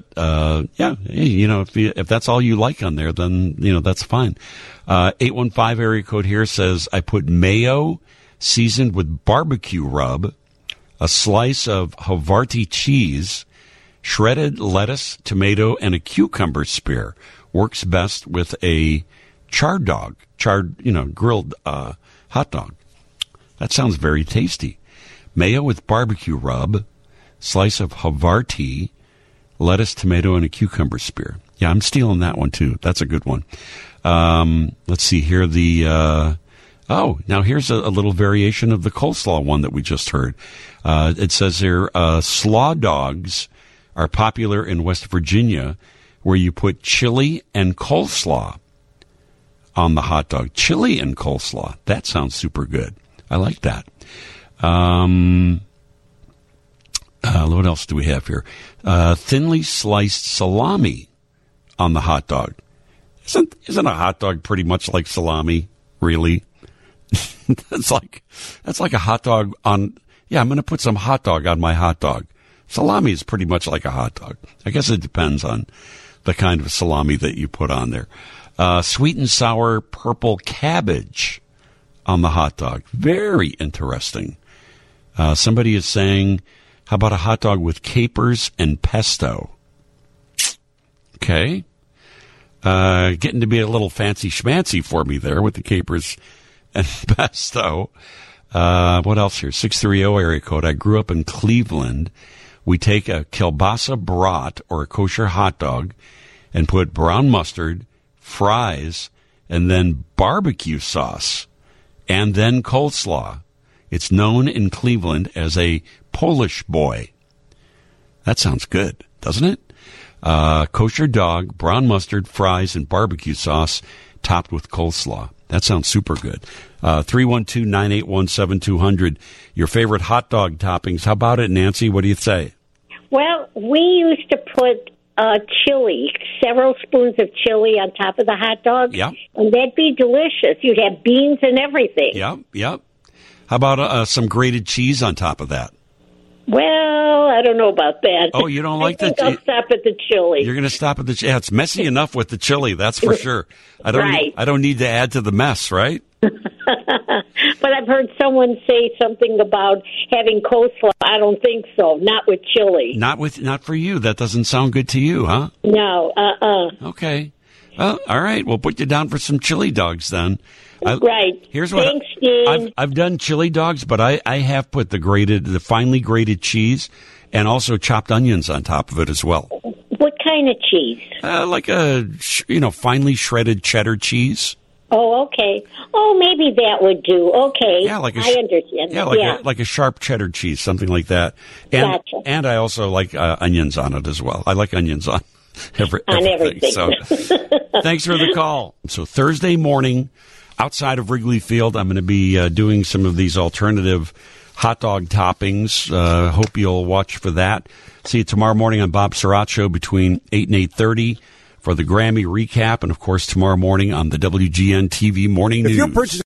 if that's all you like on there, then, that's fine. 815 area code here says, I put mayo seasoned with barbecue rub, a slice of Havarti cheese, shredded lettuce, tomato, and a cucumber spear. Works best with a charred grilled hot dog. That sounds very tasty. Mayo with barbecue rub, slice of Havarti, lettuce, tomato, and a cucumber spear. Yeah, I'm stealing that one, too. That's a good one. Let's see here. Now here's a little variation of the coleslaw one that we just heard. It says here, slaw dogs are popular in West Virginia, where you put chili and coleslaw on the hot dog. Chili and coleslaw. That sounds super good. I like that. What else do we have here? Thinly sliced salami on the hot dog. Isn't a hot dog pretty much like salami? Really? That's like a hot dog on. Yeah, I'm going to put some hot dog on my hot dog. Salami is pretty much like a hot dog. I guess it depends on the kind of salami that you put on there. Sweet and sour purple cabbage on the hot dog. Very interesting. Somebody is saying, how about a hot dog with capers and pesto? Okay. Getting to be a little fancy schmancy for me there with the capers and pesto. What else here? 630 area code. I grew up in Cleveland. We take a kielbasa brat or a kosher hot dog and put brown mustard, fries, and then barbecue sauce, and then coleslaw. It's known in Cleveland as a Polish boy. That sounds good, doesn't it? Kosher dog, brown mustard, fries, and barbecue sauce topped with coleslaw. That sounds super good. 312-981-7200. Your favorite hot dog toppings. How about it, Nancy? What do you say? Well, we used to put chili, several spoons of chili on top of the hot dog. Yep. And that'd be delicious. You'd have beans and everything. Yep. How about some grated cheese on top of that? Well, I don't know about that. Oh, you don't like I'll stop at the chili. You're going to stop at the chili. Yeah, it's messy enough with the chili, that's for sure. I don't need to add to the mess, right? But I've heard someone say something about having coleslaw. I don't think so. Not with chili. Not for you. That doesn't sound good to you, huh? No. Okay. Well, all right. We'll put you down for some chili dogs then. Right. Here's what Thanks, Dean. I've done chili dogs, but I have put the finely grated cheese and also chopped onions on top of it as well. What kind of cheese? Like a finely shredded cheddar cheese. Oh, okay. Oh, maybe that would do. Okay. Yeah, I understand. Yeah, like a sharp cheddar cheese, something like that. And Gotcha. And I also like onions on it as well. I like onions on everything. So thanks for the call. So Thursday morning, outside of Wrigley Field, I'm going to be doing some of these alternative hot dog toppings. Hope you'll watch for that. See you tomorrow morning on Bob Sirott Show between 8 and 8:30 for the Grammy recap, and of course tomorrow morning on the WGN TV Morning News.